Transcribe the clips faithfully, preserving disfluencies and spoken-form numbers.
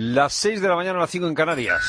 Las seis de la mañana, las cinco en Canarias.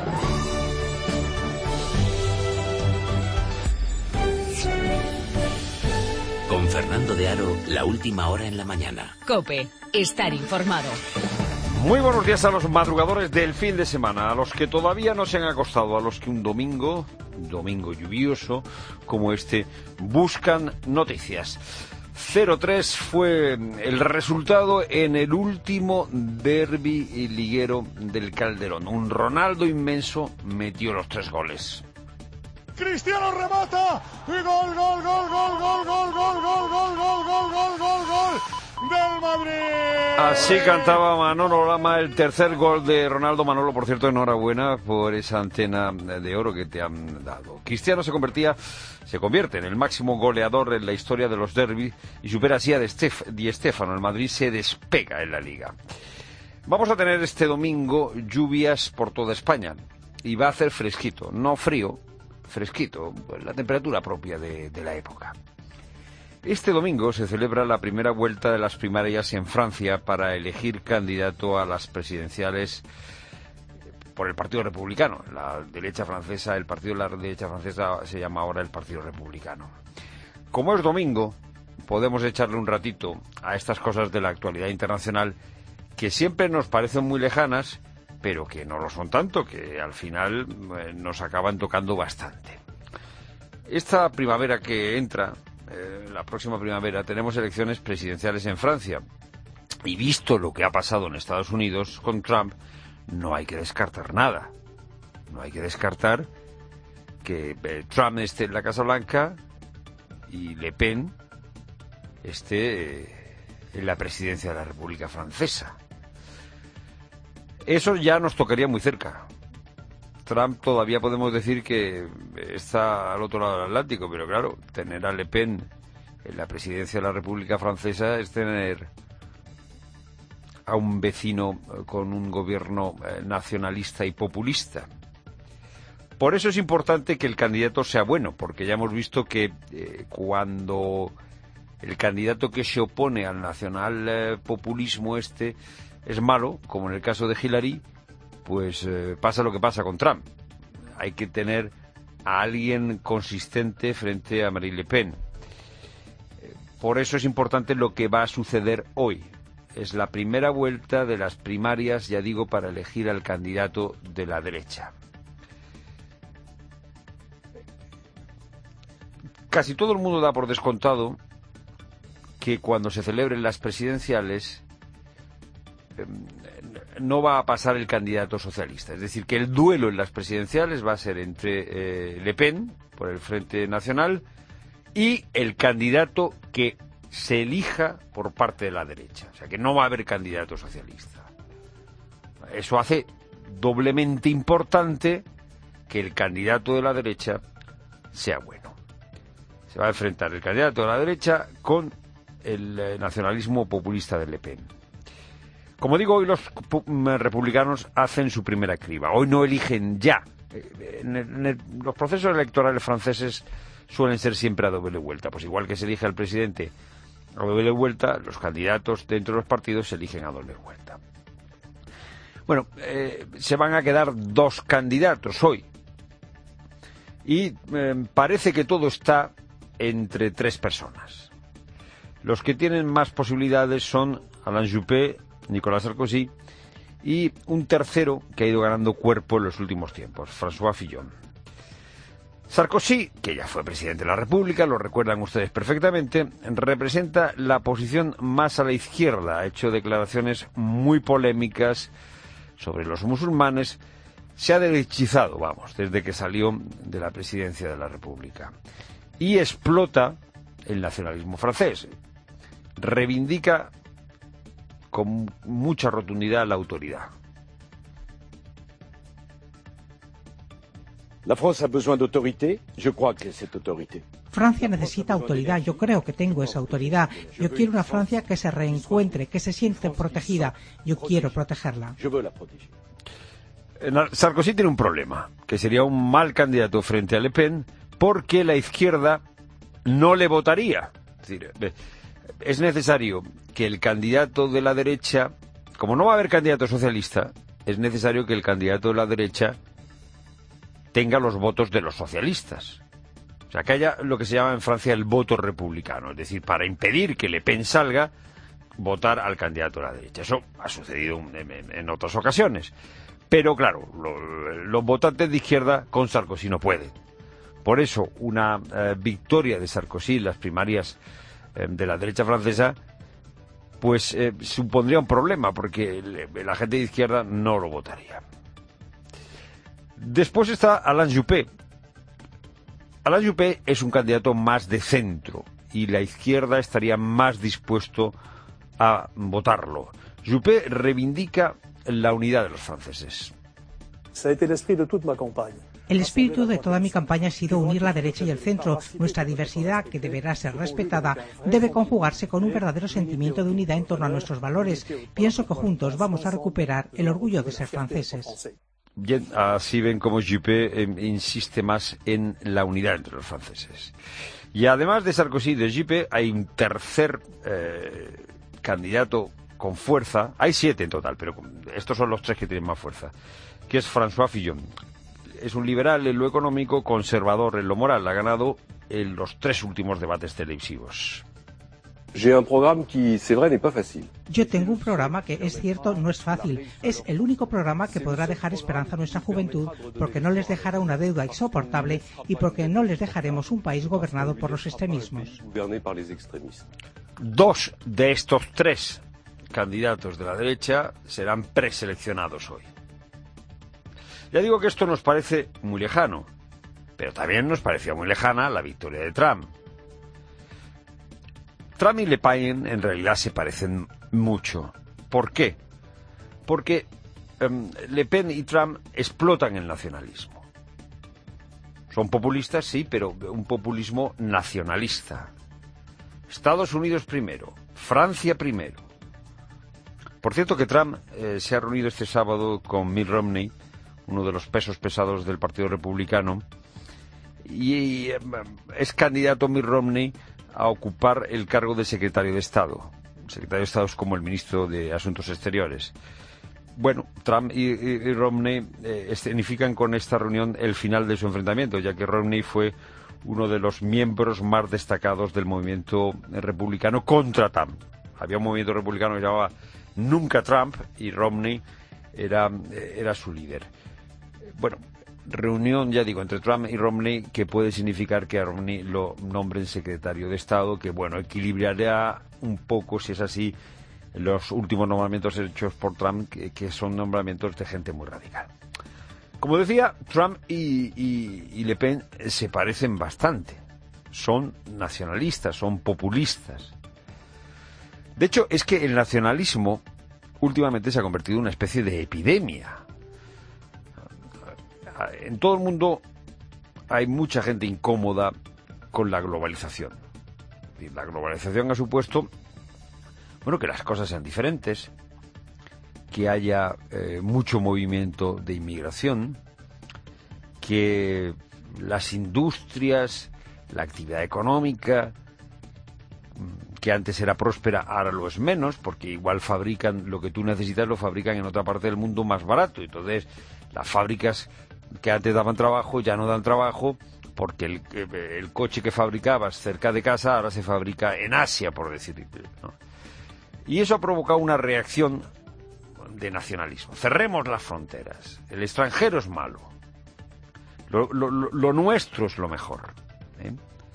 Con Fernando de Aro, la última hora en la mañana. COPE, estar informado. Muy buenos días a los madrugadores del fin de semana, a los que todavía no se han acostado, a los que un domingo, un domingo lluvioso como este, buscan noticias. cero tres fue el resultado en el último derbi liguero del Calderón. Un Ronaldo inmenso metió los tres goles. Cristiano remata y gol, gol, gol, gol, gol, gol, gol, gol, gol, gol, gol, gol, gol, gol del Madrid. Así cantaba Manolo Lama el tercer gol de Ronaldo. Manolo, por cierto, enhorabuena por esa antena de oro que te han dado. Cristiano se convertía, se convierte en el máximo goleador en la historia de los derbis y supera así a Di Stéfano. El Madrid se despega en la Liga. Vamos a tener este domingo lluvias por toda España y va a hacer fresquito, no frío, fresquito, la temperatura propia de, de la época. Este domingo se celebra la primera vuelta de las primarias en Francia para elegir candidato a las presidenciales por el Partido Republicano. La derecha francesa, el partido de la derecha francesa se llama ahora el Partido Republicano. Como es domingo, podemos echarle un ratito a estas cosas de la actualidad internacional que siempre nos parecen muy lejanas, pero que no lo son tanto, que al final eh, nos acaban tocando bastante. Esta primavera que entra, eh, la próxima primavera, tenemos elecciones presidenciales en Francia. Y visto lo que ha pasado en Estados Unidos con Trump, no hay que descartar nada. No hay que descartar que eh, Trump esté en la Casa Blanca y Le Pen esté eh, en la presidencia de la República Francesa. Eso ya nos tocaría muy cerca. Trump todavía podemos decir que está al otro lado del Atlántico, pero claro, tener a Le Pen en la presidencia de la República Francesa es tener a un vecino con un gobierno nacionalista y populista. Por eso es importante que el candidato sea bueno, porque ya hemos visto que eh, cuando el candidato que se opone al nacional eh, populismo este es malo, como en el caso de Hillary, pues eh, pasa lo que pasa con Trump. Hay que tener a alguien consistente frente a Marine Le Pen. Eh, por eso es importante lo que va a suceder hoy. Es la primera vuelta de las primarias, ya digo, para elegir al candidato de la derecha. Casi todo el mundo da por descontado que cuando se celebren las presidenciales no va a pasar el candidato socialista. Es decir, que el duelo en las presidenciales va a ser entre eh, Le Pen, por el Frente Nacional, y el candidato que se elija por parte de la derecha. O sea, que no va a haber candidato socialista. Eso hace doblemente importante que el candidato de la derecha sea bueno. Se va a enfrentar el candidato de la derecha con el eh, nacionalismo populista de Le Pen. Como digo, hoy los republicanos hacen su primera criba. Hoy no eligen ya. En el, en el, los procesos electorales franceses suelen ser siempre a doble vuelta. Pues igual que se elige al presidente a doble vuelta, los candidatos dentro de los partidos se eligen a doble vuelta. Bueno, eh, se van a quedar dos candidatos hoy. Y eh, parece que todo está entre tres personas. Los que tienen más posibilidades son Alain Juppé, Nicolas Sarkozy y un tercero que ha ido ganando cuerpo en los últimos tiempos, François Fillon. Sarkozy, que ya fue presidente de la República, lo recuerdan ustedes perfectamente, representa la posición más a la izquierda, ha hecho declaraciones muy polémicas sobre los musulmanes, se ha derechizado, vamos, desde que salió de la presidencia de la República. Y explota el nacionalismo francés, reivindica con mucha rotundidad la autoridad. La France a besoin d'autorité, je crois que cette autorité. Francia necesita autoridad, yo creo que tengo esa autoridad. Yo quiero una Francia que se reencuentre, que se siente protegida. Yo quiero protegerla. Sarkozy tiene un problema, que sería un mal candidato frente a Le Pen, porque la izquierda no le votaría. Es decir, es necesario que el candidato de la derecha, como no va a haber candidato socialista, es necesario que el candidato de la derecha tenga los votos de los socialistas. O sea, que haya lo que se llama en Francia el voto republicano, es decir, para impedir que Le Pen salga, votar al candidato de la derecha. Eso ha sucedido en, en, en otras ocasiones. Pero claro, lo, los votantes de izquierda con Sarkozy no pueden. Por eso, una eh, victoria de Sarkozy en las primarias eh, de la derecha francesa, pues eh, supondría un problema, porque le, la gente de izquierda no lo votaría. Después está Alain Juppé. Alain Juppé es un candidato más de centro, y la izquierda estaría más dispuesto a votarlo. Juppé reivindica la unidad de los franceses. El espíritu de toda mi campaña ha sido unir la derecha y el centro. Nuestra diversidad, que deberá ser respetada, debe conjugarse con un verdadero sentimiento de unidad en torno a nuestros valores. Pienso que juntos vamos a recuperar el orgullo de ser franceses. Bien, así ven cómo Juppé eh, insiste más en la unidad entre los franceses. Y además de Sarkozy y de Juppé, hay un tercer eh, candidato con fuerza. Hay siete en total, pero estos son los tres que tienen más fuerza, que es François Fillon. Es un liberal en lo económico, conservador en lo moral. Ha ganado en los tres últimos debates televisivos. J'ai un programme qui, c'est vrai, n'est pas facile. Yo tengo un programa que, es cierto, no es fácil. Es el único programa que podrá dejar esperanza a nuestra juventud, porque no les dejará una deuda insoportable y porque no les dejaremos un país gobernado por los extremismos. Dos de estos tres candidatos de la derecha serán preseleccionados hoy. Ya digo que esto nos parece muy lejano, pero también nos parecía muy lejana la victoria de Trump. Trump y Le Pen en realidad se parecen mucho. ¿Por qué? Porque um, Le Pen y Trump explotan el nacionalismo. Son populistas, sí, pero un populismo nacionalista. Estados Unidos primero, Francia primero. Por cierto que Trump eh, se ha reunido este sábado con Mitt Romney, uno de los pesos pesados del Partido Republicano, y eh, es candidato Mitt Romney a ocupar el cargo de secretario de Estado. El secretario de Estado es como el ministro de Asuntos Exteriores. Bueno, Trump y, y, y Romney eh, escenifican con esta reunión el final de su enfrentamiento, ya que Romney fue uno de los miembros más destacados del movimiento republicano contra Trump. Había un movimiento republicano que se llamaba Nunca Trump y Romney era, era su líder. Bueno, reunión, ya digo, entre Trump y Romney, que puede significar que a Romney lo nombren secretario de Estado, que, bueno, equilibrará un poco, si es así, los últimos nombramientos hechos por Trump, que, que son nombramientos de gente muy radical. Como decía, Trump y, y, y Le Pen se parecen bastante. Son nacionalistas, son populistas. De hecho, es que el nacionalismo últimamente se ha convertido en una especie de epidemia. En todo el mundo hay mucha gente incómoda con la globalización. La globalización ha supuesto, bueno, que las cosas sean diferentes, que haya eh, mucho movimiento de inmigración, que las industrias, la actividad económica, que antes era próspera, ahora lo es menos, porque igual fabrican lo que tú necesitas, lo fabrican en otra parte del mundo más barato. Entonces, las fábricas que antes daban trabajo ya no dan trabajo, porque el, el coche que fabricabas cerca de casa ahora se fabrica en Asia, por decir, ¿no? Y eso ha provocado una reacción de nacionalismo. Cerremos las fronteras. El extranjero es malo. Lo, lo, lo nuestro es lo mejor, ¿eh?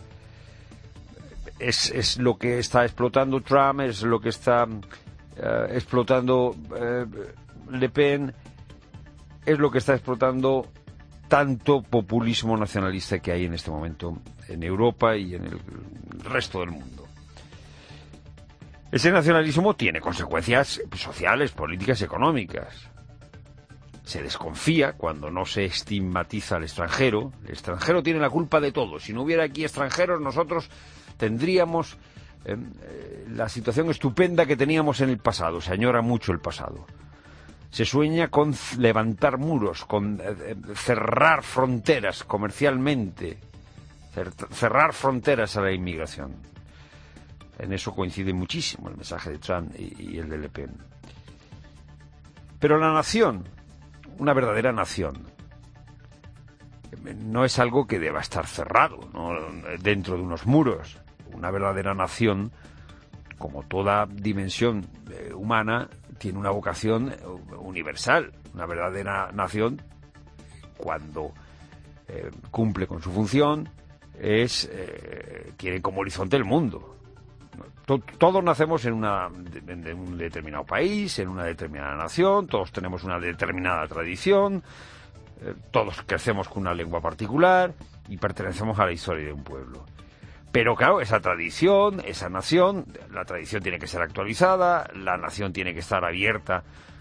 Es, es lo que está explotando Trump, es lo que está uh, explotando uh, Le Pen, es lo que está explotando tanto populismo nacionalista que hay en este momento en Europa y en el resto del mundo. Ese nacionalismo tiene consecuencias sociales, políticas, económicas. Se desconfía cuando no se estigmatiza al extranjero. El extranjero tiene la culpa de todo. Si no hubiera aquí extranjeros, nosotros tendríamos eh, la situación estupenda que teníamos en el pasado. Se añora mucho el pasado. Se sueña con levantar muros, con eh, cerrar fronteras comercialmente, cer cerrar fronteras a la inmigración. En eso coincide muchísimo el mensaje de Trump y, y el de Le Pen. Pero la nación una verdadera nación no es algo que deba estar cerrado, ¿no?, dentro de unos muros. Una verdadera nación, como toda dimensión eh, humana, tiene una vocación universal. Una verdadera nación, cuando eh, cumple con su función, es eh, tiene como horizonte el mundo. Todos nacemos en, una, en un determinado país, en una determinada nación, todos tenemos una determinada tradición, eh, todos crecemos con una lengua particular y pertenecemos a la historia de un pueblo. Pero claro, esa tradición, esa nación, la tradición tiene que ser actualizada, la nación tiene que estar abierta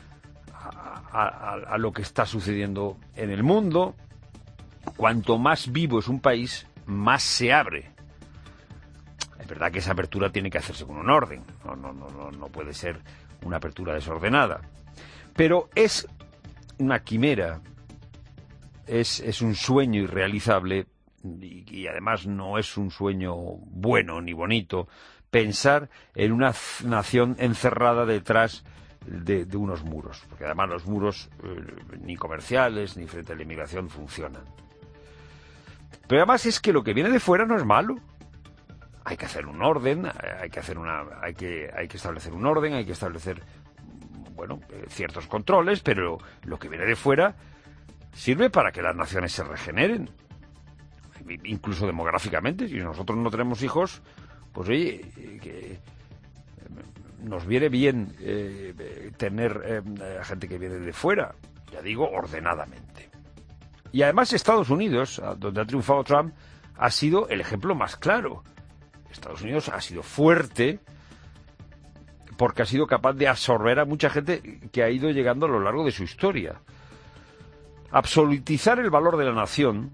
a, a, a lo que está sucediendo en el mundo. Cuanto más vivo es un país, más se abre. Es verdad que esa apertura tiene que hacerse con un orden, no, no, no, no, no puede ser una apertura desordenada. Pero es una quimera, es, es un sueño irrealizable, y, y además no es un sueño bueno ni bonito, pensar en una nación encerrada detrás de, de unos muros, porque además los muros eh, ni comerciales ni frente a la inmigración funcionan. Pero además es que lo que viene de fuera no es malo. Hay que hacer un orden, hay que hacer una, hay que, hay que establecer un orden, hay que establecer, bueno, eh, ciertos controles, pero lo que viene de fuera sirve para que las naciones se regeneren, incluso demográficamente. Si nosotros no tenemos hijos, pues oye, que nos viene bien eh, tener eh, gente que viene de fuera, ya digo, ordenadamente. Y además Estados Unidos, donde ha triunfado Trump, ha sido el ejemplo más claro. Estados Unidos ha sido fuerte porque ha sido capaz de absorber a mucha gente que ha ido llegando a lo largo de su historia. Absolutizar el valor de la nación,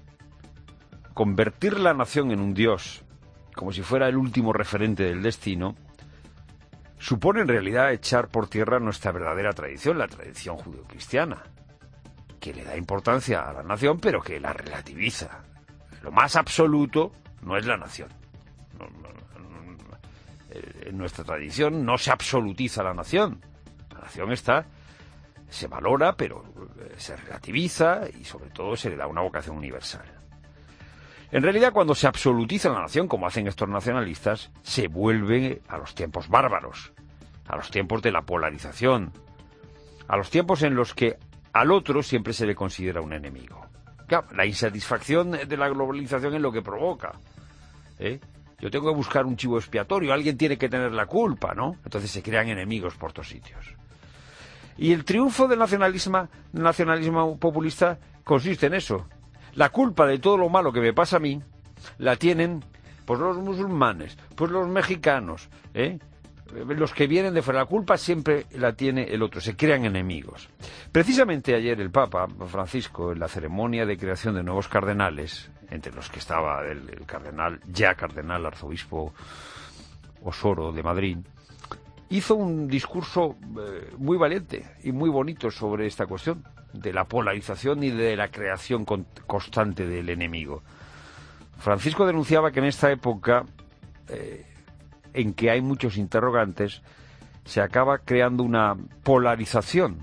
convertir la nación en un dios, como si fuera el último referente del destino, supone en realidad echar por tierra nuestra verdadera tradición, la tradición judeocristiana, que le da importancia a la nación, pero que la relativiza. Lo más absoluto no es la nación. No, no, no, en nuestra tradición no se absolutiza la nación. La nación está, se valora, pero se relativiza y sobre todo se le da una vocación universal. En realidad, cuando se absolutiza la nación, como hacen estos nacionalistas, se vuelve a los tiempos bárbaros, a los tiempos de la polarización, a los tiempos en los que al otro siempre se le considera un enemigo. Claro, la insatisfacción de la globalización es lo que provoca, ¿eh? Yo tengo que buscar un chivo expiatorio, alguien tiene que tener la culpa, ¿no? Entonces se crean enemigos por todos sitios. Y el triunfo del nacionalismo, nacionalismo populista consiste en eso. La culpa de todo lo malo que me pasa a mí la tienen pues los musulmanes, pues los mexicanos, ¿eh? Los que vienen de fuera. La culpa siempre la tiene el otro, se crean enemigos. Precisamente ayer el Papa Francisco, en la ceremonia de creación de nuevos cardenales, entre los que estaba el, el cardenal, ya cardenal arzobispo Osoro de Madrid, hizo un discurso eh, muy valiente y muy bonito sobre esta cuestión de la polarización y de la creación con, constante del enemigo. Francisco denunciaba que en esta época eh, en que hay muchos interrogantes, se acaba creando una polarización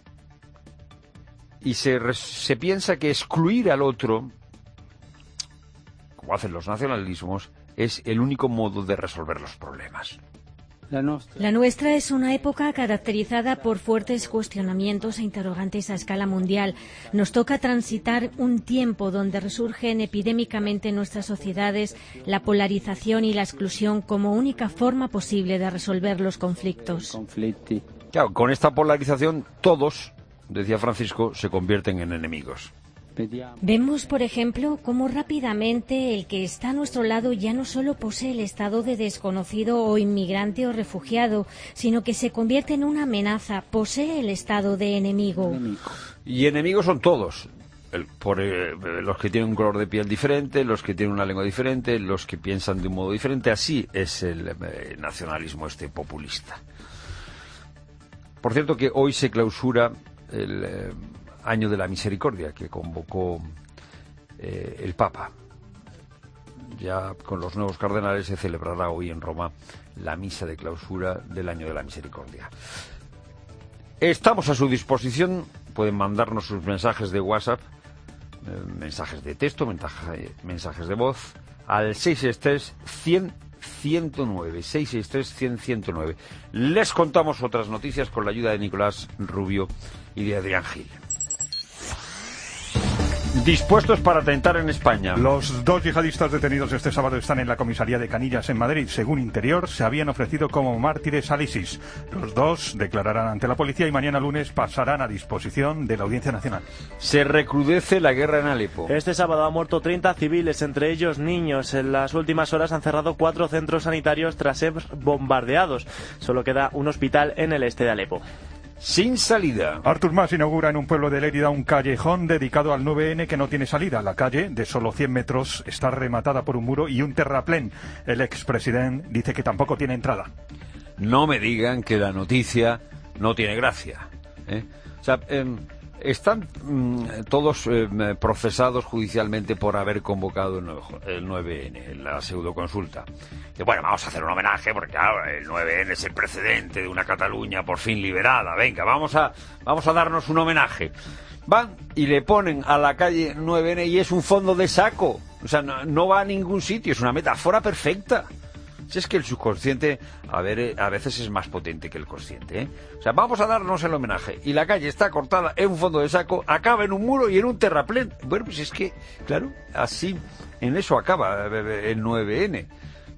y se, se piensa que excluir al otro, como hacen los nacionalismos, es el único modo de resolver los problemas. La nuestra es una época caracterizada por fuertes cuestionamientos e interrogantes a escala mundial. Nos toca transitar un tiempo donde resurgen epidémicamente en nuestras sociedades la polarización y la exclusión como única forma posible de resolver los conflictos. Claro, con esta polarización todos, decía Francisco, se convierten en enemigos. Vemos, por ejemplo, cómo rápidamente el que está a nuestro lado ya no solo posee el estado de desconocido o inmigrante o refugiado, sino que se convierte en una amenaza, posee el estado de enemigo. Y enemigos son todos, el, por, eh, los que tienen un color de piel diferente, los que tienen una lengua diferente, los que piensan de un modo diferente. Así es el eh, nacionalismo este populista. Por cierto que hoy se clausura el... Eh, Año de la Misericordia, que convocó eh, el Papa. Ya con los nuevos cardenales se celebrará hoy en Roma la misa de clausura del Año de la Misericordia. Estamos a su disposición, pueden mandarnos sus mensajes de WhatsApp, eh, mensajes de texto, mensaje, mensajes de voz, al seis seis tres, cien, ciento nueve, seis seis tres, cien, ciento nueve. Les contamos otras noticias con la ayuda de Nicolás Rubio y de Adrián Gil. Dispuestos para atentar en España. Los dos yihadistas detenidos este sábado están en la comisaría de Canillas en Madrid. Según Interior, se habían ofrecido como mártires al ISIS. Los dos declararán ante la policía y mañana lunes pasarán a disposición de la Audiencia Nacional. Se recrudece la guerra en Alepo. Este sábado han muerto treinta civiles, entre ellos niños. En las últimas horas han cerrado cuatro centros sanitarios tras ser bombardeados. Solo queda un hospital en el este de Alepo. Sin salida. Artur Mas inaugura en un pueblo de Lérida un callejón dedicado al nueve ene que no tiene salida. La calle, de solo cien metros, está rematada por un muro y un terraplén. El expresidente dice que tampoco tiene entrada. No me digan que la noticia no tiene gracia, ¿eh? O sea, eh, están mm, todos eh, procesados judicialmente por haber convocado el nueve ene, la pseudoconsulta. Y bueno, vamos a hacer un homenaje porque claro, el nueve ene es el precedente de una Cataluña por fin liberada. Venga, vamos a vamos a darnos un homenaje. Van y le ponen a la calle nueve ene y es un fondo de saco. O sea, no, no va a ningún sitio, es una metáfora perfecta. Si es que el subconsciente a, ver, a veces es más potente que el consciente, ¿eh? O sea, vamos a darnos el homenaje y la calle está cortada en un fondo de saco, acaba en un muro y en un terraplén. Bueno, pues es que, claro, así, en eso acaba el nueve ene.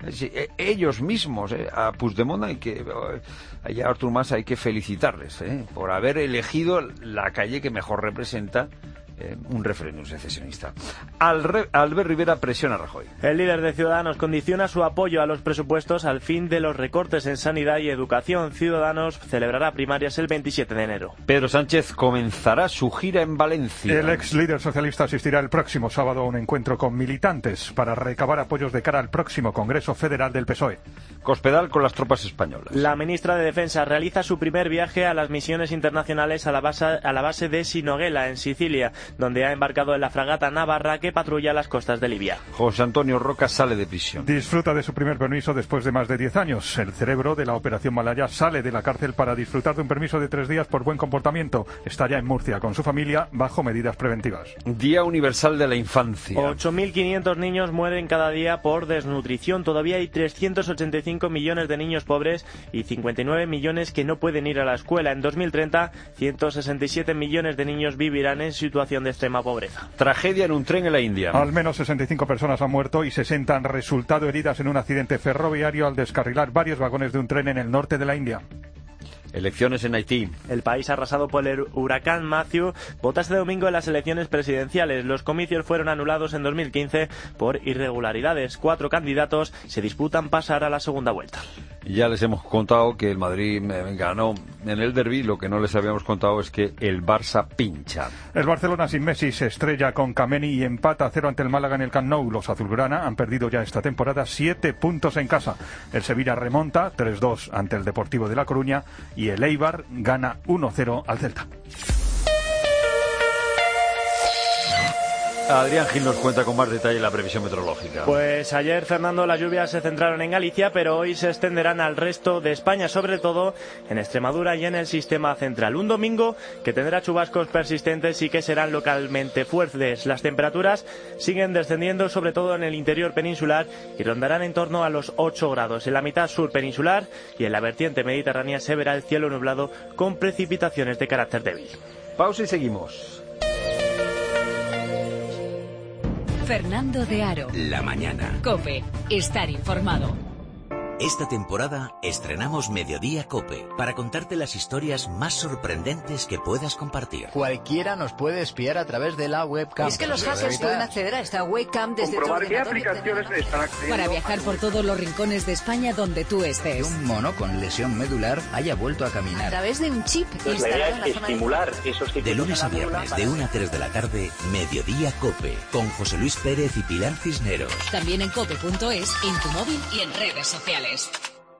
Ellos mismos, eh, a Puigdemont hay que, a Artur Mas hay que felicitarles, eh, por haber elegido la calle que mejor representa Eh, un referéndum secesionista. Al Albert Rivera presiona a Rajoy. El líder de Ciudadanos condiciona su apoyo a los presupuestos al fin de los recortes en sanidad y educación. Ciudadanos celebrará primarias el veintisiete de enero. Pedro Sánchez comenzará su gira en Valencia. El ex líder socialista asistirá el próximo sábado a un encuentro con militantes para recabar apoyos de cara al próximo Congreso Federal del P S O E. Cospedal con las tropas españolas. La ministra de Defensa realiza su primer viaje a las misiones internacionales a la base, a la base de Sinoguela, en Sicilia, donde ha embarcado en la fragata Navarra que patrulla las costas de Libia. José Antonio Roca sale de prisión. Disfruta de su primer permiso después de más de diez años. El cerebro de la Operación Malaya sale de la cárcel para disfrutar de un permiso de tres días por buen comportamiento. Está ya en Murcia con su familia bajo medidas preventivas. Día Universal de la Infancia. ocho mil quinientos niños mueren cada día por desnutrición. Todavía hay trescientos ochenta y cinco millones de niños pobres y cincuenta y nueve millones que no pueden ir a la escuela. En dos mil treinta, ciento sesenta y siete millones de niños vivirán en situación de extrema pobreza. Tragedia en un tren en la India. Al menos sesenta y cinco personas han muerto y sesenta han resultado heridas en un accidente ferroviario al descarrilar varios vagones de un tren en el norte de la India. Elecciones en Haití. El país arrasado por el huracán Matthew vota este domingo en las elecciones presidenciales. Los comicios fueron anulados en dos mil quince por irregularidades. Cuatro candidatos se disputan pasar a la segunda vuelta. Ya les hemos contado que el Madrid ganó en el derbi. Lo que no les habíamos contado es que el Barça pincha. El Barcelona sin Messi se estrella con Kameni y empata a cero ante el Málaga en el Camp Nou. Los azulgrana han perdido ya esta temporada siete puntos en casa. El Sevilla remonta tres dos ante el Deportivo de La Coruña y el Eibar gana uno cero al Celta. Adrián Gil nos cuenta con más detalle la previsión meteorológica. Pues ayer, Fernando, las lluvias se centraron en Galicia, pero hoy se extenderán al resto de España, sobre todo en Extremadura y en el sistema central. Un domingo que tendrá chubascos persistentes y que serán localmente fuertes. Las temperaturas siguen descendiendo, sobre todo en el interior peninsular, y rondarán en torno a los ocho grados. En la mitad sur peninsular y en la vertiente mediterránea se verá el cielo nublado con precipitaciones de carácter débil. Pausa y seguimos. Fernando de Aro. La mañana. COPE. Estar informado. Esta temporada estrenamos Mediodía COPE para contarte las historias más sorprendentes que puedas compartir. Cualquiera nos puede espiar a través de la webcam. Es que los hackers pueden acceder a esta webcam desde tu ordenador. ¿Qué aplicaciones están accediendo? Para viajar por todos los rincones de España donde tú estés. Que un mono con lesión medular haya vuelto a caminar. A través de un chip Entonces, instalado la idea es en la estimular zona de... esos tipos de lunes a viernes, de una a tres de la tarde, Mediodía COPE, con José Luis Pérez y Pilar Cisneros. También en cope punto es, en tu móvil y en redes sociales.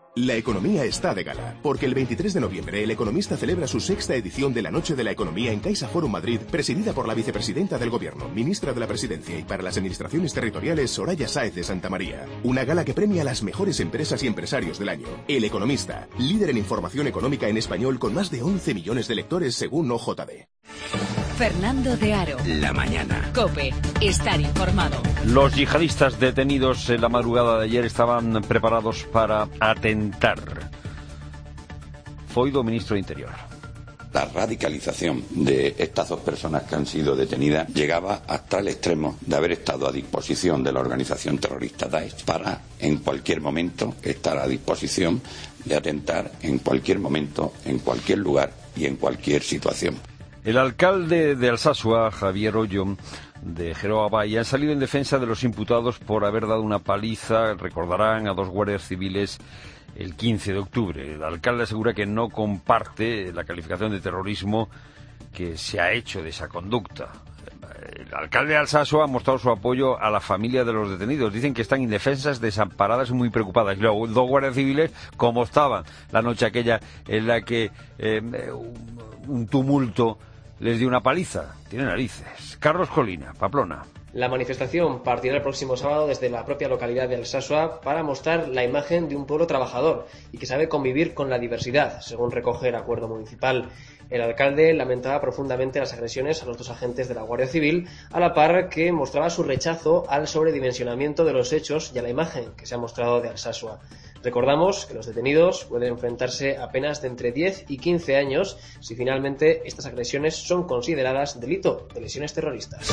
La economía está de gala, porque el veintitrés de noviembre El Economista celebra su sexta edición de la Noche de la Economía en Caixa Forum Madrid, presidida por la vicepresidenta del Gobierno, ministra de la Presidencia y para las administraciones territoriales, Soraya Sáez de Santamaría. Una gala que premia a las mejores empresas y empresarios del año. El Economista, líder en información económica en español con más de once millones de lectores según O J D. Fernando de Aro. La mañana. COPE. Estar informado. Los yihadistas detenidos en la madrugada de ayer estaban preparados para atentar. Foido, ministro de Interior. La radicalización de estas dos personas que han sido detenidas llegaba hasta el extremo de haber estado a disposición de la organización terrorista Daesh para, en cualquier momento, estar a disposición de atentar en cualquier momento, en cualquier lugar y en cualquier situación. El alcalde de Alsasua, Javier Ollo, de Geroa Bay, han salido en defensa de los imputados por haber dado una paliza, recordarán, a dos guardias civiles el quince de octubre. El alcalde asegura que no comparte la calificación de terrorismo que se ha hecho de esa conducta. El alcalde de Alsasua ha mostrado su apoyo a la familia de los detenidos. Dicen que están indefensas, desamparadas y muy preocupadas. Y luego, dos guardias civiles, como estaban la noche aquella en la que eh, un tumulto les dio una paliza. Tiene narices. Carlos Colina, Pamplona. La manifestación partirá el próximo sábado desde la propia localidad de Alsasua para mostrar la imagen de un pueblo trabajador y que sabe convivir con la diversidad, según recoge el acuerdo municipal. El alcalde lamentaba profundamente las agresiones a los dos agentes de la Guardia Civil, a la par que mostraba su rechazo al sobredimensionamiento de los hechos y a la imagen que se ha mostrado de Alsasua. Recordamos que los detenidos pueden enfrentarse a penas de entre diez y quince años si finalmente estas agresiones son consideradas delito de lesiones terroristas.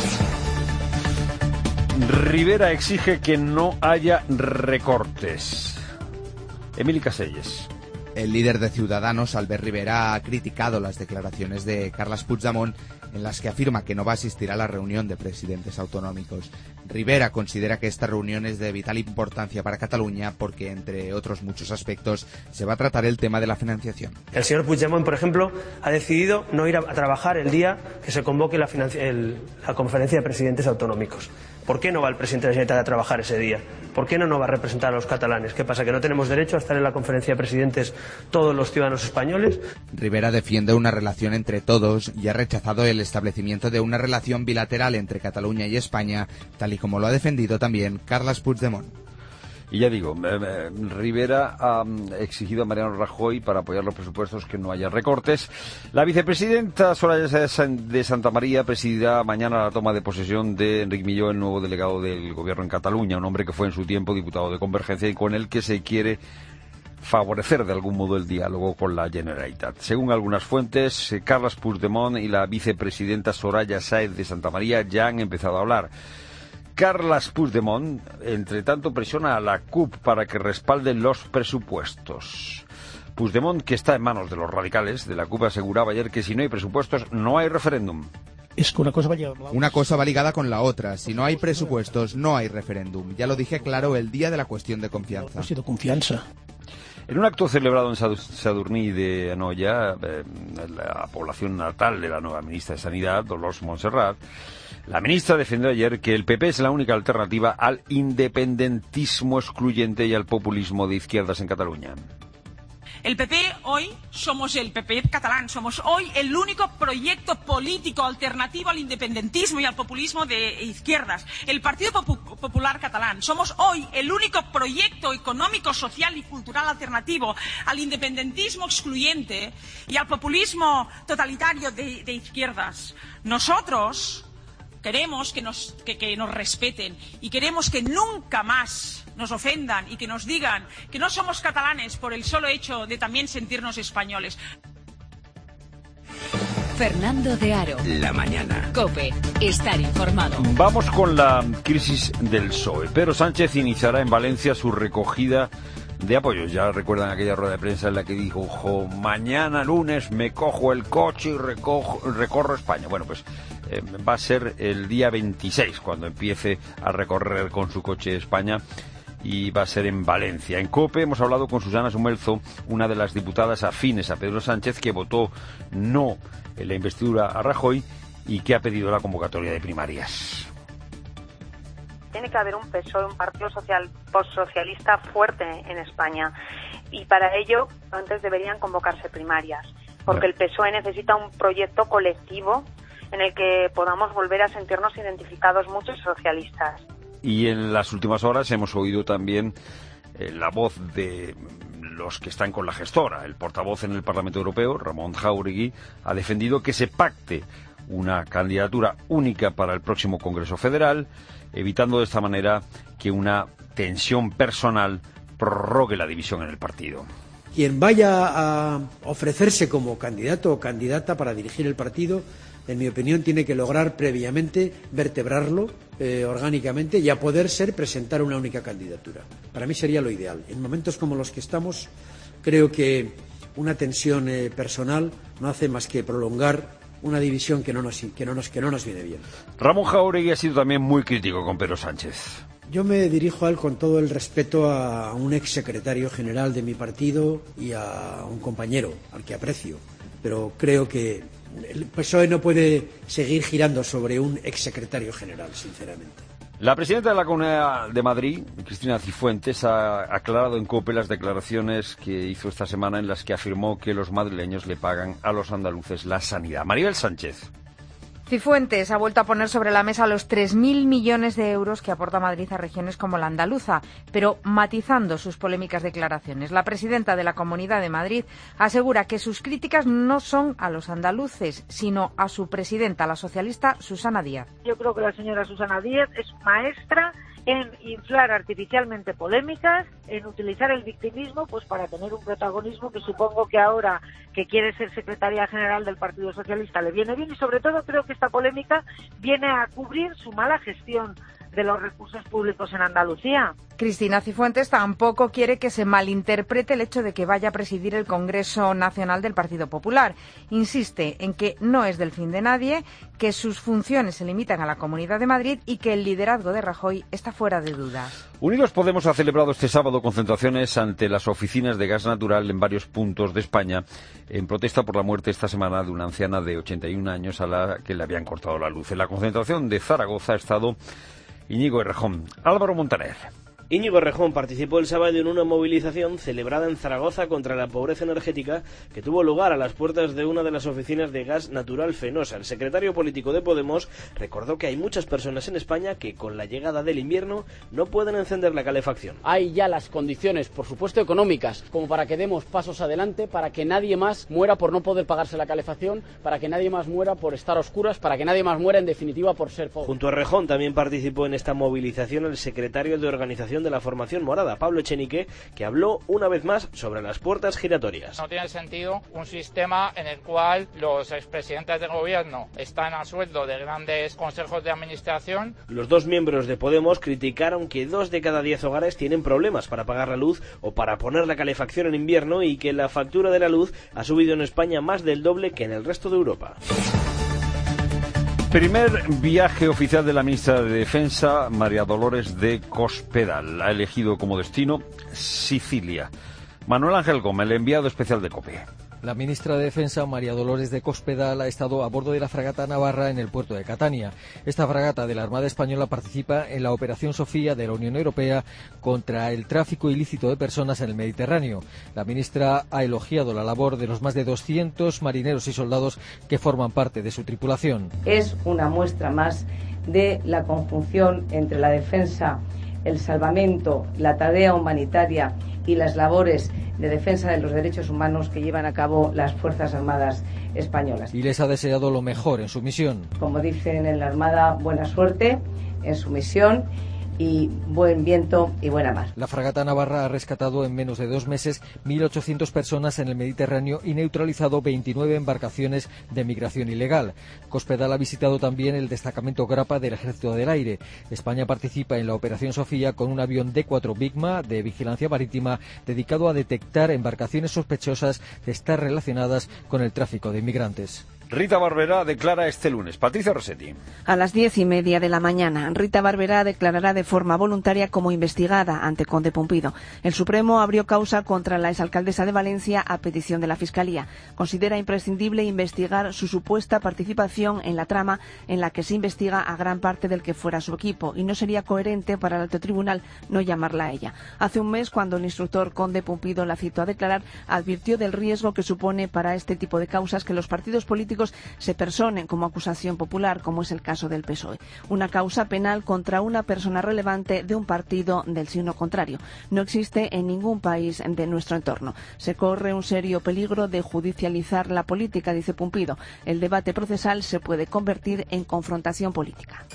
Rivera exige que no haya recortes. Emili Caselles. El líder de Ciudadanos, Albert Rivera, ha criticado las declaraciones de Carles Puigdemont en las que afirma que no va a asistir a la reunión de presidentes autonómicos. Rivera considera que esta reunión es de vital importancia para Cataluña porque, entre otros muchos aspectos, se va a tratar el tema de la financiación. El señor Puigdemont, por ejemplo, ha decidido no ir a, a trabajar el día que se convoque la, el, la conferencia de presidentes autonómicos. ¿Por qué no va el presidente de la Generalitat a trabajar ese día? ¿Por qué no nos va a representar a los catalanes? ¿Qué pasa, que no tenemos derecho a estar en la conferencia de presidentes todos los ciudadanos españoles? Rivera defiende una relación entre todos y ha rechazado el establecimiento de una relación bilateral entre Cataluña y España, tal y como lo ha defendido también Carles Puigdemont. Y ya digo, eh, Rivera ha exigido a Mariano Rajoy, para apoyar los presupuestos, que no haya recortes. La vicepresidenta Soraya de Santamaría presidirá mañana la toma de posesión de Enric Milló, el nuevo delegado del gobierno en Cataluña, un hombre que fue en su tiempo diputado de Convergencia y con el que se quiere favorecer de algún modo el diálogo con la Generalitat. Según algunas fuentes, Carles Puigdemont y la vicepresidenta Soraya Sáez de Santamaría ya han empezado a hablar. Carles Puigdemont, entre tanto, presiona a la C U P para que respalden los presupuestos. Puigdemont, que está en manos de los radicales de la C U P, aseguraba ayer que si no hay presupuestos, no hay referéndum. Es que una cosa va ligada, una cosa va ligada con la otra. Si no hay presupuestos, no hay referéndum. Ya lo dije claro el día de la cuestión de confianza. Ha sido confianza. En un acto celebrado en Sadurní de Anoia, eh, la población natal de la nueva ministra de Sanidad, Dolors Montserrat, la ministra defendió ayer que el P P es la única alternativa al independentismo excluyente y al populismo de izquierdas en Cataluña. El P P hoy somos el P P catalán, somos hoy el único proyecto político alternativo al independentismo y al populismo de izquierdas. El Partido Popu- Popular Catalán, somos hoy el único proyecto económico, social y cultural alternativo al independentismo excluyente y al populismo totalitario de, de izquierdas. Nosotros queremos que nos, que, que nos respeten y queremos que nunca más nos ofendan y que nos digan que no somos catalanes por el solo hecho de también sentirnos españoles. Fernando de Aro. La mañana. COPE. Estar informado. Vamos con la crisis del P S O E. Pedro Sánchez iniciará en Valencia su recogida de apoyos. Ya recuerdan aquella rueda de prensa en la que dijo, ojo, mañana lunes me cojo el coche y recojo, recorro España. Bueno, pues eh, va a ser el día veintiséis cuando empiece a recorrer con su coche España, y va a ser en Valencia. En COPE hemos hablado con Susana Sumelzo, una de las diputadas afines a Pedro Sánchez, que votó no en la investidura a Rajoy y que ha pedido la convocatoria de primarias. En tiene que haber un P S O E, un partido social postsocialista fuerte en España. Y para ello, antes deberían convocarse primarias, porque el P S O E necesita un proyecto colectivo en el que podamos volver a sentirnos identificados muchos socialistas. Y en las últimas horas hemos oído también eh, la voz de los que están con la gestora. El portavoz en el Parlamento Europeo, Ramón Jáuregui, ha defendido que se pacte una candidatura única para el próximo Congreso Federal, evitando de esta manera que una tensión personal prorrogue la división en el partido. Quien vaya a ofrecerse como candidato o candidata para dirigir el partido, en mi opinión, tiene que lograr previamente vertebrarlo eh, orgánicamente y, a poder ser, presentar una única candidatura. Para mí sería lo ideal. En momentos como los que estamos, creo que una tensión eh, personal no hace más que prolongar una división que no nos, que no nos, que no nos viene bien. Ramón Jáuregui ha sido también muy crítico con Pedro Sánchez. Yo me dirijo a él con todo el respeto a un exsecretario general de mi partido y a un compañero al que aprecio, pero creo que el P S O E no puede seguir girando sobre un exsecretario general, sinceramente. La presidenta de la Comunidad de Madrid, Cristina Cifuentes, ha aclarado en COPE las declaraciones que hizo esta semana en las que afirmó que los madrileños le pagan a los andaluces la sanidad. Maribel Sánchez. Cifuentes ha vuelto a poner sobre la mesa los tres mil millones de euros que aporta Madrid a regiones como la andaluza, pero matizando sus polémicas declaraciones. La presidenta de la Comunidad de Madrid asegura que sus críticas no son a los andaluces, sino a su presidenta, la socialista Susana Díaz. Yo creo que la señora Susana Díaz es maestra en inflar artificialmente polémicas, en utilizar el victimismo pues para tener un protagonismo que supongo que ahora que quiere ser secretaria general del Partido Socialista le viene bien, y sobre todo creo que esta polémica viene a cubrir su mala gestión de los recursos públicos en Andalucía. Cristina Cifuentes tampoco quiere que se malinterprete el hecho de que vaya a presidir el Congreso Nacional del Partido Popular. Insiste en que no es del fin de nadie, que sus funciones se limitan a la Comunidad de Madrid y que el liderazgo de Rajoy está fuera de dudas. Unidos Podemos ha celebrado este sábado concentraciones ante las oficinas de gas natural en varios puntos de España en protesta por la muerte esta semana de una anciana de ochenta y un años a la que le habían cortado la luz. En la concentración de Zaragoza ha estado Íñigo Errejón. Álvaro Montaner. Íñigo Errejón participó el sábado en una movilización celebrada en Zaragoza contra la pobreza energética que tuvo lugar a las puertas de una de las oficinas de gas natural Fenosa. El secretario político de Podemos recordó que hay muchas personas en España que con la llegada del invierno no pueden encender la calefacción. Hay ya las condiciones, por supuesto económicas, como para que demos pasos adelante, para que nadie más muera por no poder pagarse la calefacción, para que nadie más muera por estar a oscuras, para que nadie más muera en definitiva por ser pobre. Junto a Errejón también participó en esta movilización el secretario de organización de la formación morada, Pablo Echenique, que habló una vez más sobre las puertas giratorias. No tiene sentido un sistema en el cual los expresidentes del gobierno están a sueldo de grandes consejos de administración. Los dos miembros de Podemos criticaron que dos de cada diez hogares tienen problemas para pagar la luz o para poner la calefacción en invierno y que la factura de la luz ha subido en España más del doble que en el resto de Europa. Primer viaje oficial de la ministra de Defensa, María Dolores de Cospedal. Ha elegido como destino Sicilia. Manuel Ángel Gómez, el enviado especial de COPE. La ministra de Defensa, María Dolores de Cospedal, ha estado a bordo de la fragata Navarra en el puerto de Catania. Esta fragata de la Armada Española participa en la Operación Sofía de la Unión Europea contra el tráfico ilícito de personas en el Mediterráneo. La ministra ha elogiado la labor de los más de doscientos marineros y soldados que forman parte de su tripulación. Es una muestra más de la conjunción entre la defensa, el salvamento, la tarea humanitaria y las labores de defensa de los derechos humanos que llevan a cabo las Fuerzas Armadas españolas. Y les ha deseado lo mejor en su misión. Como dicen en la Armada, buena suerte en su misión y buen viento y buena mar. La fragata Navarra ha rescatado en menos de dos meses mil ochocientas personas en el Mediterráneo y neutralizado veintinueve embarcaciones de migración ilegal. Cospedal ha visitado también el destacamento Grapa del Ejército del Aire. España participa en la Operación Sofía con un avión D cuatro Bigma de vigilancia marítima dedicado a detectar embarcaciones sospechosas de estar relacionadas con el tráfico de inmigrantes. Rita Barberá declara este lunes. Patricia Rossetti. A las diez y media de la mañana, Rita Barberá declarará de forma voluntaria como investigada ante Conde Pumpido. El Supremo abrió causa contra la exalcaldesa de Valencia a petición de la Fiscalía. Considera imprescindible investigar su supuesta participación en la trama en la que se investiga a gran parte del que fuera su equipo y no sería coherente para el alto tribunal no llamarla a ella. Hace un mes, cuando el instructor Conde Pumpido la citó a declarar, advirtió del riesgo que supone para este tipo de causas que los partidos políticos se personen como acusación popular, como es el caso del P S O E. Una causa penal contra una persona relevante de un partido del signo contrario. No existe en ningún país de nuestro entorno. Se corre un serio peligro de judicializar la política, dice Pumpido. El debate procesal se puede convertir en confrontación política.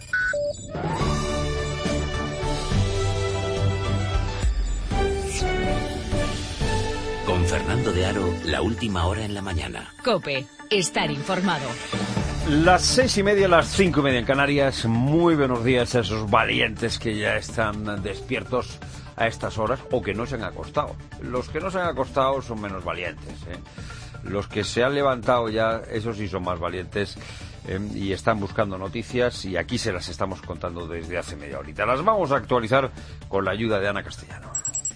Con Fernando de Aro, la última hora en la mañana. COPE, estar informado. Las seis y media, las cinco y media en Canarias. Muy buenos días a esos valientes que ya están despiertos a estas horas o que no se han acostado. Los que no se han acostado son menos valientes, ¿eh? Los que se han levantado ya, esos sí son más valientes. Eh, y están buscando noticias y aquí se las estamos contando desde hace media horita. Las vamos a actualizar con la ayuda de Ana Castellano.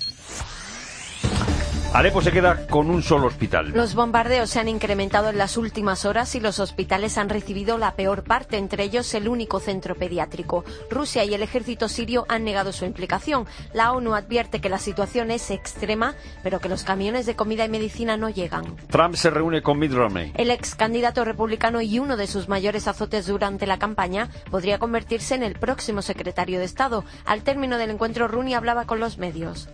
Alepo se queda con un solo hospital. Los bombardeos se han incrementado en las últimas horas y los hospitales han recibido la peor parte, entre ellos el único centro pediátrico. Rusia y el ejército sirio han negado su implicación. La ONU advierte que la situación es extrema, pero que los camiones de comida y medicina no llegan. Trump se reúne con Mitt Romney. El ex candidato republicano y uno de sus mayores azotes durante la campaña podría convertirse en el próximo secretario de Estado. Al término del encuentro, Rooney hablaba con los medios.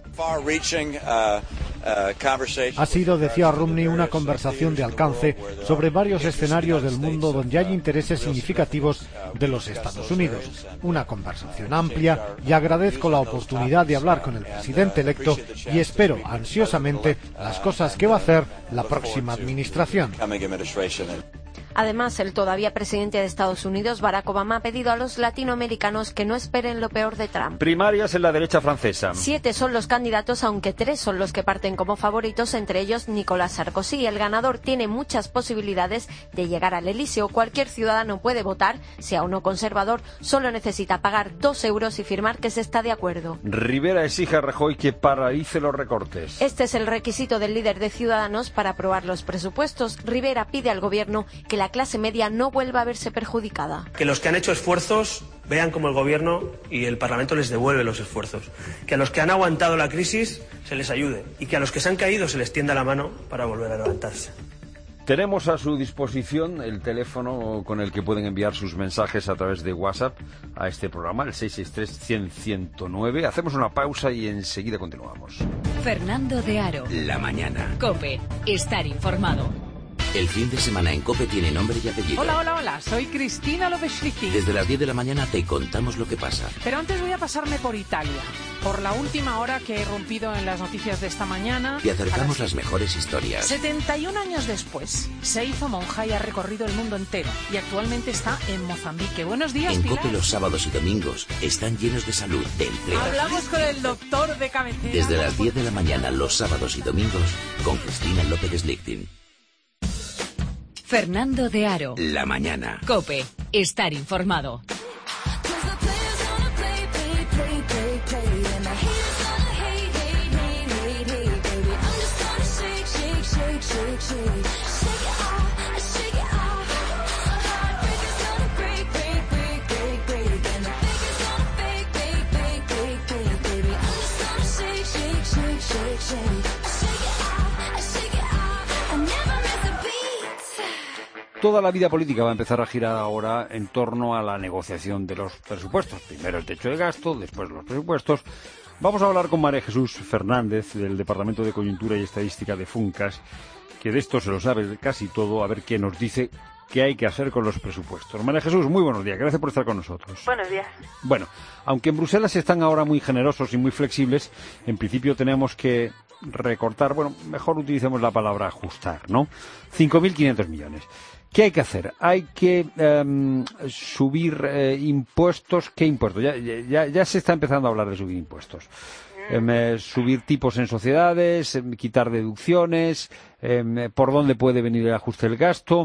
Ha sido, decía Romney, una conversación de alcance sobre varios escenarios del mundo donde hay intereses significativos de los Estados Unidos. Una conversación amplia y agradezco la oportunidad de hablar con el presidente electo y espero ansiosamente las cosas que va a hacer la próxima administración. Además, el todavía presidente de Estados Unidos, Barack Obama, ha pedido a los latinoamericanos que no esperen lo peor de Trump. Primarias en la derecha francesa. Siete son los candidatos, aunque tres son los que parten como favoritos, entre ellos Nicolas Sarkozy. El ganador tiene muchas posibilidades de llegar al Elíseo. Cualquier ciudadano puede votar, sea o no conservador, solo necesita pagar dos euros y firmar que se está de acuerdo. Rivera exige a Rajoy que paralice los recortes. Este es el requisito del líder de Ciudadanos para aprobar los presupuestos. Rivera pide al gobierno que la clase media no vuelva a verse perjudicada. Que los que han hecho esfuerzos vean cómo el gobierno y el Parlamento les devuelve los esfuerzos. Que a los que han aguantado la crisis se les ayude y que a los que se han caído se les tienda la mano para volver a levantarse. Tenemos a su disposición el teléfono con el que pueden enviar sus mensajes a través de WhatsApp a este programa, el seis seis tres, cien, ciento nueve. Hacemos una pausa y enseguida continuamos. Fernando de Aro. La mañana. COPE, estar informado. El fin de semana en COPE tiene nombre y apellido. Hola, hola, hola, soy Cristina López Schlichting. Desde las diez de la mañana te contamos lo que pasa. Pero antes voy a pasarme por Italia, por la última hora que he rompido en las noticias de esta mañana. Te acercamos las... las mejores historias. setenta y un años después, se hizo monja y ha recorrido el mundo entero. Y actualmente está en Mozambique. Buenos días, En Pilar. COPE los sábados y domingos están llenos de salud, de empleo. Hablamos con el doctor de cabecera. Desde las diez de la mañana, los sábados y domingos, con Cristina López Schlichting. Fernando de Aro. La mañana. COPE, estar informado. Toda la vida política va a empezar a girar ahora en torno a la negociación de los presupuestos. Primero el techo de gasto, después los presupuestos. Vamos a hablar con María Jesús Fernández, del Departamento de Coyuntura y Estadística de Funcas, que de esto se lo sabe casi todo, a ver qué nos dice qué hay que hacer con los presupuestos. María Jesús, muy buenos días, gracias por estar con nosotros. Buenos días. Bueno, aunque en Bruselas están ahora muy generosos y muy flexibles, en principio tenemos que recortar, bueno, mejor utilicemos la palabra ajustar, ¿no? cinco mil quinientos millones. ¿Qué hay que hacer? Hay que um, subir eh, impuestos. ¿Qué impuestos? Ya, ya, ya se está empezando a hablar de subir impuestos. Eh, subir tipos en sociedades, eh, quitar deducciones, eh, por dónde puede venir el ajuste del gasto.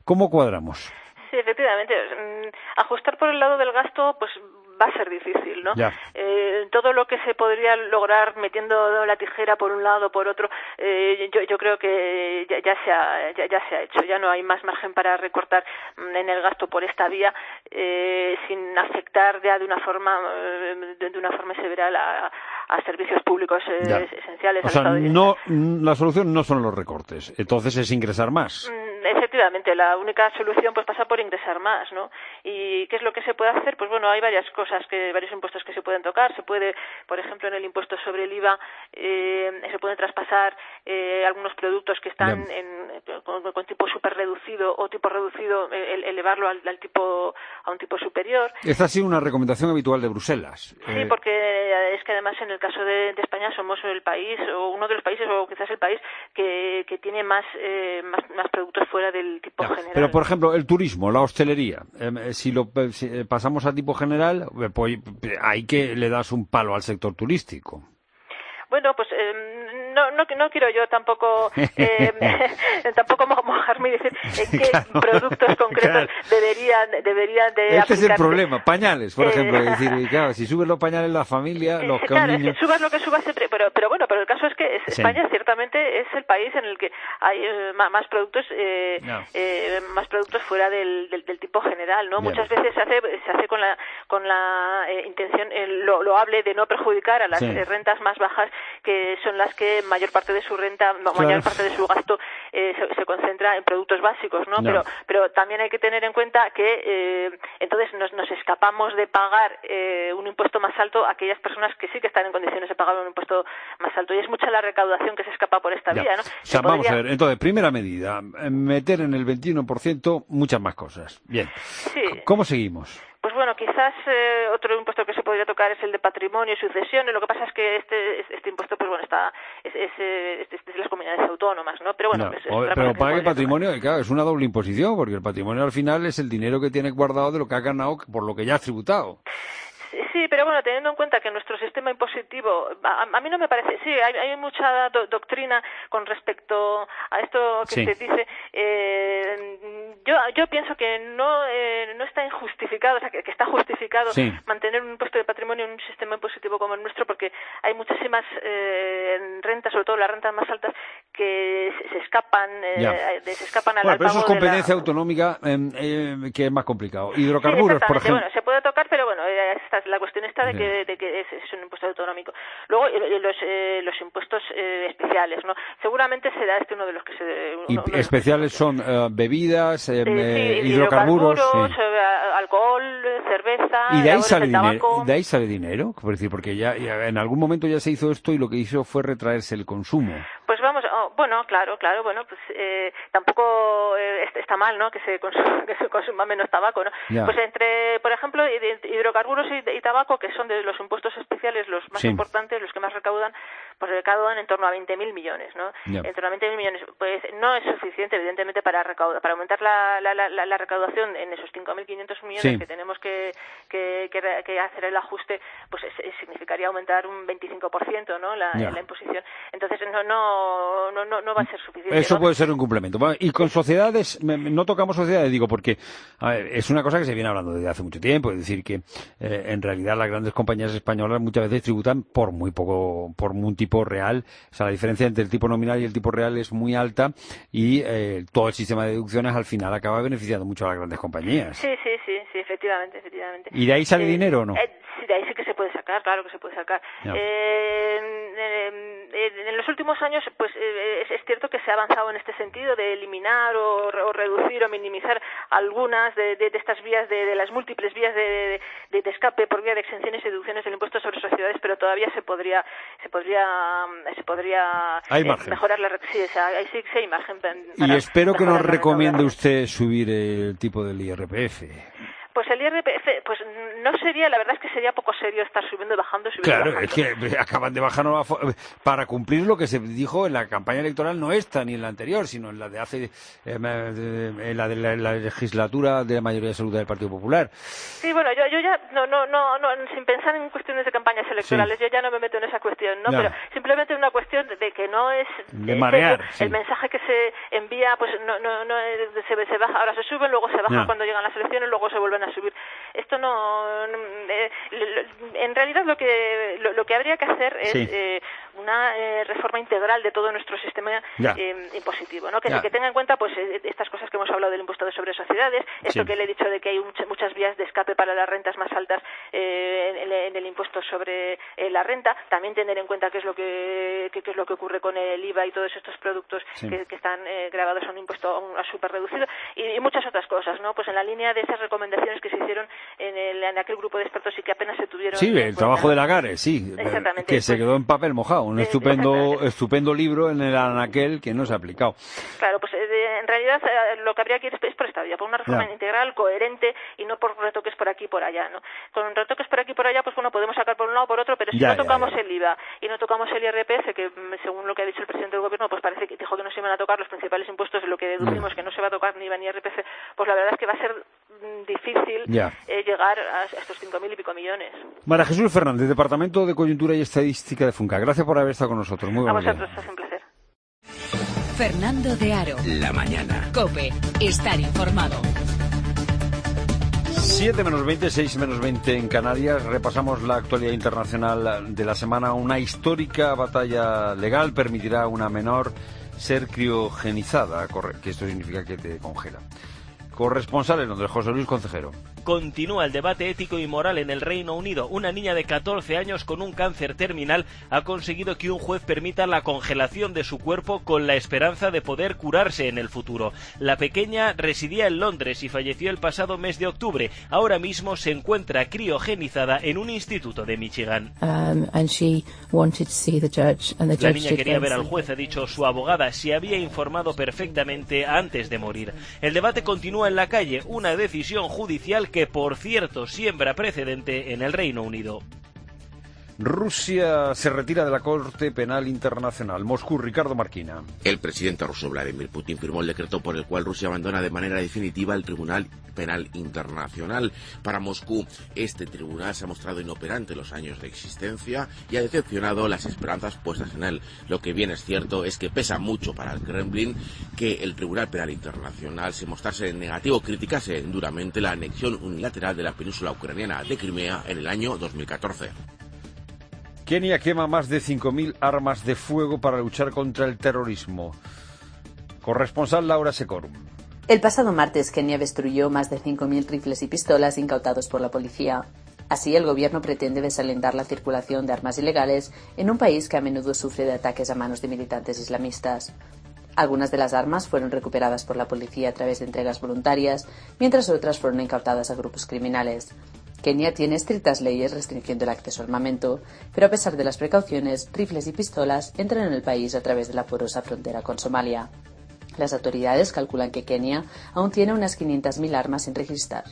¿Cómo cuadramos? Sí, efectivamente. Ajustar por el lado del gasto, pues va a ser difícil, ¿no? Eh, todo lo que se podría lograr metiendo la tijera por un lado o por otro, eh, yo, yo creo que ya, ya, se ha, ya, ya se ha hecho. Ya no hay más margen para recortar en el gasto por esta vía eh, sin afectar ya de una forma de, de una forma severa la, a servicios públicos eh, esenciales. O sea, no, la solución no son los recortes, entonces es ingresar más. Efectivamente, la única solución pues pasa por ingresar más, ¿no? ¿Y qué es lo que se puede hacer? Pues bueno, hay varias cosas, que varios impuestos que se pueden tocar. Se puede, por ejemplo, en el impuesto sobre el I V A, eh, se pueden traspasar eh, algunos productos que están en, con, con tipo súper reducido o tipo reducido, eh, elevarlo al, al tipo a un tipo superior. Esta ha sido una recomendación habitual de Bruselas. Sí, eh... porque es que además en el caso de, de España somos el país, o uno de los países, o quizás el país que, que tiene más, eh, más, más productos fuera del tipo ya, general. Pero, por ejemplo, el turismo, la hostelería, eh, si lo si pasamos a tipo general, pues ahí que le das un palo al sector turístico. Bueno, pues eh, no, no no quiero yo tampoco eh, tampoco mojarme y decir en qué claro, productos concretos claro. deberían deberían de este aplicarse. Es el problema, pañales, por ejemplo, es decir, claro, si subes los pañales la familia, los claro, niños... es que subas lo que subas siempre, pero pero bueno, pero el caso es que es, sí. España ciertamente es el país en el que hay eh, más productos eh, no. eh, más productos fuera del, del, del tipo general, ¿no? Bien. Muchas veces se hace se hace con la con la eh, intención eh, lo loable de no perjudicar a las sí. eh, rentas más bajas, que son las que mayor parte de su renta, claro. mayor parte de su gasto eh, se, se concentra en productos básicos, ¿no? no. Pero pero también hay que tener en cuenta que eh, entonces nos, nos escapamos de pagar eh, un impuesto más alto a aquellas personas que sí que están en condiciones de pagar un impuesto más alto, y es mucha la recaudación que se escapa por esta ya. vía, ¿no? O sea, podría... vamos a ver, entonces, primera medida, meter en el veintiuno por ciento muchas más cosas. Bien. Sí. ¿Cómo seguimos? Pues bueno, quizás eh, otro impuesto que se podría tocar es el de patrimonio y sucesiones. Lo que pasa es que este este impuesto, pues bueno, está es, es, es, es de las comunidades autónomas, ¿no? Pero bueno, no, es, es o, pero para que patrimonio, tocar. Claro, es una doble imposición, porque el patrimonio al final es el dinero que tienes guardado de lo que has ganado por lo que ya has tributado. Sí, pero bueno, teniendo en cuenta que nuestro sistema impositivo, a, a mí no me parece, sí, hay, hay mucha do, doctrina con respecto a esto que sí. se dice. Eh, yo yo pienso que no eh, no está injustificado, o sea, que, que está justificado sí. mantener un impuesto de patrimonio en un sistema impositivo como el nuestro, porque hay muchísimas eh, rentas, sobre todo las rentas más altas, que se, se escapan eh, se escapan al, bueno, al pero pago eso es competencia de la... autonómica, eh, eh, que es más complicado. Hidrocarburos, sí, por ejemplo. Bueno, se puede tocar, pero bueno, esta es la cuestión está de que, de que es, es un impuesto autonómico. Luego los eh, los impuestos eh, especiales, ¿no? Seguramente será este uno de los que se uno, y uno especiales son uh, bebidas, eh, eh, sí, hidrocarburos, hidrocarburos sí. eh, alcohol, cerveza, y de ahí sale dinero, de ahí sale dinero, por decir, porque ya, ya en algún momento ya se hizo esto y lo que hizo fue retraerse el consumo. Pues vamos, oh, bueno, claro, claro, bueno, pues eh, tampoco eh, está mal, ¿no? Que se consuma, que se consuma menos tabaco, ¿no? Ya. Pues entre, por ejemplo, hidrocarburos y, y tabaco, que son de los impuestos especiales los más sí. importantes, los que más recaudan, pues recaudan en torno a veinte mil millones, ¿no? Yeah. En torno a veinte mil millones. Pues no es suficiente, evidentemente, para recaudar, para aumentar la, la, la, la recaudación en esos cinco mil quinientos millones sí. que tenemos que, que, que, que hacer el ajuste, pues es, es, significaría aumentar un veinticinco por ciento, ¿no? La, yeah. la imposición. Entonces no, no, no, no, no va a ser suficiente. Eso ¿no? puede ser un complemento. Y con sociedades, no tocamos sociedades, digo, porque a ver, es una cosa que se viene hablando desde hace mucho tiempo, es decir, que eh, en realidad las grandes compañías españolas muchas veces tributan por muy poco, por un tipo real. O sea, la diferencia entre el tipo nominal y el tipo real es muy alta y eh, todo el sistema de deducciones al final acaba beneficiando mucho a las grandes compañías. Sí, sí, sí, sí, efectivamente, efectivamente. ¿Y de ahí sale eh, dinero o no? Eh, sí, de ahí sí que se puede sacar, claro que se puede sacar. No. Eh, eh, en los últimos años, pues eh, es, es cierto que se ha avanzado en este sentido de eliminar o, o reducir o minimizar algunas de, de, de estas vías, de, de las múltiples vías de, de, de escape por vía de exenciones y deducciones del impuesto sobre sociedades, pero todavía se podría se podría se podría hay eh, margen. mejorar la sí, o sea, ahí sí, sí hay margen para, y espero que nos recomiende usted subir el tipo del I R P F. Pues el I R P F, pues no sería, la verdad es que sería poco serio estar subiendo y bajando, subiendo claro, y bajando. Claro, es que acaban de bajar una para cumplir lo que se dijo en la campaña electoral, no esta ni en la anterior, sino en la de hace, eh, en la de la, la legislatura de la mayoría absoluta del Partido Popular. Sí, bueno, yo, yo ya, no, no, no, no, sin pensar en cuestiones de campañas electorales, sí. yo ya no me meto en esa cuestión, ¿no? Ya. Pero simplemente una cuestión cuestión de que no es de marear, el, sí. el mensaje que se envía, pues no, no, no se, se baja, ahora se suben, luego se bajan no. cuando llegan las elecciones, luego se vuelven a subir. Esto no, no eh, en realidad lo que lo, lo que habría que hacer es sí. eh, una eh, reforma integral de todo nuestro sistema eh, impositivo, ¿no? Que, que tenga en cuenta pues estas cosas que hemos hablado del impuesto de sobre sociedades, esto sí. que le he dicho de que hay much, muchas vías de escape para las rentas más altas eh, en, en el impuesto sobre eh, la renta, también tener en cuenta qué es lo que qué, qué es lo que ocurre con el I V A y todos estos productos sí. que, que están eh, grabados a un impuesto a súper reducido y, y muchas otras cosas, ¿no? Pues en la línea de esas recomendaciones que se hicieron en, el, en aquel grupo de expertos y que apenas se tuvieron sí, el cuenta. trabajo de Lagares, sí, exactamente, que pues, se quedó en papel mojado, un estupendo estupendo libro en el anaquel que no se ha aplicado. Claro, pues eh, en realidad eh, lo que habría que ir es por esta vía, por una reforma ya. integral, coherente y no por retoques por aquí y por allá, ¿no? Con retoques por aquí y por allá, pues bueno, podemos sacar por un lado o por otro, pero si ya, no tocamos ya, ya. el I V A y no tocamos el I R P F, que según lo que ha dicho el presidente del gobierno, pues parece que dijo que no se iban a tocar los principales impuestos, lo que deducimos mm. que no se va a tocar ni I V A ni I R P F, pues la verdad es que va a ser difícil eh, llegar a estos cinco mil y pico millones. María Jesús Fernández, Departamento de Coyuntura y Estadística de Funca. Gracias por haber estado con nosotros. Muy a vosotros, es un placer. Fernando de Aro. La mañana. COPE. Estar informado. siete menos veinte, seis menos veinte en Canarias. Repasamos la actualidad internacional de la semana. Una histórica batalla legal permitirá a una menor ser criogenizada, que esto significa que te congela. Corresponsal en Londres, José Luis Concejero. Continúa el debate ético y moral en el Reino Unido. Una niña de catorce años con un cáncer terminal ha conseguido que un juez permita la congelación de su cuerpo con la esperanza de poder curarse en el futuro. La pequeña residía en Londres y falleció el pasado mes de octubre. Ahora mismo se encuentra criogenizada en un instituto de Michigan. Um, and she wanted to see the judge, and the judge la niña quería ver al juez, ha dicho su abogada. Se había informado perfectamente antes de morir. El debate continúa en la calle, una decisión judicial que, por cierto, siembra precedente en el Reino Unido. Rusia se retira de la Corte Penal Internacional. Moscú, Ricardo Marquina. El presidente ruso Vladimir Putin firmó el decreto por el cual Rusia abandona de manera definitiva el Tribunal Penal Internacional. Para Moscú, este tribunal se ha mostrado inoperante en los años de existencia y ha decepcionado las esperanzas puestas en él. Lo que bien es cierto es que pesa mucho para el Kremlin que el Tribunal Penal Internacional se mostrase en negativo, criticase duramente la anexión unilateral de la península ucraniana de Crimea en el año dos mil catorce. Kenia quema más de cinco mil armas de fuego para luchar contra el terrorismo. Corresponsal Laura Secorum. El pasado martes, Kenia destruyó más de cinco mil rifles y pistolas incautados por la policía. Así, el gobierno pretende desalentar la circulación de armas ilegales en un país que a menudo sufre de ataques a manos de militantes islamistas. Algunas de las armas fueron recuperadas por la policía a través de entregas voluntarias, mientras otras fueron incautadas a grupos criminales. Kenia tiene estrictas leyes restringiendo el acceso al armamento, pero a pesar de las precauciones, rifles y pistolas entran en el país a través de la porosa frontera con Somalia. Las autoridades calculan que Kenia aún tiene unas quinientas mil armas sin registrar.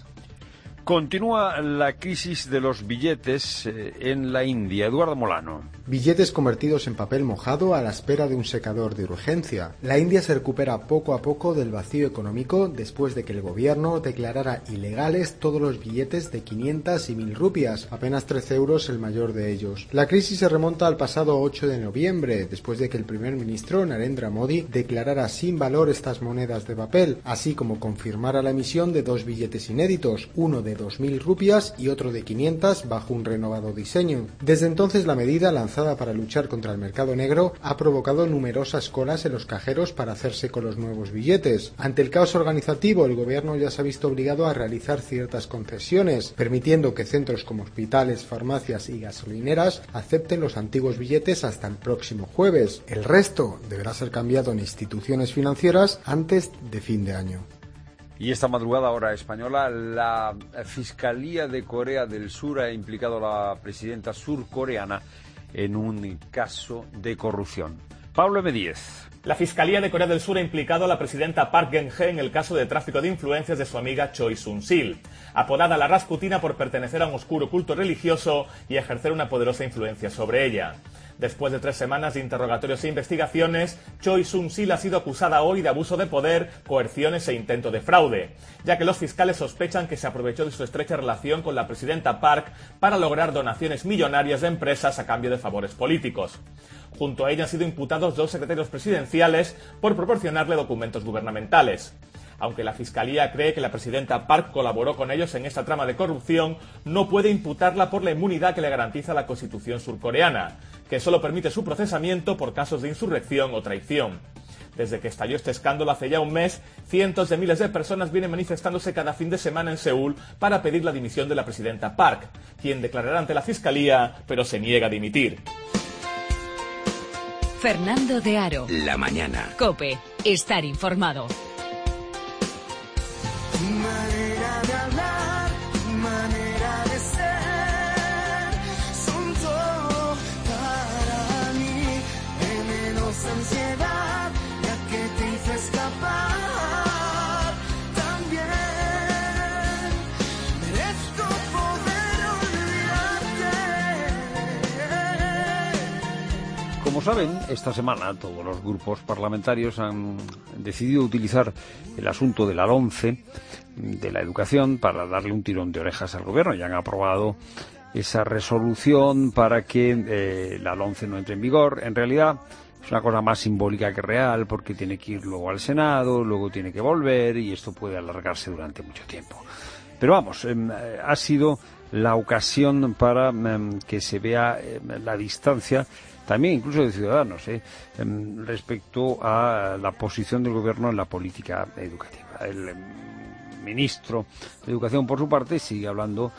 Continúa la crisis de los billetes eh, en la India. Eduardo Molano. Billetes convertidos en papel mojado a la espera de un secador de urgencia. La India se recupera poco a poco del vacío económico después de que el gobierno declarara ilegales todos los billetes de quinientas y mil rupias, apenas trece euros el mayor de ellos. La crisis se remonta al pasado ocho de noviembre, después de que el primer ministro Narendra Modi declarara sin valor estas monedas de papel, así como confirmara la emisión de dos billetes inéditos, uno de dos mil rupias y otro de quinientas bajo un renovado diseño. Desde entonces, la medida lanzada para luchar contra el mercado negro ha provocado numerosas colas en los cajeros para hacerse con los nuevos billetes. Ante el caos organizativo, el gobierno ya se ha visto obligado a realizar ciertas concesiones, permitiendo que centros como hospitales, farmacias y gasolineras acepten los antiguos billetes hasta el próximo jueves. El resto deberá ser cambiado en instituciones financieras antes de fin de año. Y esta madrugada, hora española, la Fiscalía de Corea del Sur ha implicado a la presidenta surcoreana en un caso de corrupción. Pablo M. Díez. La Fiscalía de Corea del Sur ha implicado a la presidenta Park Geun-hye en el caso de tráfico de influencias de su amiga Choi Soon-sil, apodada la Rasputina por pertenecer a un oscuro culto religioso y ejercer una poderosa influencia sobre ella. Después de tres semanas de interrogatorios e investigaciones, Choi Soon-sil ha sido acusada hoy de abuso de poder, coerciones e intento de fraude, ya que los fiscales sospechan que se aprovechó de su estrecha relación con la presidenta Park para lograr donaciones millonarias de empresas a cambio de favores políticos. Junto a ella han sido imputados dos secretarios presidenciales por proporcionarle documentos gubernamentales. Aunque la Fiscalía cree que la presidenta Park colaboró con ellos en esta trama de corrupción, no puede imputarla por la inmunidad que le garantiza la Constitución surcoreana, que solo permite su procesamiento por casos de insurrección o traición. Desde que estalló este escándalo hace ya un mes, cientos de miles de personas vienen manifestándose cada fin de semana en Seúl para pedir la dimisión de la presidenta Park, quien declarará ante la Fiscalía, pero se niega a dimitir. Fernando de Aro. La mañana. COPE. Estar informado. Manera de hablar, manera de ser, son todo para mí. De menos ansiedad, ya que te hice escapar. También merezco poder olvidarte. Como saben, esta semana todos los grupos parlamentarios han decidido utilizar el asunto de la LOMCE, de la educación, para darle un tirón de orejas al gobierno. Ya han aprobado esa resolución para que eh, la LOMCE no entre en vigor. En realidad es una cosa más simbólica que real, porque tiene que ir luego al Senado, luego tiene que volver, y esto puede alargarse durante mucho tiempo. Pero vamos, eh, ha sido la ocasión para eh, que se vea eh, la distancia, también incluso de Ciudadanos, eh, eh, respecto a la posición del gobierno en la política educativa. El eh, ministro de Educación, por su parte, sigue hablando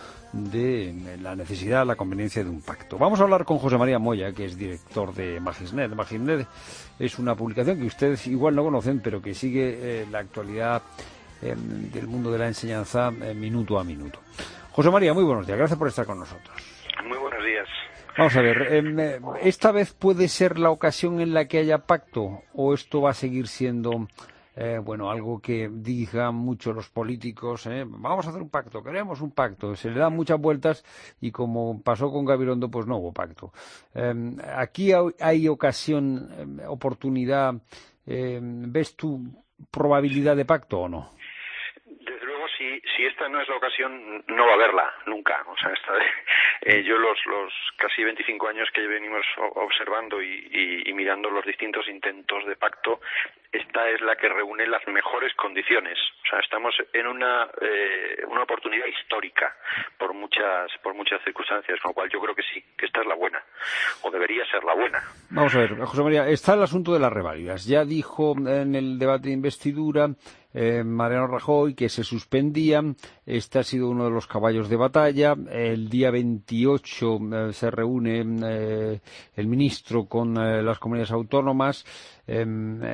de la necesidad, la conveniencia de un pacto. Vamos a hablar con José María Moya, que es director de Magisnet. Magisnet es una publicación que ustedes igual no conocen, pero que sigue eh, la actualidad eh, del mundo de la enseñanza eh, minuto a minuto. José María, muy buenos días. Gracias por estar con nosotros. Muy buenos días. Vamos a ver, eh, ¿esta vez puede ser la ocasión en la que haya pacto, o esto va a seguir siendo Eh, bueno, algo que digan mucho los políticos, eh, vamos a hacer un pacto, queremos un pacto, se le dan muchas vueltas y como pasó con Gabilondo, pues no hubo pacto? Eh, aquí hay, hay ocasión, eh, oportunidad, eh, ¿ves tu probabilidad de pacto o no? Desde luego, si, si esta no es la ocasión, no va a haberla nunca. O sea, esta, eh, yo los, los casi veinticinco años que venimos observando y, y, y mirando los distintos intentos de pacto, esta es la que reúne las mejores condiciones. O sea, estamos en una eh, una oportunidad histórica por muchas por muchas circunstancias, con lo cual yo creo que sí, que esta es la buena, o debería ser la buena. Vamos a ver, José María, está el asunto de las reválidas. Ya dijo en el debate de investidura eh, Mariano Rajoy que se suspendían. Este ha sido uno de los caballos de batalla. El día veintiocho eh, se reúne eh, el ministro con eh, las comunidades autónomas. Eh,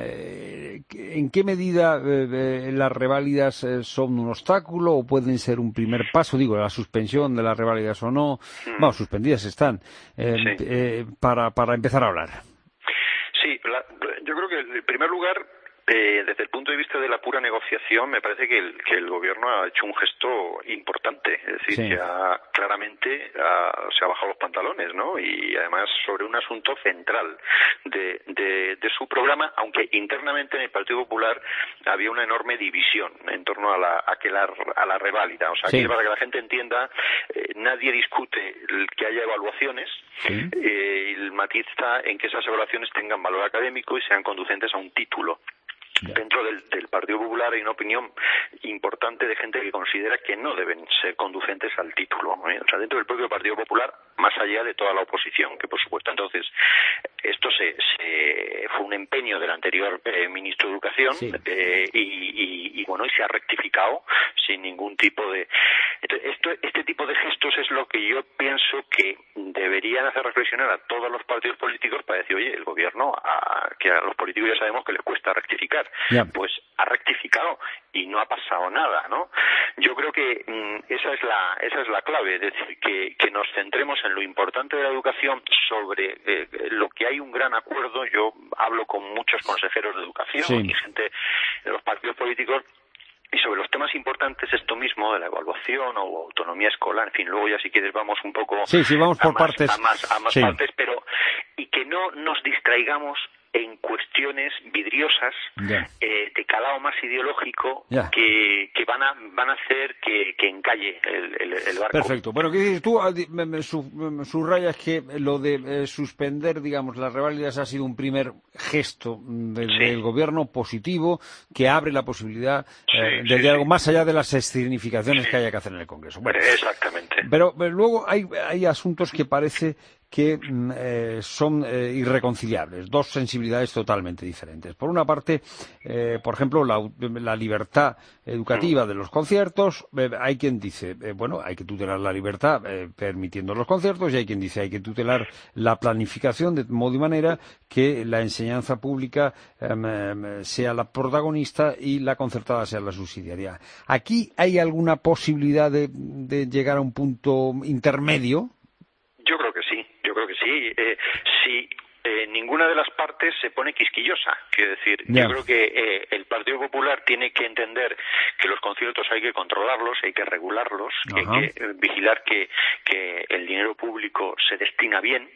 ¿En qué medida eh, las reválidas eh, son un obstáculo o pueden ser un primer paso? Digo, la suspensión de las reválidas o no. Mm. Bueno, suspendidas están. Eh, sí. eh, para, para empezar a hablar. Sí, la, yo creo que en primer lugar, Eh, desde el punto de vista de la pura negociación, me parece que el, que el gobierno ha hecho un gesto importante. Es decir, sí. que ha, claramente ha, se ha bajado los pantalones, ¿no? Y además sobre un asunto central de, de, de su programa, aunque internamente en el Partido Popular había una enorme división en torno a la, a que la, a la reválida. O sea, sí. que para que la gente entienda, eh, nadie discute el que haya evaluaciones. Sí. Eh, el matiz está en que esas evaluaciones tengan valor académico y sean conducentes a un título. Ya. Dentro del, del Partido Popular hay una opinión importante de gente que considera que no deben ser conducentes al título, ¿eh? O sea, dentro del propio Partido Popular, más allá de toda la oposición, que por supuesto. Entonces, esto se, se fue un empeño del anterior eh, ministro de Educación, sí. eh, y, y, y bueno, y se ha rectificado sin ningún tipo de... Entonces, esto, este tipo de gestos es lo que yo pienso que deberían hacer reflexionar a todos los partidos políticos para decir, oye, el gobierno, a, que a los políticos ya sabemos que les cuesta rectificar. Yeah. Pues ha rectificado y no ha pasado nada, ¿no? Yo creo que mmm, esa es la esa es la clave, es decir, que, que nos centremos en lo importante de la educación, sobre eh, lo que hay un gran acuerdo. Yo hablo con muchos consejeros de educación sí. y gente de los partidos políticos, y sobre los temas importantes, esto mismo de la evaluación o autonomía escolar, en fin, luego ya si quieres vamos un poco sí, sí, vamos por a, más, partes. a más, a más sí. partes, pero y que no nos distraigamos en cuestiones vidriosas eh, de calado más ideológico que, que van a van a hacer que, que encalle el, el, el barco. Perfecto. Bueno, ¿qué dices tú? Me, me, me subrayas que lo de eh, suspender, digamos, las reválidas ha sido un primer gesto del, sí. del gobierno positivo que abre la posibilidad eh, sí, de, sí, de algo sí. más allá de las escenificaciones sí. que haya que hacer en el Congreso. Bueno, exactamente. Pero, pero luego hay, hay asuntos que parece que eh, son eh, irreconciliables, dos sensibilidades totalmente diferentes. Por una parte, eh, por ejemplo, la, la libertad educativa de los conciertos. Eh, hay quien dice, eh, bueno, hay que tutelar la libertad eh, permitiendo los conciertos, y hay quien dice hay que tutelar la planificación de modo y manera que la enseñanza pública eh, sea la protagonista y la concertada sea la subsidiaria. ¿Aquí hay alguna posibilidad de, de llegar a un punto intermedio? Yo creo que sí, yo creo que sí. Eh, sí. Eh, ninguna de las partes se pone quisquillosa. Quiero decir, yeah. yo creo que eh, el Partido Popular tiene que entender que los conciertos hay que controlarlos, hay que regularlos, hay que eh, vigilar que, que el dinero público se destina bien.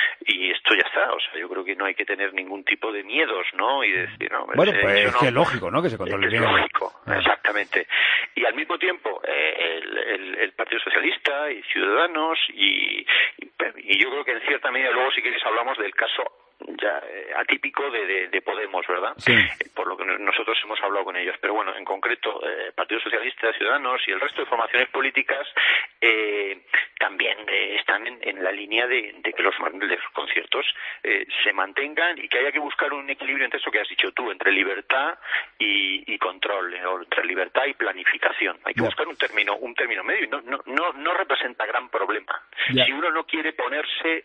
Y esto ya está, o sea, yo creo que no hay que tener ningún tipo de miedos, ¿no? Y decir, no, bueno, pues es no, que es lógico, ¿no? Que se controle bien. Es lógico, ah. exactamente. Y al mismo tiempo, eh, el, el, el Partido Socialista y Ciudadanos y, y, y yo creo que en cierta medida, luego si queréis hablamos del caso ya eh, atípico de, de, de Podemos, ¿verdad? Sí. Eh, por lo que nosotros hemos hablado con ellos. Pero bueno, en concreto, eh, Partido Socialista, Ciudadanos y el resto de formaciones políticas eh, también eh, están en, en la línea de, de que los, de los conciertos eh, se mantengan y que haya que buscar un equilibrio entre eso que has dicho tú, entre libertad y, y control, eh, o entre libertad y planificación. Hay que yeah. buscar un término, un término medio y no, no, no, no representa gran problema. Yeah. Si uno no quiere ponerse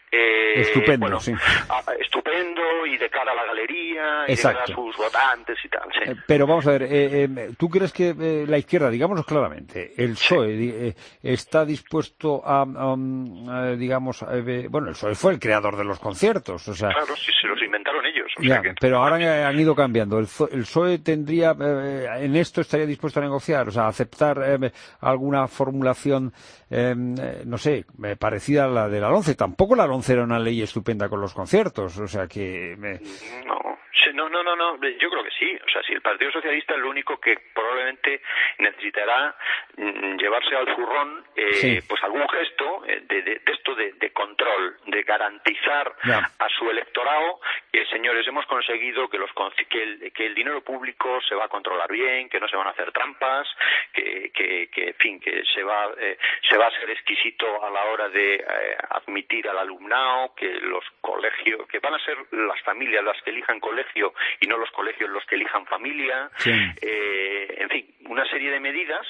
eh, estupendo, bueno, sí. a, estupendo y de cara a la galería y Exacto. de cara a sus votantes y tal. Sí. Eh, pero vamos a ver, eh, eh, ¿tú crees que eh, la izquierda, digámoslo claramente, el P S O E sí. eh, está dispuesto a, um, a digamos, eh, bueno, el P S O E fue el creador de los conciertos, o sea... Claro, sí, se los inventaron ellos. O ya, sea que... Pero ahora han, han ido cambiando. El, el P S O E tendría, eh, en esto estaría dispuesto a negociar, o sea, a aceptar eh, alguna formulación, eh, no sé, eh, parecida a la de la LOMCE. Tampoco la LOMCE era una ley estupenda con los conciertos, o sea que... Me... No. No, no, no, no, yo creo que sí. O sea, si el Partido Socialista es lo único que probablemente necesitará mm, llevarse al zurrón, eh, sí. pues algún gesto de, de, de esto de, de control, de garantizar yeah. a su electorado que, señores, hemos conseguido que, los, que, el, que el dinero público se va a controlar bien, que no se van a hacer trampas, que, que, que en fin, que se va, eh, se va a ser exquisito a la hora de eh, admitir al alumnado, que los colegios, que van a ser las familias las que elijan colegio y no los colegios los que elijan familia, sí. eh, en fin, una serie de medidas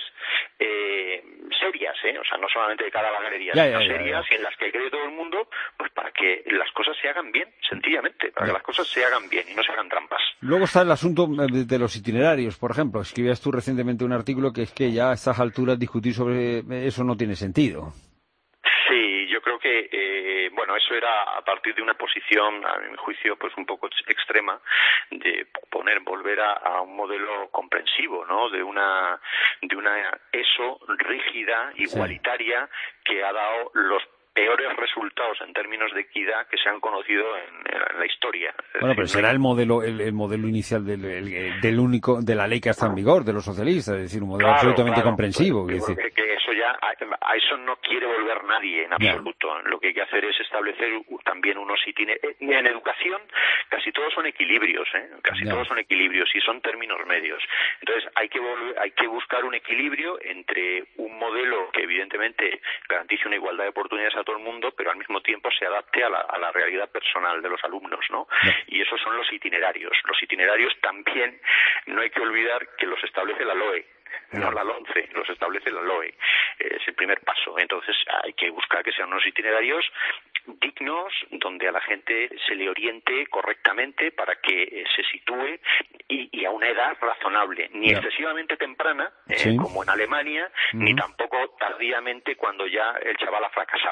eh, serias, ¿eh? O sea, no solamente de cara a la galería, ya, sino ya, ya, serias ya. y en las que cree todo el mundo, pues para que las cosas se hagan bien, sencillamente, para ya. que las cosas se hagan bien y no se hagan trampas. Luego está el asunto de los itinerarios, por ejemplo. Escribías tú recientemente un artículo que es que ya a estas alturas discutir sobre eso no tiene sentido. Sí, yo creo que, eh, bueno, eso era a partir de una posición, a mi juicio, pues un poco extrema, de poner, volver a, a un modelo comprensivo, ¿no? De una, de una ESO rígida, igualitaria, sí. que ha dado los peores resultados en términos de equidad que se han conocido en, en la historia. Es bueno, decir, pero será el modelo el, el modelo inicial del, el, del único de la ley que está en vigor, de los socialistas, es decir, un modelo claro, absolutamente claro, comprensivo. Pues, decir. Que, que eso ya a, a eso no quiere volver nadie en absoluto. Yeah. Lo que hay que hacer es establecer también unos itinerarios. En educación casi todos son equilibrios, ¿eh? Casi yeah. todos son equilibrios y son términos medios. Entonces hay que volver, hay que buscar un equilibrio entre un modelo que evidentemente garantice una igualdad de oportunidades a todo el mundo, pero al mismo tiempo se adapte a la, a la realidad personal de los alumnos, ¿no? Yeah. Y esos son los itinerarios. Los itinerarios también no hay que olvidar que los establece la LOE. No la LOMCE, los establece la LOE. Es el primer paso. Entonces hay que buscar que sean unos itinerarios dignos, donde a la gente se le oriente correctamente para que se sitúe y, y a una edad razonable, ni yeah. excesivamente temprana, eh, sí. como en Alemania, uh-huh. ni tampoco tardíamente cuando ya el chaval ha fracasado.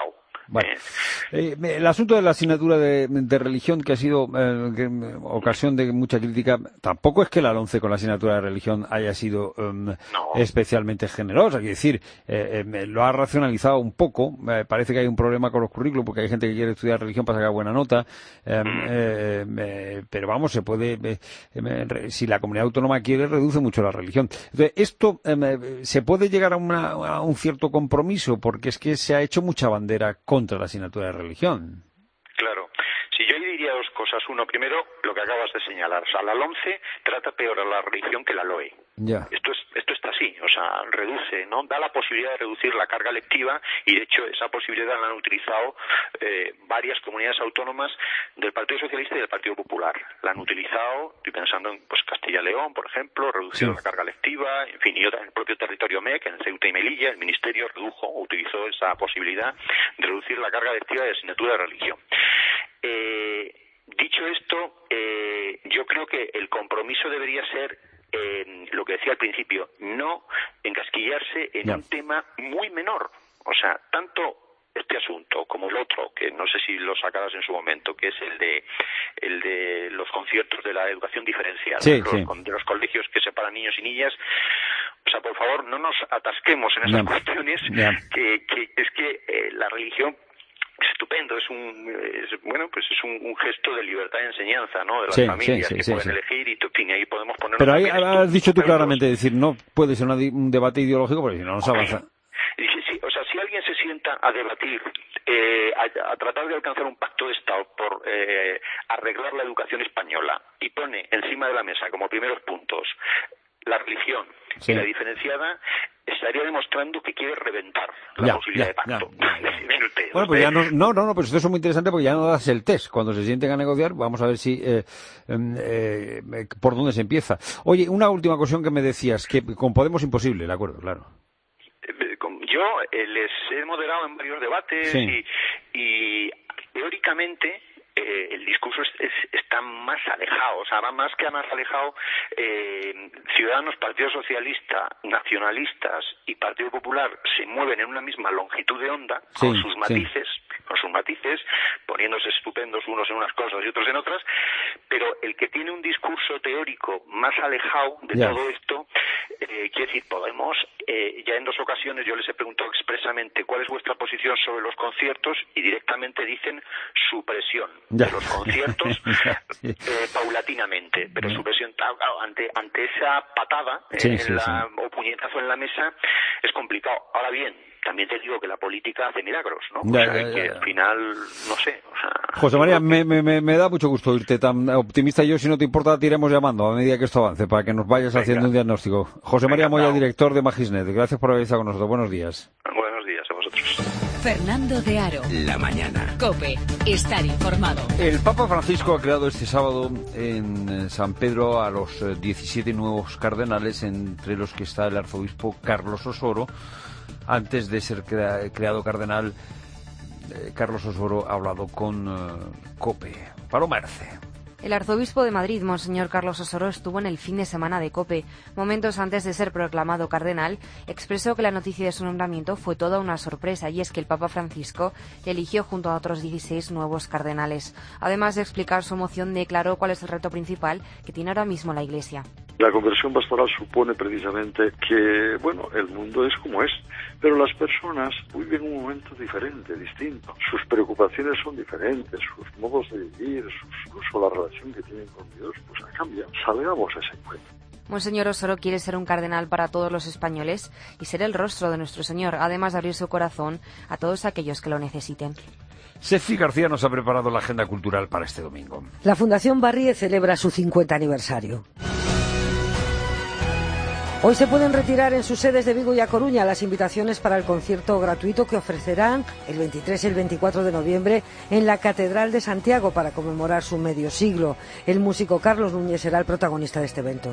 Bueno, eh, el asunto de la asignatura de, de religión, que ha sido eh, que, ocasión de mucha crítica, tampoco es que la LOMCE con la asignatura de religión haya sido um, no. especialmente generosa. Quiero decir, eh, eh, lo ha racionalizado un poco. Eh, parece que hay un problema con los currículos porque hay gente que quiere estudiar religión para sacar buena nota. Eh, eh, eh, pero vamos, se puede, eh, eh, si la comunidad autónoma quiere, reduce mucho la religión. Entonces, esto eh, se puede llegar a, una, a un cierto compromiso porque es que se ha hecho mucha bandera con contra la asignatura de religión. Claro. Si yo diría dos cosas. Uno, primero, lo que acabas de señalar. O sea, la LOMCE trata peor a la religión que la LOE. Ya. Esto es, esto está así. O sea, reduce, ¿no? Da la posibilidad de reducir la carga lectiva y, de hecho, esa posibilidad la han utilizado eh, varias comunidades autónomas del Partido Socialista y del Partido Popular. La han utilizado, estoy pensando en pues Castilla y León, por ejemplo, reducido sí. la carga lectiva, en fin, y otra, en el propio territorio M E C, en Ceuta y Melilla, el Ministerio redujo, utilizó esa posibilidad de reducir la carga lectiva de asignatura de religión. Eh, dicho esto, eh, yo creo que el compromiso debería ser eh, lo que decía al principio, no encasquillarse en yeah. un tema muy menor. O sea, tanto este asunto como el otro, que no sé si lo sacarás en su momento, que es el de el de los conciertos de la educación diferenciada, sí, los, sí. de los colegios que separan niños y niñas. O sea, por favor, no nos atasquemos en esas yeah. cuestiones, yeah. que, que es que eh, la religión es estupendo, es un es, bueno pues es un, un gesto de libertad de enseñanza, ¿no? De las sí, familias sí, sí, que sí, pueden sí. elegir y en fin, ahí podemos poner. Pero ahí has dicho tú claramente, decir, no puede ser una, un debate ideológico porque si no, no se avanza. Sí, sí, o sea, si alguien se sienta a debatir, eh, a, a tratar de alcanzar un pacto de Estado por eh, arreglar la educación española y pone encima de la mesa como primeros puntos la religión sí. y la diferenciada, estaría demostrando que quiere reventar la ya, posibilidad ya, de pacto. Ya, ya, ya. Usted, bueno, pues ya no, no, no, no, pues esto es muy interesante porque ya no das el test. Cuando se sienten a negociar, vamos a ver si eh, eh, por dónde se empieza. Oye, una última cuestión que me decías, que con Podemos imposible, de acuerdo, claro. Yo eh, les he moderado en varios debates sí. y, y teóricamente eh, el discurso es, es, está más alejado, o sea, va más que más alejado. eh, Ciudadanos, Partido Socialista, nacionalistas y Partido Popular se mueven en una misma longitud de onda, sí, con sus matices, sí. con sus matices, poniéndose estupendos unos en unas cosas y otros en otras, pero el que tiene un discurso teórico más alejado de yeah. todo esto, eh, quiere decir, Podemos, eh, ya en dos ocasiones yo les he preguntado expresamente cuál es vuestra posición sobre los conciertos y directamente dicen supresión yeah. de los conciertos sí. eh, paulatinamente, pero yeah. supresión ante, ante esa patada sí, en sí, la, sí. o puñetazo en la mesa es complicado. Ahora bien, también te digo que la política hace milagros, ¿no? Ya, o sea, ya, ya, que ya. al final, no sé. O sea, José María, me, me, me da mucho gusto oírte tan optimista. Yo, si no te importa, te iremos llamando a medida que esto avance para que nos vayas Venga. haciendo un diagnóstico. José María Encantado. Moya, director de Magisnet. Gracias por haber estado con nosotros. Buenos días. Buenos días a vosotros. Fernando de Aro. La mañana. COPE. Estar informado. El Papa Francisco ha creado este sábado en San Pedro a los diecisiete nuevos cardenales, entre los que está el arzobispo Carlos Osoro. Antes de ser crea- creado cardenal, eh, Carlos Osoro ha hablado con eh, COPE. Paloma Arce. El arzobispo de Madrid, Monseñor Carlos Osoro, estuvo en el fin de semana de COPE. Momentos antes de ser proclamado cardenal, expresó que la noticia de su nombramiento fue toda una sorpresa, y es que el Papa Francisco le eligió junto a otros dieciséis nuevos cardenales. Además de explicar su moción, declaró cuál es el reto principal que tiene ahora mismo la Iglesia. La conversión pastoral supone precisamente que, bueno, el mundo es como es, pero las personas viven un momento diferente, distinto. Sus preocupaciones son diferentes, sus modos de vivir, sus, incluso la relación que tienen con Dios, pues ha cambiado. Salgamos a ese encuentro. Monseñor Osoro quiere ser un cardenal para todos los españoles y ser el rostro de nuestro Señor, además de abrir su corazón a todos aquellos que lo necesiten. Sefi García nos ha preparado la agenda cultural para este domingo. La Fundación Barrie celebra su cincuenta aniversario. Hoy se pueden retirar en sus sedes de Vigo y A Coruña las invitaciones para el concierto gratuito que ofrecerán el veintitrés y el veinticuatro de noviembre en la Catedral de Santiago para conmemorar su medio siglo. El músico Carlos Núñez será el protagonista de este evento.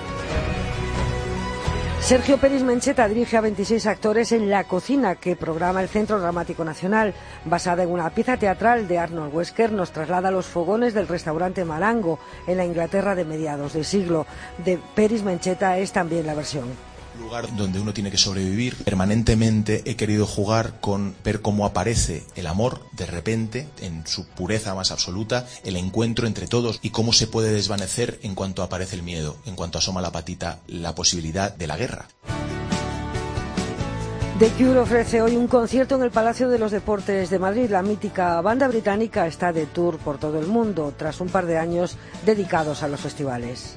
Sergio Peris Mencheta dirige a veintiséis actores en La Cocina, que programa el Centro Dramático Nacional. Basada en una pieza teatral de Arnold Wesker, nos traslada a los fogones del restaurante Marango, en la Inglaterra de mediados de siglo. De Peris Mencheta es también la versión. lugar donde uno tiene que sobrevivir. Permanentemente he querido jugar con ver cómo aparece el amor de repente, en su pureza más absoluta, el encuentro entre todos y cómo se puede desvanecer en cuanto aparece el miedo, en cuanto asoma la patita la posibilidad de la guerra. The Cure ofrece hoy un concierto en el Palacio de los Deportes de Madrid. La mítica banda británica está de tour por todo el mundo, tras un par de años dedicados a los festivales.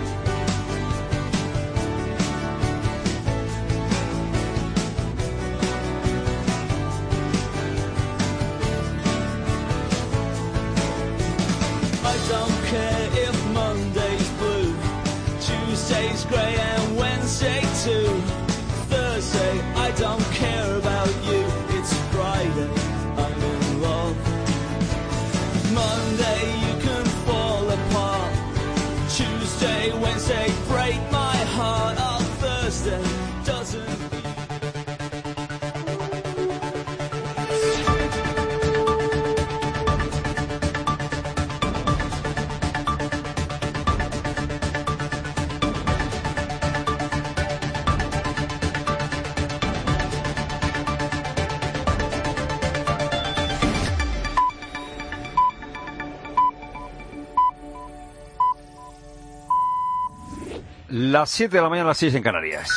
Las siete de la mañana, las seis en Canarias.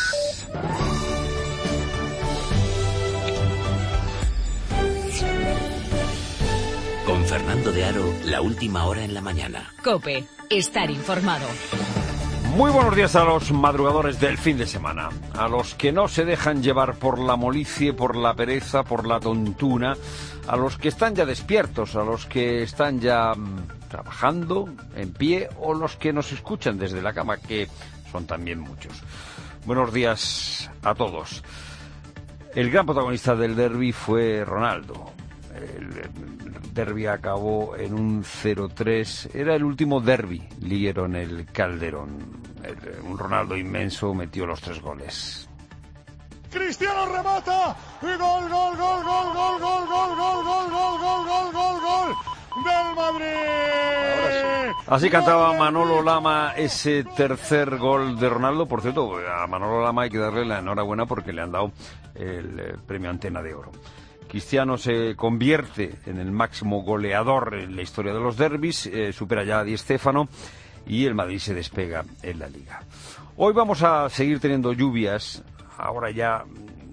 Con Fernando de Aro, la última hora en la mañana. COPE, estar informado. Muy buenos días a los madrugadores del fin de semana, a los que no se dejan llevar por la molicie, por la pereza, por la tontuna, a los que están ya despiertos, a los que están ya mmm, trabajando en pie o los que nos escuchan desde la cama, que son también muchos. Buenos días a todos. El gran protagonista del derbi fue Ronaldo. El derbi acabó en un cero tres. Era el último derbi liguero en el Calderón. El, un Ronaldo inmenso metió los tres goles. Cristiano remata y gol, gol, gol, gol, gol, gol, gol, gol, gol, gol, gol, gol, gol, gol del Madrid. Así cantaba Manolo Lama ese tercer gol de Ronaldo. Por cierto, a Manolo Lama hay que darle la enhorabuena porque le han dado el premio Antena de Oro. Cristiano se convierte en el máximo goleador en la historia de los derbis, eh, supera ya a Di Stéfano y el Madrid se despega en la Liga. Hoy vamos a seguir teniendo lluvias, ahora ya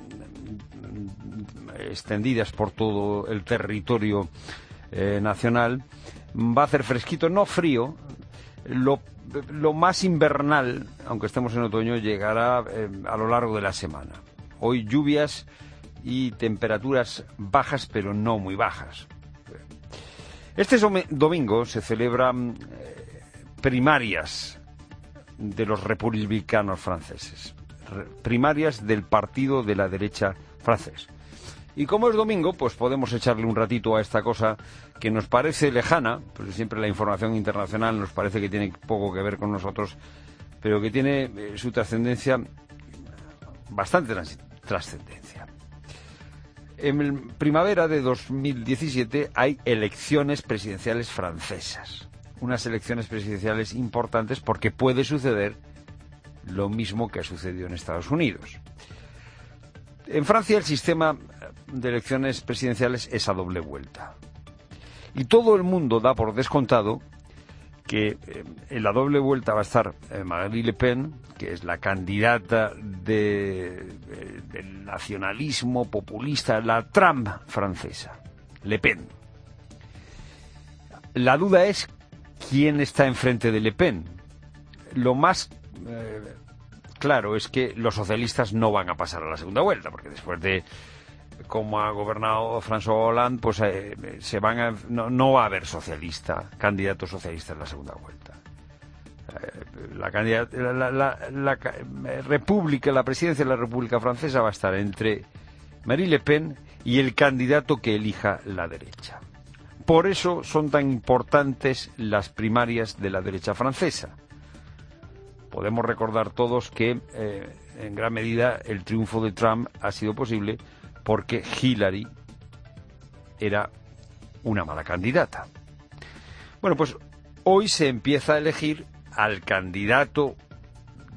extendidas por todo el territorio eh, nacional. Va a hacer fresquito, no frío. Lo, lo más invernal, aunque estemos en otoño, llegará eh, a lo largo de la semana. Hoy lluvias y temperaturas bajas, pero no muy bajas. Este domingo se celebran eh, primarias de los republicanos franceses, primarias del partido de la derecha francés. Y como es domingo, pues podemos echarle un ratito a esta cosa que nos parece lejana, porque siempre la información internacional nos parece que tiene poco que ver con nosotros, pero que tiene eh, su trascendencia, bastante trascendencia. En primavera de dos mil diecisiete hay elecciones presidenciales francesas. Unas elecciones presidenciales importantes porque puede suceder lo mismo que ha sucedido en Estados Unidos. En Francia el sistema de elecciones presidenciales es a doble vuelta. Y todo el mundo da por descontado que eh, en la doble vuelta va a estar eh, Marine Le Pen, que es la candidata de, de, del nacionalismo populista, la Trump francesa, Le Pen. La duda es quién está enfrente de Le Pen. Lo más eh, claro es que los socialistas no van a pasar a la segunda vuelta, porque después de cómo ha gobernado François Hollande, pues eh, se van a, no, no va a haber socialista, candidato socialista en la segunda vuelta. Eh, la, candidata, la, la, la, la, la República, la presidencia de la República Francesa va a estar entre Marine Le Pen y el candidato que elija la derecha. Por eso son tan importantes las primarias de la derecha francesa. Podemos recordar todos que eh, en gran medida el triunfo de Trump ha sido posible porque Hillary era una mala candidata. Bueno, pues hoy se empieza a elegir al candidato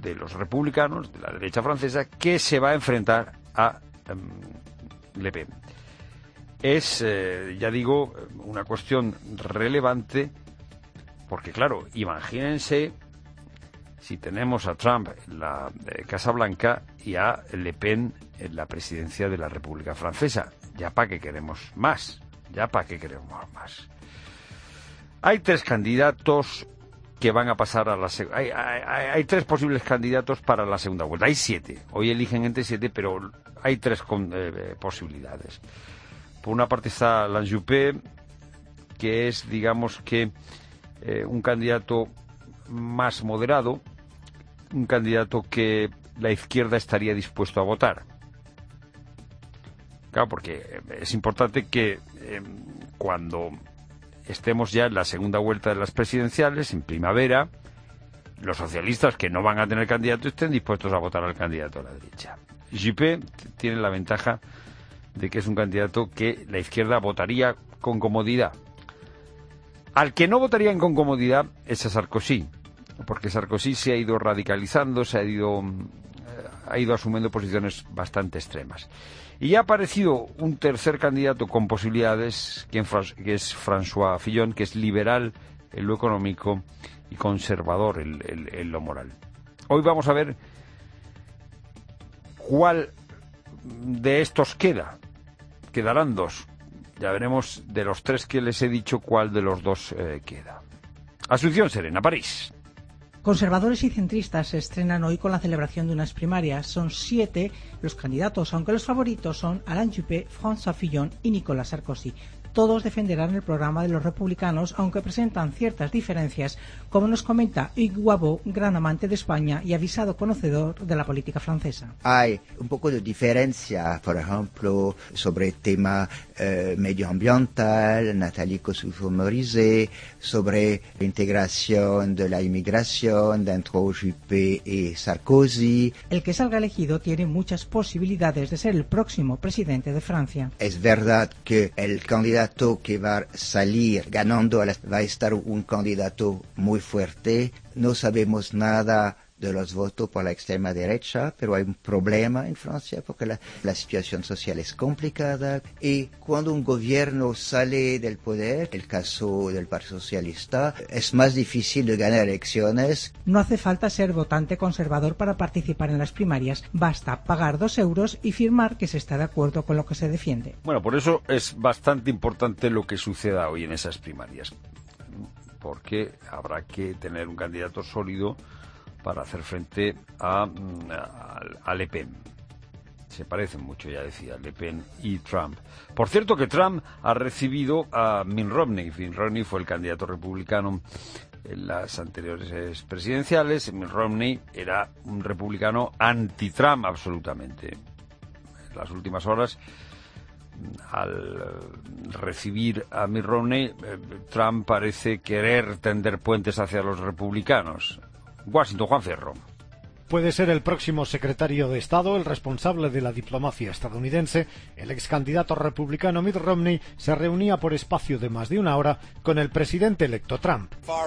de los republicanos, de la derecha francesa, que se va a enfrentar a um, Le Pen. Es, eh, ya digo, una cuestión relevante, porque claro, imagínense si tenemos a Trump en la eh, Casa Blanca y a Le Pen en la presidencia de la República Francesa. Ya para qué queremos más, ya para qué queremos más. Hay tres candidatos que van a pasar a la segunda. Hay, hay, hay tres posibles candidatos para la segunda vuelta. Hay siete. Hoy eligen entre siete, pero hay tres con, eh, posibilidades. Por una parte está Alain Juppé, que es, digamos que, eh, un candidato más moderado, un candidato que la izquierda estaría dispuesto a votar. Claro, porque es importante que eh, cuando estemos ya en la segunda vuelta de las presidenciales, en primavera, los socialistas que no van a tener candidato estén dispuestos a votar al candidato a la derecha. Juppé tiene la ventaja de que es un candidato que la izquierda votaría con comodidad. Al que no votarían con comodidad es a Sarkozy, porque Sarkozy se ha ido radicalizando, se ha ido, eh, ha ido asumiendo posiciones bastante extremas. Y ha aparecido un tercer candidato con posibilidades, que es François Fillon, que es liberal en lo económico y conservador en, en, en lo moral. Hoy vamos a ver cuál de estos queda. Quedarán dos. Ya veremos de los tres que les he dicho cuál de los dos eh, queda. Asunción Serena, París. Conservadores y centristas se estrenan hoy con la celebración de unas primarias. Son siete los candidatos, aunque los favoritos son Alain Juppé, François Fillon y Nicolas Sarkozy. Todos defenderán el programa de los republicanos, aunque presentan ciertas diferencias, como nos comenta Hugues Guabot, gran amante de España y avisado conocedor de la política francesa. Hay un poco de diferencia, por ejemplo, sobre el tema eh, medioambiental, Nathalie Kosciusko-Morizet, sobre la integración de la inmigración dentro de Juppé y Sarkozy. El que salga elegido tiene muchas posibilidades de ser el próximo presidente de Francia. Es verdad que el candidato que va a salir ganando va a estar un candidato muy fuerte. No sabemos nada de los votos por la extrema derecha, pero hay un problema en Francia porque la, la situación social es complicada y cuando un gobierno sale del poder, el caso del Partido Socialista, es más difícil de ganar elecciones. No hace falta ser votante conservador para participar en las primarias, basta pagar dos euros y firmar que se está de acuerdo con lo que se defiende. Bueno, por eso es bastante importante lo que suceda hoy en esas primarias, porque habrá que tener un candidato sólido para hacer frente a, a, a Le Pen. Se parecen mucho, ya decía, Le Pen y Trump. Por cierto que Trump ha recibido a Mitt Romney. Mitt Romney fue el candidato republicano en las anteriores presidenciales. Mitt Romney era un republicano anti-Trump absolutamente. En las últimas horas, al recibir a Mitt Romney, Trump parece querer tender puentes hacia los republicanos. Washington, Juan Ferro. Puede ser el próximo secretario de Estado, el responsable de la diplomacia estadounidense. El ex candidato republicano Mitt Romney se reunía por espacio de más de una hora con el presidente electo Trump.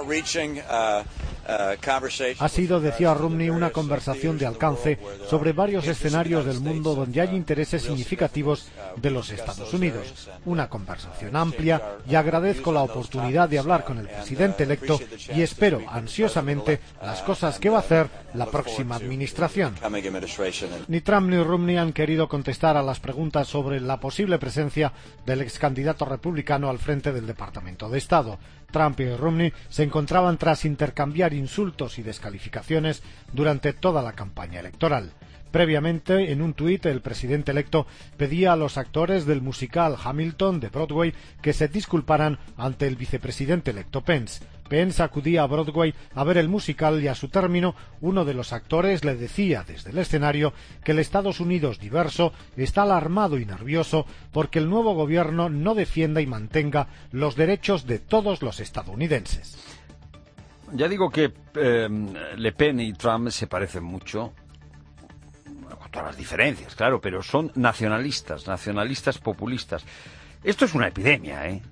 Ha sido, decía Romney, una conversación de alcance sobre varios escenarios del mundo donde hay intereses significativos de los Estados Unidos. Una conversación amplia y agradezco la oportunidad de hablar con el presidente electo y espero ansiosamente las cosas que va a hacer la próxima administración. Ni Trump ni Romney han querido contestar a las preguntas sobre la posible presencia del ex candidato republicano al frente del Departamento de Estado. Trump y Romney se encontraban tras intercambiar insultos y descalificaciones durante toda la campaña electoral. Previamente, en un tuit, el presidente electo pedía a los actores del musical Hamilton de Broadway que se disculparan ante el vicepresidente electo Pence. Pence acudía a Broadway a ver el musical y a su término uno de los actores le decía desde el escenario que el Estados Unidos diverso está alarmado y nervioso porque el nuevo gobierno no defienda y mantenga los derechos de todos los estadounidenses. Ya digo que eh, Le Pen y Trump se parecen mucho, con todas las diferencias, claro, pero son nacionalistas, nacionalistas populistas. Esto es una epidemia, ¿eh?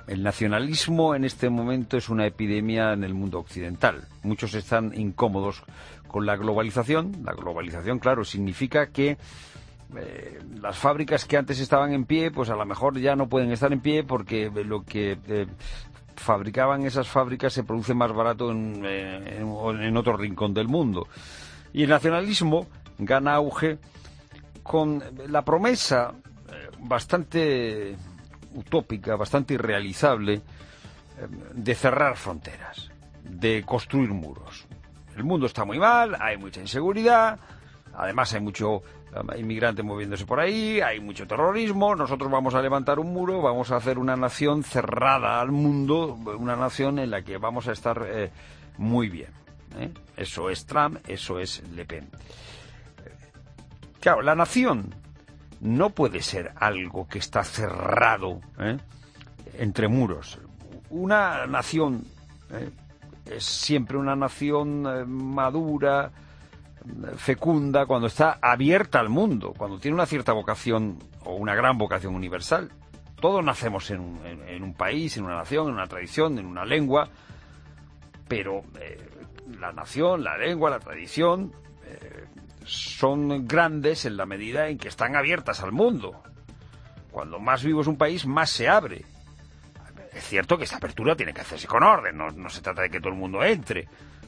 El nacionalismo en este momento es una epidemia en el mundo occidental. Muchos están incómodos con la globalización. La globalización, claro, significa que eh, las fábricas que antes estaban en pie, pues a lo mejor ya no pueden estar en pie porque lo que eh, fabricaban esas fábricas se produce más barato en, eh, en, en otro rincón del mundo. Y el nacionalismo gana auge con la promesa eh, bastante utópica, bastante irrealizable, de cerrar fronteras, de construir muros. El mundo está muy mal, hay mucha inseguridad, además hay mucho inmigrante moviéndose por ahí, hay mucho terrorismo, nosotros vamos a levantar un muro, vamos a hacer una nación cerrada al mundo, una nación en la que vamos a estar eh, muy bien. ¿eh? Eso es Trump, eso es Le Pen. Claro, la nación no puede ser algo que está cerrado ¿eh? entre muros. Una nación ¿eh? es siempre una nación eh, madura, fecunda, cuando está abierta al mundo, cuando tiene una cierta vocación o una gran vocación universal. Todos nacemos en un, en, en un país, en una nación, en una tradición, en una lengua, pero eh, la nación, la lengua, la tradición eh, son grandes en la medida en que están abiertas al mundo. Cuando más vivo es un país, más se abre. Es cierto que esta apertura tiene que hacerse con orden, no, no se trata de que todo el mundo entre.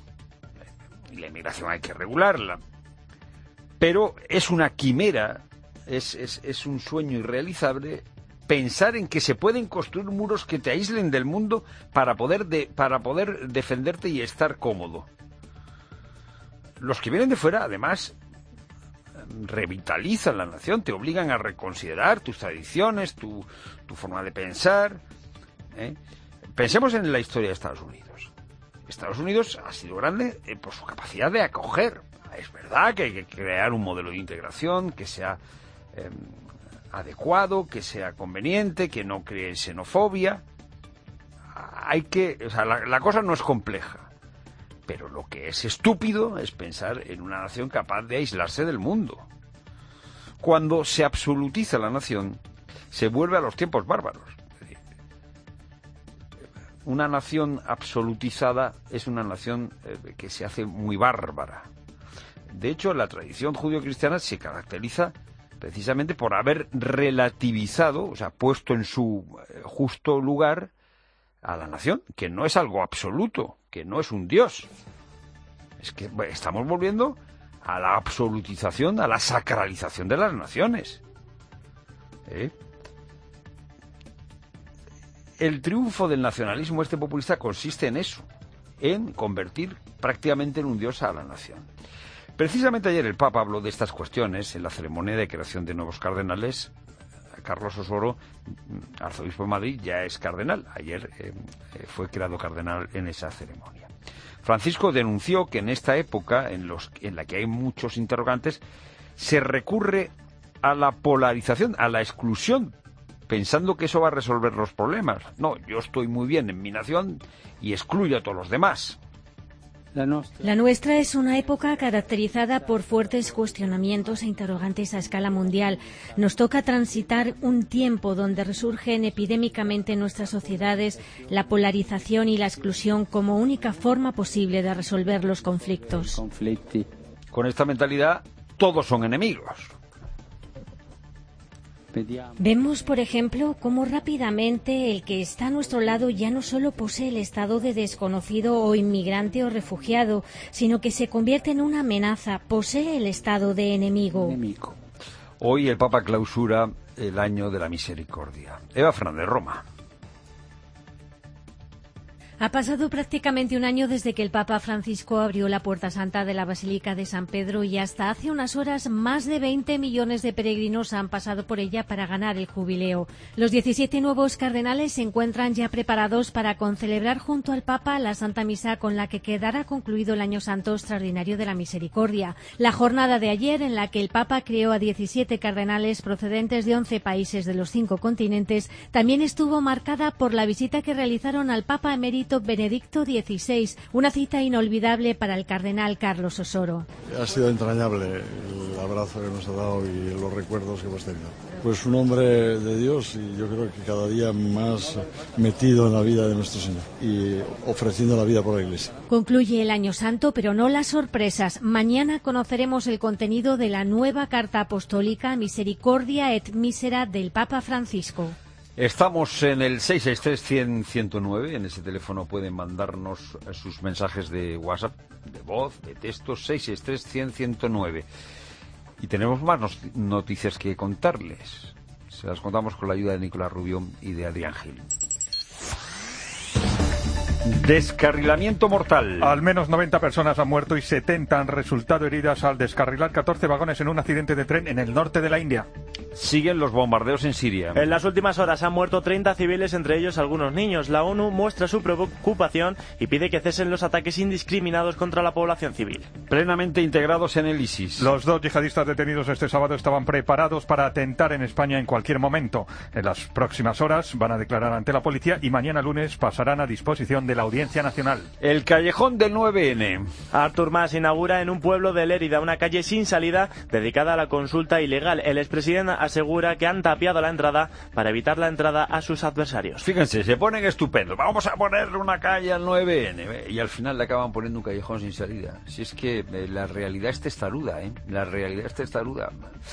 Y la inmigración hay que regularla. Pero es una quimera, es, es, es un sueño irrealizable pensar en que se pueden construir muros que te aíslen del mundo para poder, de, para poder defenderte y estar cómodo. Los que vienen de fuera, además, revitalizan la nación, te obligan a reconsiderar tus tradiciones, tu, tu forma de pensar. ¿eh? Pensemos en la historia de Estados Unidos. Estados Unidos ha sido grande eh, por su capacidad de acoger. Es verdad que hay que crear un modelo de integración que sea eh, adecuado, que sea conveniente, que no cree xenofobia. Hay que, o sea, la, la cosa no es compleja. Pero lo que es estúpido es pensar en una nación capaz de aislarse del mundo. Cuando se absolutiza la nación, se vuelve a los tiempos bárbaros. Una nación absolutizada es una nación eh, que se hace muy bárbara. De hecho, la tradición judío-cristiana se caracteriza precisamente por haber relativizado, o sea, puesto en su eh, justo lugar a la nación, que no es algo absoluto, que no es un dios. Es que bueno, estamos volviendo a la absolutización, a la sacralización de las naciones. ¿Eh? El triunfo del nacionalismo este populista consiste en eso, en convertir prácticamente en un dios a la nación. Precisamente ayer el Papa habló de estas cuestiones en la ceremonia de creación de nuevos cardenales. Carlos Osoro, arzobispo de Madrid, ya es cardenal. Ayer eh, fue creado cardenal en esa ceremonia. Francisco denunció que en esta época, en, los, en la que hay muchos interrogantes, se recurre a la polarización, a la exclusión, pensando que eso va a resolver los problemas. No, yo estoy muy bien en mi nación y excluyo a todos los demás. La nuestra es una época caracterizada por fuertes cuestionamientos e interrogantes a escala mundial. Nos toca transitar un tiempo donde resurgen epidémicamente en nuestras sociedades la polarización y la exclusión como única forma posible de resolver los conflictos. Con esta mentalidad, todos son enemigos. Vemos, por ejemplo, cómo rápidamente el que está a nuestro lado ya no solo posee el estado de desconocido o inmigrante o refugiado, sino que se convierte en una amenaza, posee el estado de enemigo. Hoy el Papa clausura el año de la misericordia. Eva Fernández, Roma. Ha pasado prácticamente un año desde que el Papa Francisco abrió la Puerta Santa de la Basílica de San Pedro y hasta hace unas horas más de veinte millones de peregrinos han pasado por ella para ganar el jubileo. Los diecisiete nuevos cardenales se encuentran ya preparados para concelebrar junto al Papa la Santa Misa con la que quedará concluido el Año Santo Extraordinario de la Misericordia. La jornada de ayer, en la que el Papa creó a diecisiete cardenales procedentes de once países de los cinco continentes, también estuvo marcada por la visita que realizaron al Papa emérito Benedicto dieciséis, una cita inolvidable para el cardenal Carlos Osoro. Ha sido entrañable la abrazo que nos ha dado y los recuerdos que hemos tenido. Pues un hombre de Dios y yo creo que cada día más metido en la vida de nuestro Señor y ofreciendo la vida por la Iglesia. Concluye el Año Santo, pero no las sorpresas. Mañana conoceremos el contenido de la nueva carta apostólica Misericordia et Misera del Papa Francisco. Estamos en el seis seis tres, cien, ciento nueve. En ese teléfono pueden mandarnos sus mensajes de WhatsApp, de voz, de texto, seis seis tres, cien, ciento nueve. Y tenemos más noticias que contarles. Se las contamos con la ayuda de Nicolás Rubio y de Adrián Gil. Descarrilamiento mortal. Al menos noventa personas han muerto y setenta han resultado heridas al descarrilar catorce vagones en un accidente de tren en el norte de la India. Siguen los bombardeos en Siria. En las últimas horas han muerto treinta civiles, entre ellos algunos niños. La ONU muestra su preocupación y pide que cesen los ataques indiscriminados contra la población civil. Plenamente integrados en el ISIS. Los dos yihadistas detenidos este sábado estaban preparados para atentar en España en cualquier momento. En las próximas horas van a declarar ante la policía y mañana lunes pasarán a disposición de la Audiencia Nacional. El callejón del nueve ene. Artur Mas inaugura en un pueblo de Lérida una calle sin salida dedicada a la consulta ilegal. El expresidente asegura que han tapiado la entrada para evitar la entrada a sus adversarios. Fíjense, se ponen estupendos. Vamos a ponerle una calle al nueve ene y al final le acaban poniendo un callejón sin salida. Si es que eh, la realidad es testaruda, ¿eh? La realidad es testaruda.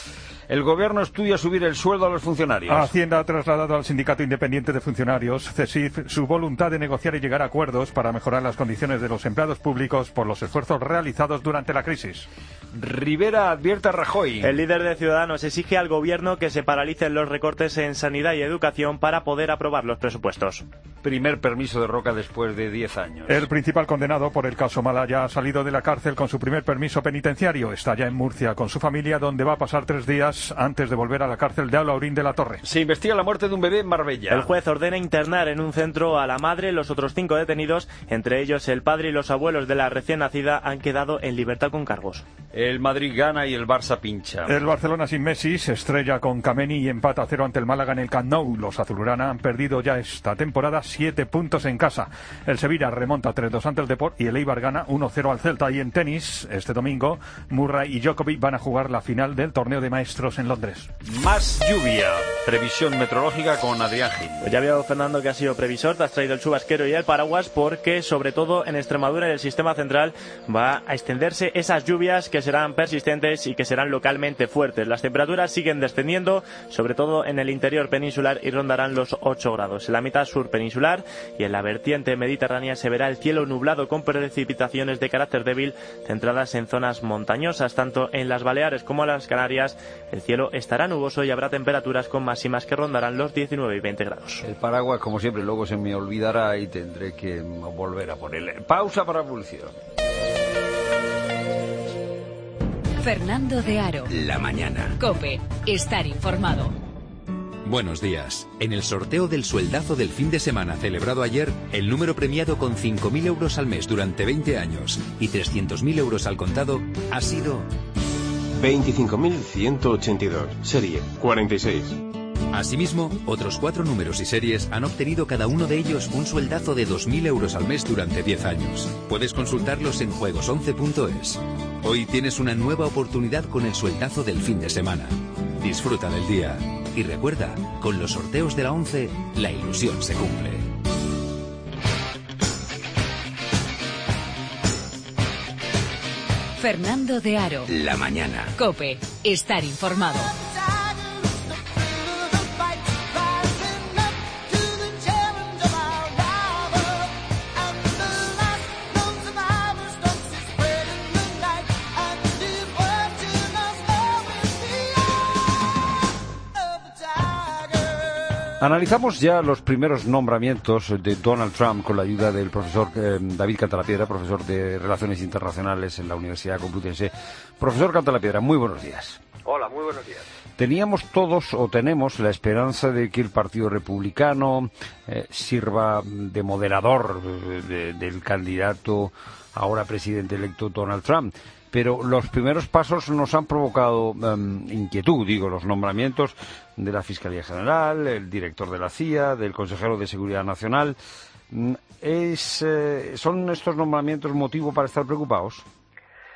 El gobierno estudia subir el sueldo a los funcionarios. Hacienda ha trasladado al Sindicato Independiente de Funcionarios, CESIF, su voluntad de negociar y llegar a acuerdos para mejorar las condiciones de los empleados públicos por los esfuerzos realizados durante la crisis. Rivera advierte a Rajoy. El líder de Ciudadanos exige al gobierno que se paralicen los recortes en sanidad y educación para poder aprobar los presupuestos. Primer permiso de Roca después de diez años. El principal condenado por el caso Malaya ha salido de la cárcel con su primer permiso penitenciario. Está ya en Murcia con su familia, donde va a pasar tres días antes de volver a la cárcel de Alaurín de la Torre. Se investiga la muerte de un bebé en Marbella. El juez ordena internar en un centro a la madre. Los otros cinco detenidos, entre ellos el padre y los abuelos de la recién nacida, han quedado en libertad con cargos. El Madrid gana y el Barça pincha. El Barcelona sin Messi se estrella con Kameni y empata a cero ante el Málaga en el Camp Nou. Los azulgrana han perdido ya esta temporada siete puntos en casa. El Sevilla remonta tres dos ante el Depor y el Eibar gana uno cero al Celta. Y en tenis, este domingo, Murray y Djokovic van a jugar la final del torneo de maestros en Londres. Más lluvia. Previsión meteorológica con Adrián Gil. Pues ya veo, Fernando, que ha sido previsor. Te has traído el chubasquero y el paraguas porque, sobre todo en Extremadura y el sistema central, va a extenderse esas lluvias que serán persistentes y que serán localmente fuertes. Las temperaturas siguen descendiendo, sobre todo en el interior peninsular, y rondarán los ocho grados. En la mitad sur peninsular y en la vertiente mediterránea se verá el cielo nublado con precipitaciones de carácter débil centradas en zonas montañosas. Tanto en las Baleares como en las Canarias el cielo estará nuboso y habrá temperaturas con máximas que rondarán los diecinueve y veinte grados. El paraguas, como siempre, luego se me olvidará y tendré que volver a ponerle. Pausa para publicidad. Fernando de Aro. La mañana. COPE. Estar informado. Buenos días. En el sorteo del sueldazo del fin de semana celebrado ayer, el número premiado con cinco mil euros al mes durante veinte años y trescientos mil euros al contado ha sido veinticinco mil ciento ochenta y dos, serie cuarenta y seis. Asimismo, otros cuatro números y series han obtenido cada uno de ellos un sueldazo de dos mil euros al mes durante diez años. Puedes consultarlos en juegos once punto es. Hoy tienes una nueva oportunidad con el sueldazo del fin de semana. Disfruta del día. Y recuerda, con los sorteos de la once, la ilusión se cumple. Fernando de Aro. La mañana. COPE. Estar informado. Analizamos ya los primeros nombramientos de Donald Trump con la ayuda del profesor eh, David Cantalapiedra, profesor de Relaciones Internacionales en la Universidad Complutense. Profesor Cantalapiedra, muy buenos días. Hola, muy buenos días. Teníamos todos o tenemos la esperanza de que el Partido Republicano eh, sirva de moderador de, de, del candidato ahora presidente electo Donald Trump. Pero los primeros pasos nos han provocado um, inquietud, digo, los nombramientos de la Fiscalía General, el director de la C I A, del consejero de Seguridad Nacional. Es, eh, ¿Son estos nombramientos motivo para estar preocupados?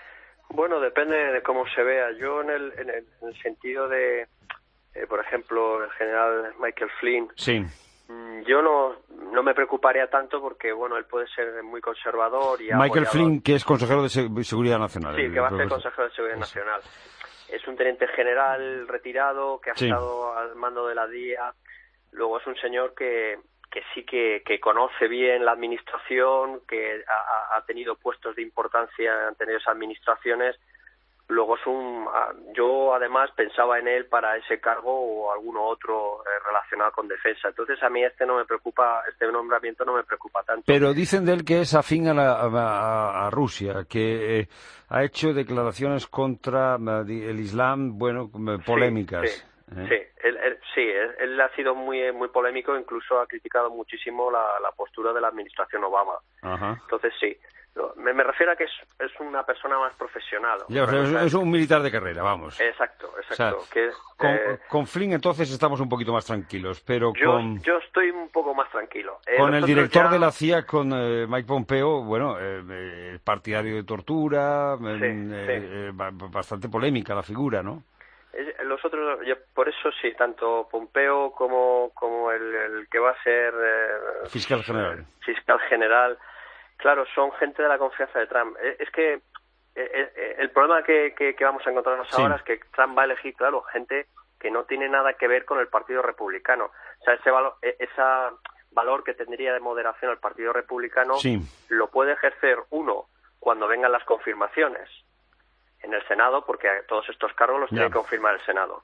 Bueno, depende de cómo se vea. Yo en el, en el, en el sentido de, eh, por ejemplo, el general Michael Flynn, sí. yo no, no me preocuparía tanto porque, bueno, él puede ser muy conservador y Michael apoyador. Flynn, que es consejero de Se- Seguridad Nacional. Sí, que va a ser consejero de Seguridad Nacional. Es un teniente general retirado que ha Sí. estado al mando de la D I A. Luego es un señor que, que sí que, que conoce bien la administración, que ha, ha tenido puestos de importancia en anteriores administraciones. Luego es un, yo además pensaba en él para ese cargo o alguno otro eh, relacionado con defensa. Entonces a mí este no me preocupa, este nombramiento no me preocupa tanto. Pero dicen de él que es afín a, la, a, a Rusia, que eh, ha hecho declaraciones contra eh, el Islam, bueno, polémicas. Sí, sí, ¿eh? sí, él, él, sí él, él ha sido muy muy polémico, incluso ha criticado muchísimo la, la postura de la administración Obama. Ajá. Entonces sí. Me, me refiero a que es, es una persona más profesional. Ya, o sea, es, es un militar de carrera, vamos. Exacto, exacto. O sea, que, con, eh, con Flynn entonces estamos un poquito más tranquilos, pero yo, con, yo estoy un poco más tranquilo. Eh, con el nosotros director ya- de la C I A, con eh, Mike Pompeo, bueno, eh, eh, partidario de tortura, eh, Sí, eh, eh, ba- bastante polémica la figura, ¿no? Es- Los otros, yo- por eso sí, tanto Pompeo como, como el, el que va a ser eh, Fiscal general. fiscal general, claro, son gente de la confianza de Trump. Eh, Es que eh, eh, el problema que, que, que vamos a encontrarnos Sí. ahora es que Trump va a elegir, claro, gente que no tiene nada que ver con el Partido Republicano. O sea, ese valor, eh, esa valor que tendría de moderación el Partido Republicano Sí. lo puede ejercer uno cuando vengan las confirmaciones en el Senado, porque todos estos cargos los Ya. tiene que confirmar el Senado.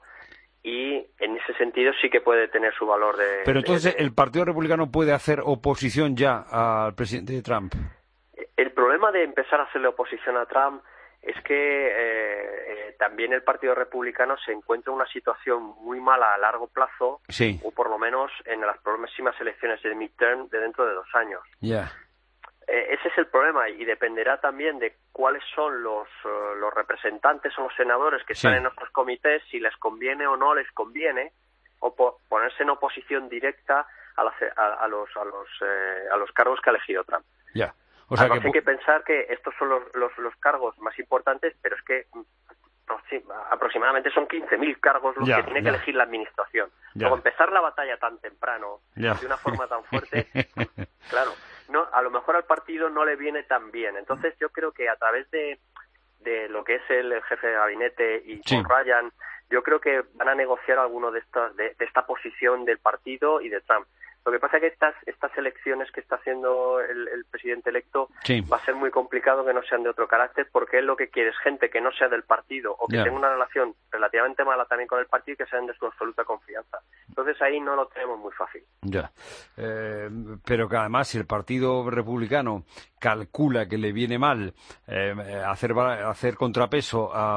Y en ese sentido sí que puede tener su valor de... Pero de- entonces el Partido Republicano puede hacer oposición ya al presidente Trump. El problema de empezar a hacerle oposición a Trump es que eh, eh, también el Partido Republicano se encuentra en una situación muy mala a largo plazo, Sí. o por lo menos en las próximas elecciones de midterm de dentro de dos años. Ya. Eh, ese es el problema y dependerá también de cuáles son los, eh, los representantes o los senadores que Sí. están en nuestros comités, si les conviene o no les conviene, o po- ponerse en oposición directa a, las- a- a los, a, los, eh, a los cargos que ha elegido Trump. Ya. O sea Además que hay que pensar que estos son los, los, los cargos más importantes, pero es que mm, aproxi- aproximadamente son quince mil cargos los Ya, que tiene ya. que elegir la administración. Ya. Luego empezar la batalla tan temprano, Ya. de una forma tan fuerte, claro, no, a lo mejor al partido no le viene tan bien. Entonces yo creo que a través de, de lo que es el, el jefe de gabinete y Sí. Paul Ryan, yo creo que van a negociar alguno de estas de, de esta posición del partido y de Trump. Lo que pasa es que estas estas elecciones que está haciendo el, el presidente electo Sí. va a ser muy complicado que no sean de otro carácter, porque él lo que quiere es gente que no sea del partido o que Ya. tenga una relación relativamente mala también con el partido y que sean de su absoluta confianza. Entonces ahí no lo tenemos muy fácil. Ya. Eh, pero que además si el Partido Republicano calcula que le viene mal eh, hacer va- hacer contrapeso a,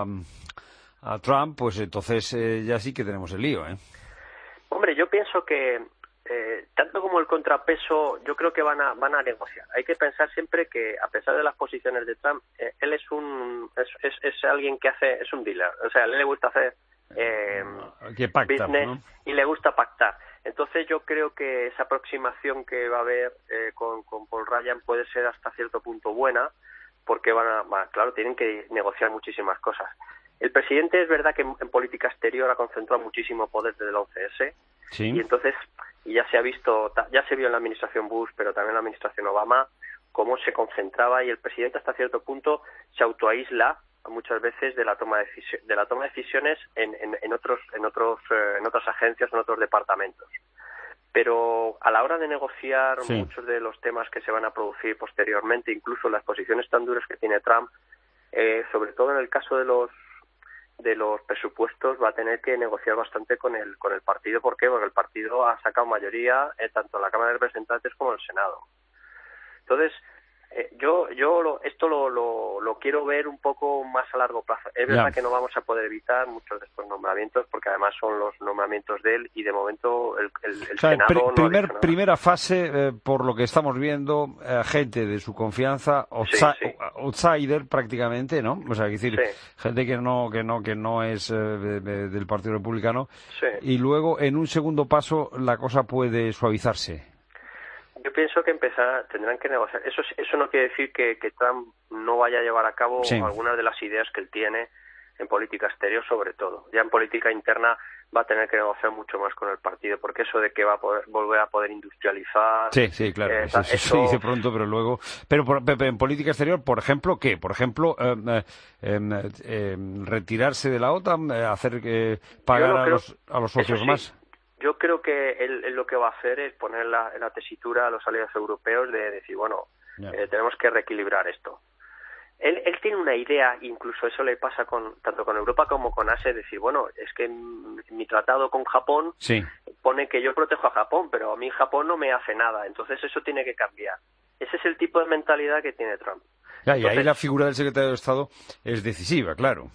a Trump, pues entonces eh, ya sí que tenemos el lío, ¿eh? Hombre, yo pienso que eh, tanto como el contrapeso, yo creo que van a van a negociar. Hay que pensar siempre que a pesar de las posiciones de Trump, eh, él es un es, es, es alguien que hace es un dealer, o sea, a él le gusta hacer eh, Que pacta, business ¿no? y le gusta pactar. Entonces yo creo que esa aproximación que va a haber eh, con, con Paul Ryan puede ser hasta cierto punto buena, porque van a, va- claro, tienen que negociar muchísimas cosas. El presidente es verdad que en, en política exterior ha concentrado muchísimo poder desde el once ese, Sí. y entonces y ya se ha visto, ta- ya se vio en la administración Bush, pero también en la administración Obama, cómo se concentraba, y el presidente hasta cierto punto se autoaísla muchas veces de la toma de, decisi- de la toma de decisiones en, en, en otros en otros eh, en otras agencias, en otros departamentos. Pero a la hora de negociar Sí. muchos de los temas que se van a producir posteriormente, incluso las posiciones tan duras que tiene Trump, eh, sobre todo en el caso de los de los presupuestos, va a tener que negociar bastante con el con el partido. ¿Por qué? Porque el partido ha sacado mayoría eh, tanto en la Cámara de Representantes como en el Senado. Entonces, eh, yo yo lo, esto lo, lo, lo quiero ver un poco más a largo plazo. Es verdad Ya. que no vamos a poder evitar muchos de estos nombramientos, porque además son los nombramientos de él, y de momento el, el, el O sea, en Senado pri- no ha primer, dicho nada. primera fase, eh, por lo que estamos viendo, eh, gente de su confianza, outsi- Sí, sí. outsider prácticamente, ¿no? O sea, es decir, Sí. gente que no que no que no es eh, de- de- del Partido Republicano. Sí. Y luego, en un segundo paso, la cosa puede suavizarse. Yo pienso que empezar, tendrán que negociar. Eso eso no quiere decir que, que Trump no vaya a llevar a cabo sí. algunas de las ideas que él tiene en política exterior, sobre todo. Ya en política interna va a tener que negociar mucho más con el partido, porque eso de que va a poder volver a poder industrializar... Sí, sí, claro, eh, eso, eso, eso se dice pronto, pero luego... Pero, por, pero en política exterior, por ejemplo, ¿qué? Por ejemplo, eh, eh, eh, retirarse de la OTAN, eh, hacer que pagar no a, los, a los socios sí. más... Yo creo que él, él lo que va a hacer es poner la, en la tesitura a los aliados europeos de decir, bueno, eh, tenemos que reequilibrar esto. Él, él tiene una idea, incluso eso le pasa con tanto con Europa como con Asia, es decir, bueno, es que en mi tratado con Japón sí. pone que yo protejo a Japón, pero a mí Japón no me hace nada, entonces eso tiene que cambiar. Ese es el tipo de mentalidad que tiene Trump. Ya, y entonces, ahí la figura del secretario de Estado es decisiva, claro.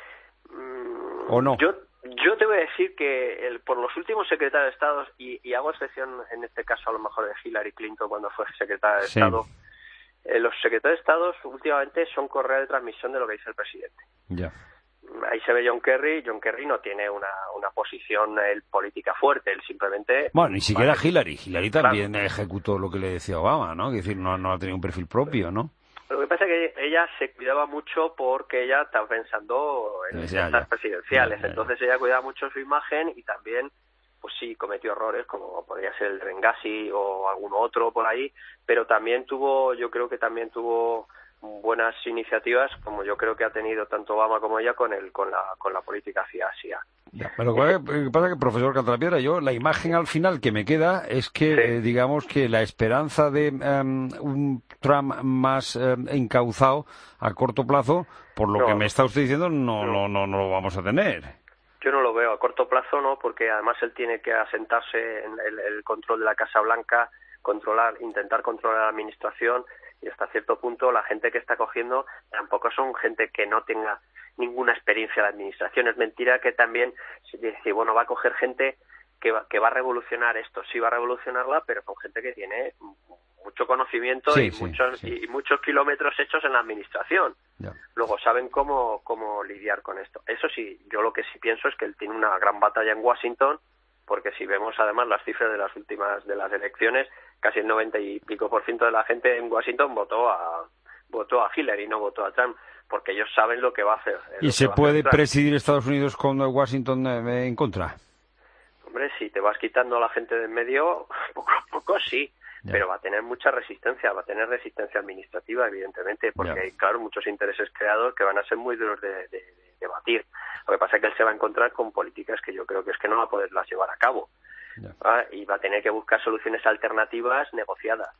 Mmm, ¿O no? Yo, yo te voy a decir que el, por los últimos secretarios de Estado, y, y hago excepción en este caso a lo mejor de Hillary Clinton cuando fue secretaria de sí. Estado, Eh, los secretarios de Estado últimamente son correa de transmisión de lo que dice el presidente. Ya. Ahí se ve John Kerry. John Kerry no tiene una, una posición él, política fuerte, él simplemente... Bueno, ni siquiera vale. Hillary. Hillary también claro. ejecutó lo que le decía Obama, ¿no? Es decir, no, no ha tenido un perfil propio, ¿no? Lo que pasa es que ella se cuidaba mucho porque ella estaba pensando en las presidenciales. Ya, ya, ya. Entonces ella cuidaba mucho su imagen y también... pues sí, cometió errores, como podría ser el Benghazi o alguno otro por ahí, pero también tuvo, yo creo que también tuvo buenas iniciativas, como yo creo que ha tenido tanto Obama como ella con el con la con la política hacia Asia. Ya, pero lo que pasa es que, profesor Cantalapiedra, yo la imagen al final que me queda es que, sí. eh, digamos que la esperanza de um, un Trump más um, encauzado a corto plazo, por lo no, que me está usted diciendo, no, no, no, no lo vamos a tener. Yo no lo veo a corto plazo, no, porque además él tiene que asentarse en el, el control de la Casa Blanca, controlar, intentar controlar la administración, y hasta cierto punto la gente que está cogiendo tampoco son gente que no tenga ninguna experiencia en la administración. Es mentira que también se dice, bueno, va a coger gente que va, que va a revolucionar esto, sí va a revolucionarla, pero con gente que tiene mucho conocimiento sí, y sí, muchos sí. y muchos kilómetros hechos en la administración. Ya. Luego saben cómo cómo lidiar con esto. Eso sí, yo lo que sí pienso es que él tiene una gran batalla en Washington, porque si vemos además las cifras de las últimas de las elecciones, casi el noventa y pico por ciento de la gente en Washington votó a votó a Hillary, no votó a Trump, porque ellos saben lo que va a hacer. ¿Y se puede presidir Estados Unidos con Washington eh, en contra? Hombre, si te vas quitando a la gente de en medio, poco a poco sí. Ya. Pero va a tener mucha resistencia, va a tener resistencia administrativa, evidentemente, porque ya. hay, claro, muchos intereses creados que van a ser muy duros de, de, de debatir. Lo que pasa es que él se va a encontrar con políticas que yo creo que es que no va a poderlas llevar a cabo. ¿Ah? Y va a tener que buscar soluciones alternativas negociadas.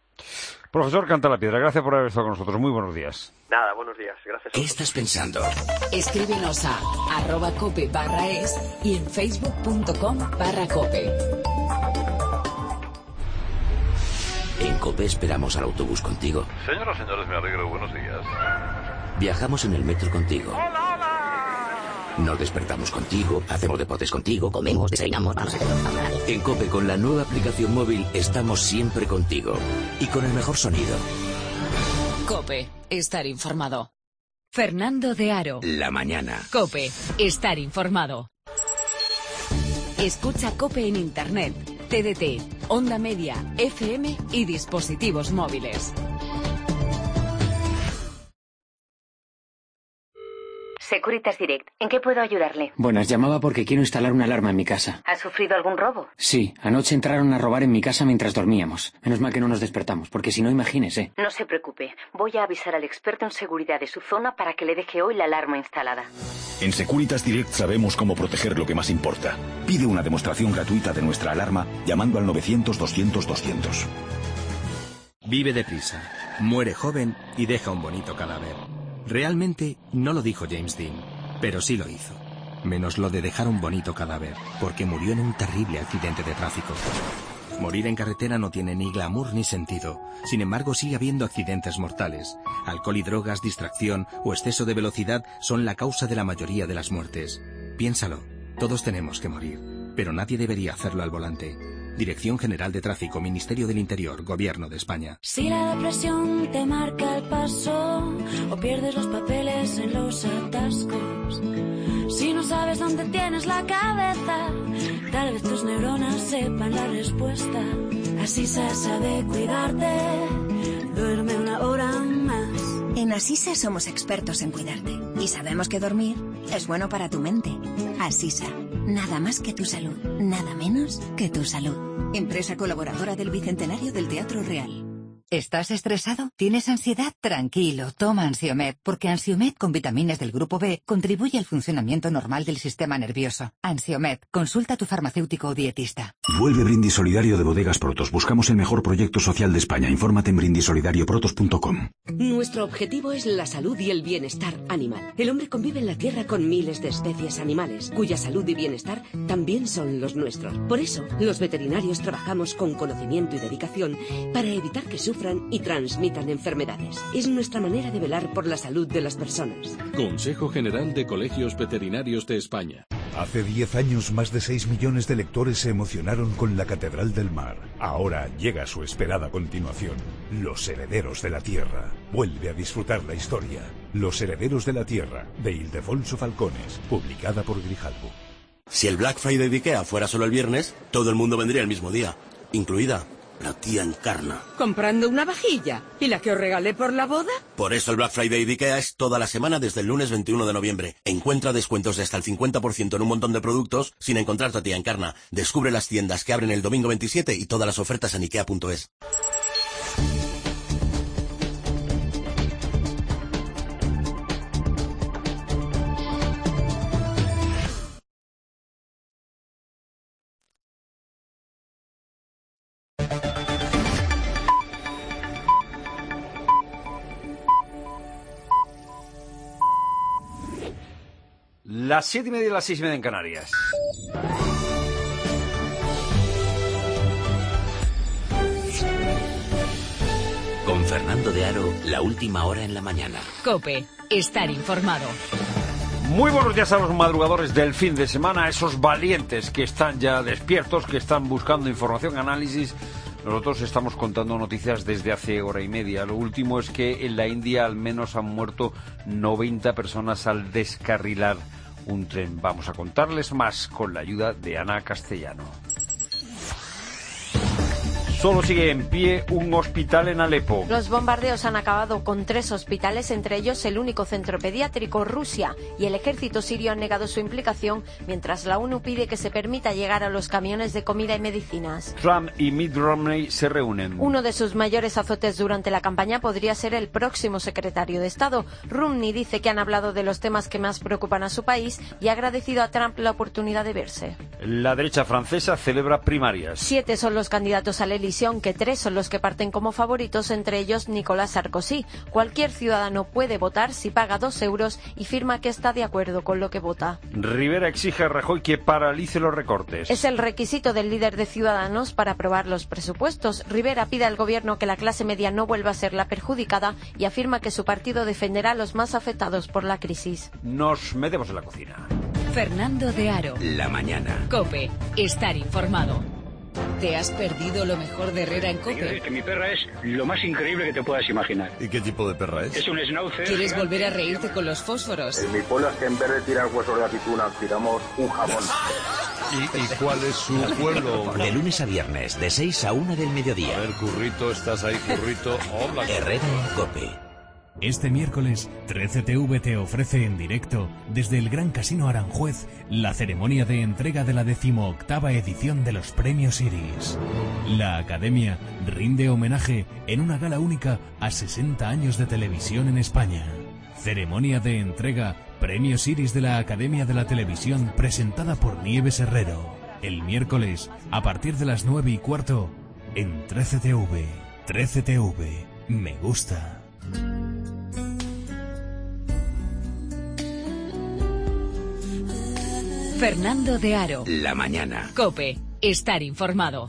Profesor Cantalapiedra, gracias por haber estado con nosotros. Muy buenos días. Nada, buenos días. Gracias. ¿Qué estás pensando? Escríbenos a arroba cope barra es y en facebook punto com barra cope. En COPE esperamos al autobús contigo. Señoras y señores, me alegro. Buenos días. Viajamos en el metro contigo. ¡Hola, hola! Nos despertamos contigo, hacemos deportes contigo, comemos, desayunamos, vamos a hacer. En COPE, con la nueva aplicación móvil, estamos siempre contigo. Y con el mejor sonido. COPE. Estar informado. Fernando de Aro. La mañana. COPE. Estar informado. Escucha COPE en Internet, T D T, Onda Media, F M y dispositivos móviles. Securitas Direct, ¿en qué puedo ayudarle? Buenas, llamaba porque quiero instalar una alarma en mi casa. ¿Ha sufrido algún robo? Sí, anoche entraron a robar en mi casa mientras dormíamos. Menos mal que no nos despertamos, porque si no, imagínese. No se preocupe, voy a avisar al experto en seguridad de su zona para que le deje hoy la alarma instalada. En Securitas Direct sabemos cómo proteger lo que más importa. Pide una demostración gratuita de nuestra alarma llamando al novecientos doscientos doscientos. Vive deprisa, muere joven y deja un bonito cadáver. Realmente no lo dijo James Dean, pero sí lo hizo. Menos lo de dejar un bonito cadáver, porque murió en un terrible accidente de tráfico. Morir en carretera no tiene ni glamour ni sentido. Sin embargo, sigue habiendo accidentes mortales. Alcohol y drogas, distracción o exceso de velocidad son la causa de la mayoría de las muertes. Piénsalo, todos tenemos que morir, pero nadie debería hacerlo al volante. Dirección General de Tráfico, Ministerio del Interior, Gobierno de España. Si la depresión te marca el paso o pierdes los papeles en los atascos, si no sabes dónde tienes la cabeza. Tal vez tus neuronas sepan la respuesta. Asisa sabe cuidarte. Duerme una hora más. En Asisa somos expertos en cuidarte y sabemos que dormir es bueno para tu mente. Asisa, nada más que tu salud, nada menos que tu salud. Empresa colaboradora del Bicentenario del Teatro Real. ¿Estás estresado? ¿Tienes ansiedad? Tranquilo, toma Ansiomed, porque Ansiomed con vitaminas del grupo B contribuye al funcionamiento normal del sistema nervioso. Ansiomed, consulta a tu farmacéutico o dietista. Vuelve Brindis Solidario de Bodegas Protos. Buscamos el mejor proyecto social de España. Infórmate en brindis solidario protos punto com. Nuestro objetivo es la salud y el bienestar animal. El hombre convive en la Tierra con miles de especies animales, cuya salud y bienestar también son los nuestros. Por eso, los veterinarios trabajamos con conocimiento y dedicación para evitar que sufran y transmitan enfermedades. Es nuestra manera de velar por la salud de las personas. Consejo General de Colegios Veterinarios de España. Hace diez años más de seis millones de lectores se emocionaron con la Catedral del Mar. Ahora llega su esperada continuación, Los Herederos de la Tierra. Vuelve a disfrutar la historia. Los Herederos de la Tierra, de Ildefonso Falcones, publicada por Grijalbo. Si el Black Friday de IKEA fuera solo el viernes, todo el mundo vendría el mismo día, incluida la tía Encarna. ¿Comprando una vajilla? ¿Y la que os regalé por la boda? Por eso el Black Friday de IKEA es toda la semana desde el lunes veintiuno de noviembre. Encuentra descuentos de hasta el cincuenta por ciento en un montón de productos sin encontrar tu tía Encarna. Descubre las tiendas que abren el domingo veintisiete y todas las ofertas en ikea punto es. Las siete y media y las seis y media en Canarias. Con Fernando de Aro, la última hora en la mañana. COPE, estar informado. Muy buenos días a los madrugadores del fin de semana, esos valientes que están ya despiertos, que están buscando información, análisis. Nosotros estamos contando noticias desde hace hora y media. Lo último es que en la India al menos han muerto noventa personas al descarrilar un tren. Vamos a contarles más con la ayuda de Ana Castellano. Solo sigue en pie un hospital en Alepo. Los bombardeos han acabado con tres hospitales, entre ellos el único centro pediátrico. Rusia y el ejército sirio han negado su implicación, mientras la ONU pide que se permita llegar a los camiones de comida y medicinas. Trump y Mitt Romney se reúnen. Uno de sus mayores azotes durante la campaña podría ser el próximo secretario de Estado. Romney dice que han hablado de los temas que más preocupan a su país y ha agradecido a Trump la oportunidad de verse. La derecha francesa celebra primarias. Siete son los candidatos al Elíseo, aunque tres son los que parten como favoritos, entre ellos Nicolas Sarkozy. Cualquier ciudadano puede votar si paga dos euros y firma que está de acuerdo con lo que vota. Rivera exige a Rajoy que paralice los recortes. Es el requisito del líder de Ciudadanos para aprobar los presupuestos. Rivera pide al gobierno que la clase media no vuelva a ser la perjudicada y afirma que su partido defenderá a los más afectados por la crisis. Nos metemos en la cocina. Fernando de Aro. La mañana. COPE, estar informado. ¿Te has perdido lo mejor de Herrera en COPE? Quiero decir que mi perra es lo más increíble que te puedas imaginar. ¿Y qué tipo de perra es? Es un schnauzer. ¿Quieres gigante. volver a reírte con los fósforos? En mi pueblo es que en vez de tirar huesos de aceituna, tiramos un jamón. ¿Y, ¿Y cuál es su pueblo? De lunes a viernes, de seis a una del mediodía. A ver, Currito, ¿estás ahí, Currito? Hola. Herrera en COPE. Este miércoles, trece T V te ofrece en directo, desde el Gran Casino Aranjuez, la ceremonia de entrega de la decimoctava edición de los Premios Iris. La Academia rinde homenaje en una gala única a sesenta años de televisión en España. Ceremonia de entrega Premios Iris de la Academia de la Televisión, presentada por Nieves Herrero. El miércoles, a partir de las nueve y cuarto, en trece T V. trece T V. Me gusta. Fernando de Aro. La mañana. COPE, estar informado.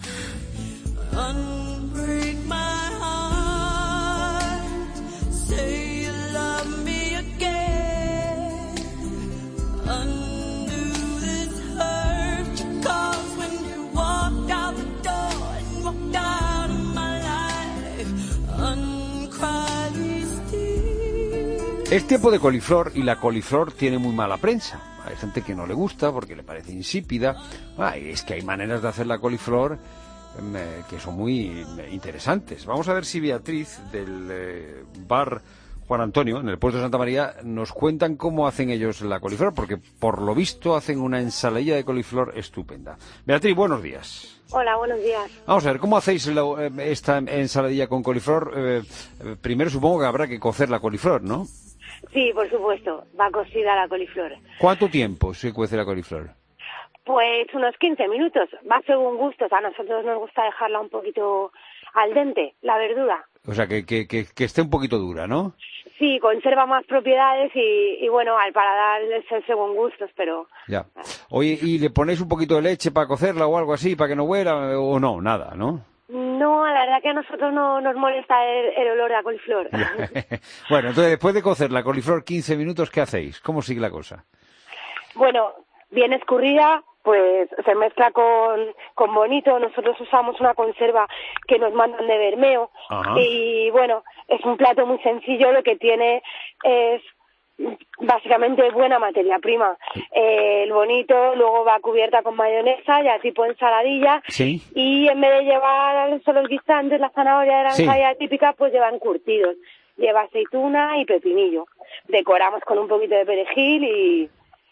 Es tiempo de coliflor y la coliflor tiene muy mala prensa. hay gente que no le gusta porque le parece insípida. Ah, y es que hay maneras de hacer la coliflor eh, que son muy eh, interesantes. Vamos a ver si Beatriz, del eh, bar Juan Antonio, en el puerto de Santa María, nos cuentan cómo hacen ellos la coliflor, porque por lo visto hacen una ensaladilla de coliflor estupenda. Beatriz, buenos días. Hola, buenos días. Vamos a ver, ¿cómo hacéis la, esta ensaladilla con coliflor? Eh, primero supongo que habrá que cocer la coliflor, ¿no? Sí, por supuesto, va cocida la coliflor. ¿Cuánto tiempo se cuece la coliflor? Pues unos quince minutos, va según gustos. A nosotros nos gusta dejarla un poquito al dente, la verdura. O sea, que, que, que, que esté un poquito dura, ¿no? Sí, conserva más propiedades y, y bueno, al paladar es según gustos, pero... Ya. Oye, ¿y le ponéis un poquito de leche para cocerla o algo así, para que no huela, o no? Nada, ¿no? No, la verdad que a nosotros no nos molesta el, el olor a coliflor. Bueno, entonces después de cocer la coliflor quince minutos, ¿qué hacéis? ¿Cómo sigue la cosa? Bueno, bien escurrida, pues se mezcla con, con bonito. Nosotros usamos una conserva que nos mandan de Bermeo. Ajá. Y bueno, es un plato muy sencillo, lo que tiene es básicamente buena materia prima. Eh, el bonito luego va cubierta con mayonesa, ya tipo ensaladilla. Sí. Y en vez de llevar solo el guisante, la zanahoria de la Sí. ensalada típica, pues lleva encurtidos. Lleva aceituna y pepinillo. Decoramos con un poquito de perejil y...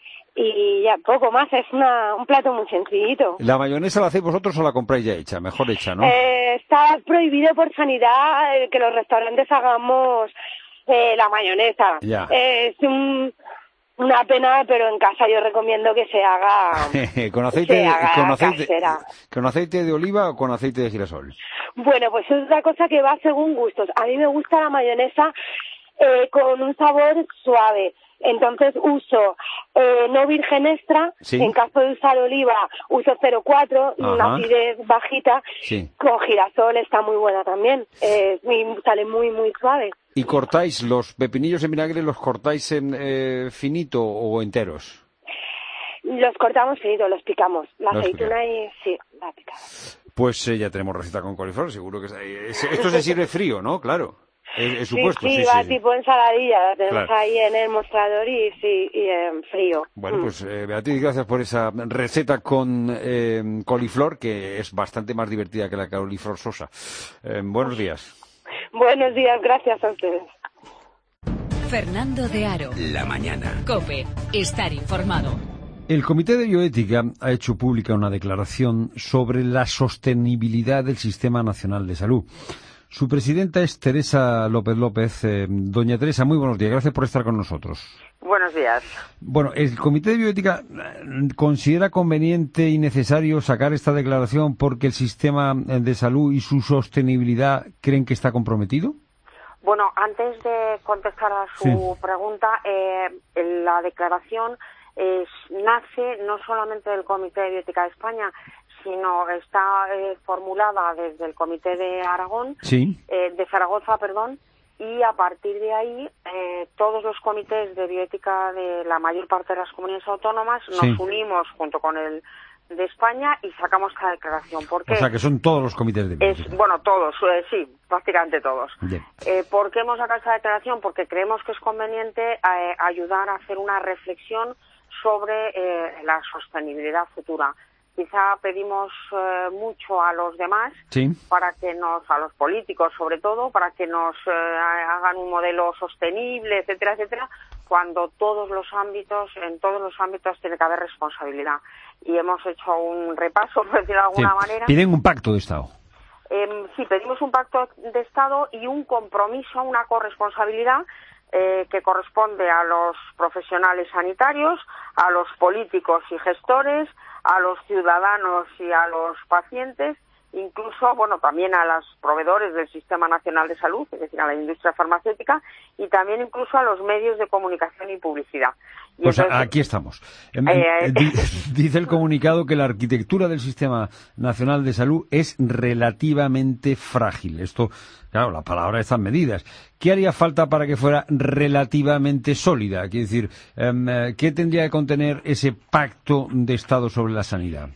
y ya poco más, es una, un plato muy sencillito. ¿La mayonesa la hacéis vosotros o la compráis ya hecha? Mejor hecha, ¿no? Eh, está prohibido por sanidad eh, que los restaurantes hagamos eh, la mayonesa. Ya. Eh, es un, una pena, pero en casa yo recomiendo que se haga, ¿Con aceite, se haga con, aceite, casera. ¿Con aceite de oliva o con aceite de girasol? Bueno, pues es una cosa que va según gustos. A mí me gusta la mayonesa eh, con un sabor suave. Entonces uso eh, no virgen extra, sí. En caso de usar oliva uso cero coma cuatro, una acidez bajita, sí. Con girasol está muy buena también, eh, muy, sale muy muy suave. ¿Y cortáis los pepinillos en vinagre, los cortáis en eh, finito o enteros? Los cortamos finito, los picamos, la Los aceituna y sí, la picamos. Pues eh, ya tenemos receta con coliflor, seguro que... Es, esto se sirve frío, ¿no? Claro. Es, es sí, supuesto, sí, sí, va sí. tipo ensaladilla, la tenemos Claro. ahí en el mostrador y sí, y en frío. Bueno, Mm. pues eh, Beatriz, gracias por esa receta con eh, coliflor, que es bastante más divertida que la coliflor sosa. Eh, buenos días. Buenos días, gracias a ustedes. Fernando de Aro. La mañana. COPE. Estar informado. El Comité de Bioética ha hecho pública una declaración sobre la sostenibilidad del Sistema Nacional de Salud. Su presidenta es Teresa López López. Eh, doña Teresa, muy buenos días. Gracias por estar con nosotros. Buenos días. Bueno, el Comité de Bioética considera conveniente y necesario sacar esta declaración porque el sistema de salud y su sostenibilidad creen que está comprometido. Bueno, antes de contestar a su Sí. pregunta, eh, la declaración es, nace no solamente del Comité de Bioética de España, sino está eh, formulada desde el Comité de Aragón, Sí. eh, de Zaragoza, perdón, y a partir de ahí eh, todos los comités de bioética de la mayor parte de las comunidades autónomas nos Sí. unimos junto con el de España y sacamos esta declaración. ¿Por qué? O sea, que son todos los comités de Es, bioética. bueno, todos, eh, sí, prácticamente todos. Bien. Eh, ¿Por qué hemos sacado esta declaración? Porque creemos que es conveniente eh, ayudar a hacer una reflexión sobre eh, la sostenibilidad futura. Quizá pedimos eh, mucho a los demás Sí. para que nos, a los políticos sobre todo, para que nos eh, hagan un modelo sostenible, etcétera, etcétera, cuando todos los ámbitos, en todos los ámbitos tiene que haber responsabilidad. Y hemos hecho un repaso, por decirlo de alguna Sí. manera. Piden un pacto de Estado. Eh, sí, pedimos un pacto de Estado y un compromiso, una corresponsabilidad eh, que corresponde a los profesionales sanitarios, a los políticos y gestores, a los ciudadanos y a los pacientes, incluso, bueno, también a los proveedores del Sistema Nacional de Salud, es decir, a la industria farmacéutica, y también incluso a los medios de comunicación y publicidad. Y Pues entonces, aquí estamos. Em, Eh, eh, di- Dice el comunicado que la arquitectura del Sistema Nacional de Salud es relativamente frágil. Esto, claro, la palabra está en medidas. ¿Qué haría falta para que fuera relativamente sólida? Quiero decir, em, eh, ¿qué tendría que contener ese pacto de Estado sobre la sanidad?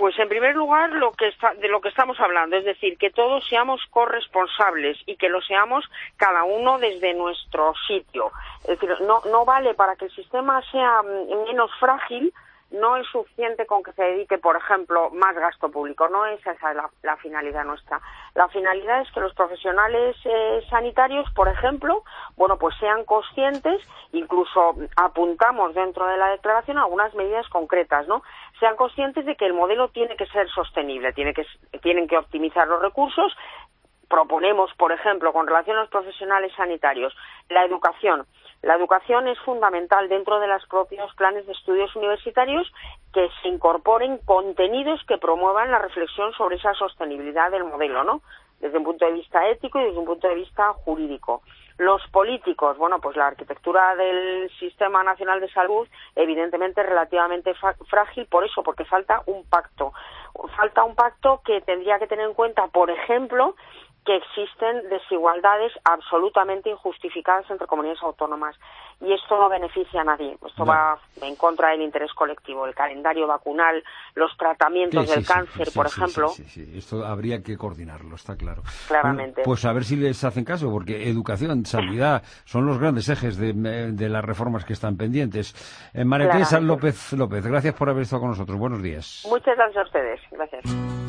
Pues en primer lugar, lo que está, de lo que estamos hablando, es decir, que todos seamos corresponsables y que lo seamos cada uno desde nuestro sitio. Es decir, no, no vale para que el sistema sea menos frágil, no es suficiente con que se dedique, por ejemplo, más gasto público. No es esa la, la finalidad nuestra. La finalidad es que los profesionales eh, sanitarios, por ejemplo, bueno, pues sean conscientes, incluso apuntamos dentro de la declaración algunas medidas concretas, ¿no? Sean conscientes de que el modelo tiene que ser sostenible, tiene que, tienen que optimizar los recursos. Proponemos, por ejemplo, con relación a los profesionales sanitarios, la educación. La educación es fundamental dentro de los propios planes de estudios universitarios, que se incorporen contenidos que promuevan la reflexión sobre esa sostenibilidad del modelo, ¿no? Desde un punto de vista ético y desde un punto de vista jurídico. Los políticos, bueno, pues la arquitectura del Sistema Nacional de Salud evidentemente es relativamente frágil, por eso, porque falta un pacto. Falta un pacto que tendría que tener en cuenta, por ejemplo, que existen desigualdades absolutamente injustificadas entre comunidades autónomas. Y esto no beneficia a nadie. Esto no. va en contra del interés colectivo. El calendario vacunal, los tratamientos sí, del sí, cáncer, sí, por sí, ejemplo. Sí, sí, sí. Esto habría que coordinarlo, está claro. Claramente. Bueno, pues a ver si les hacen caso, porque educación, sanidad, son los grandes ejes de, de las reformas que están pendientes. Eh, María Teresa López López, gracias por haber estado con nosotros. Buenos días. Muchas gracias a ustedes. Gracias.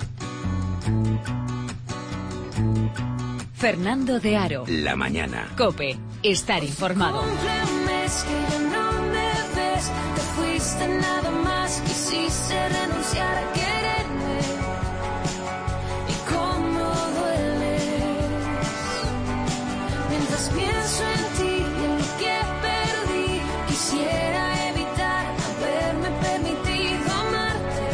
Fernando de Aro. La mañana. COPE. Estar informado. Que no me ves, te fuiste nada más, quisiste renunciar a quererme y cómo dueles. Mientras pienso en ti y en lo que perdí, quisiera evitar haberme permitido amarte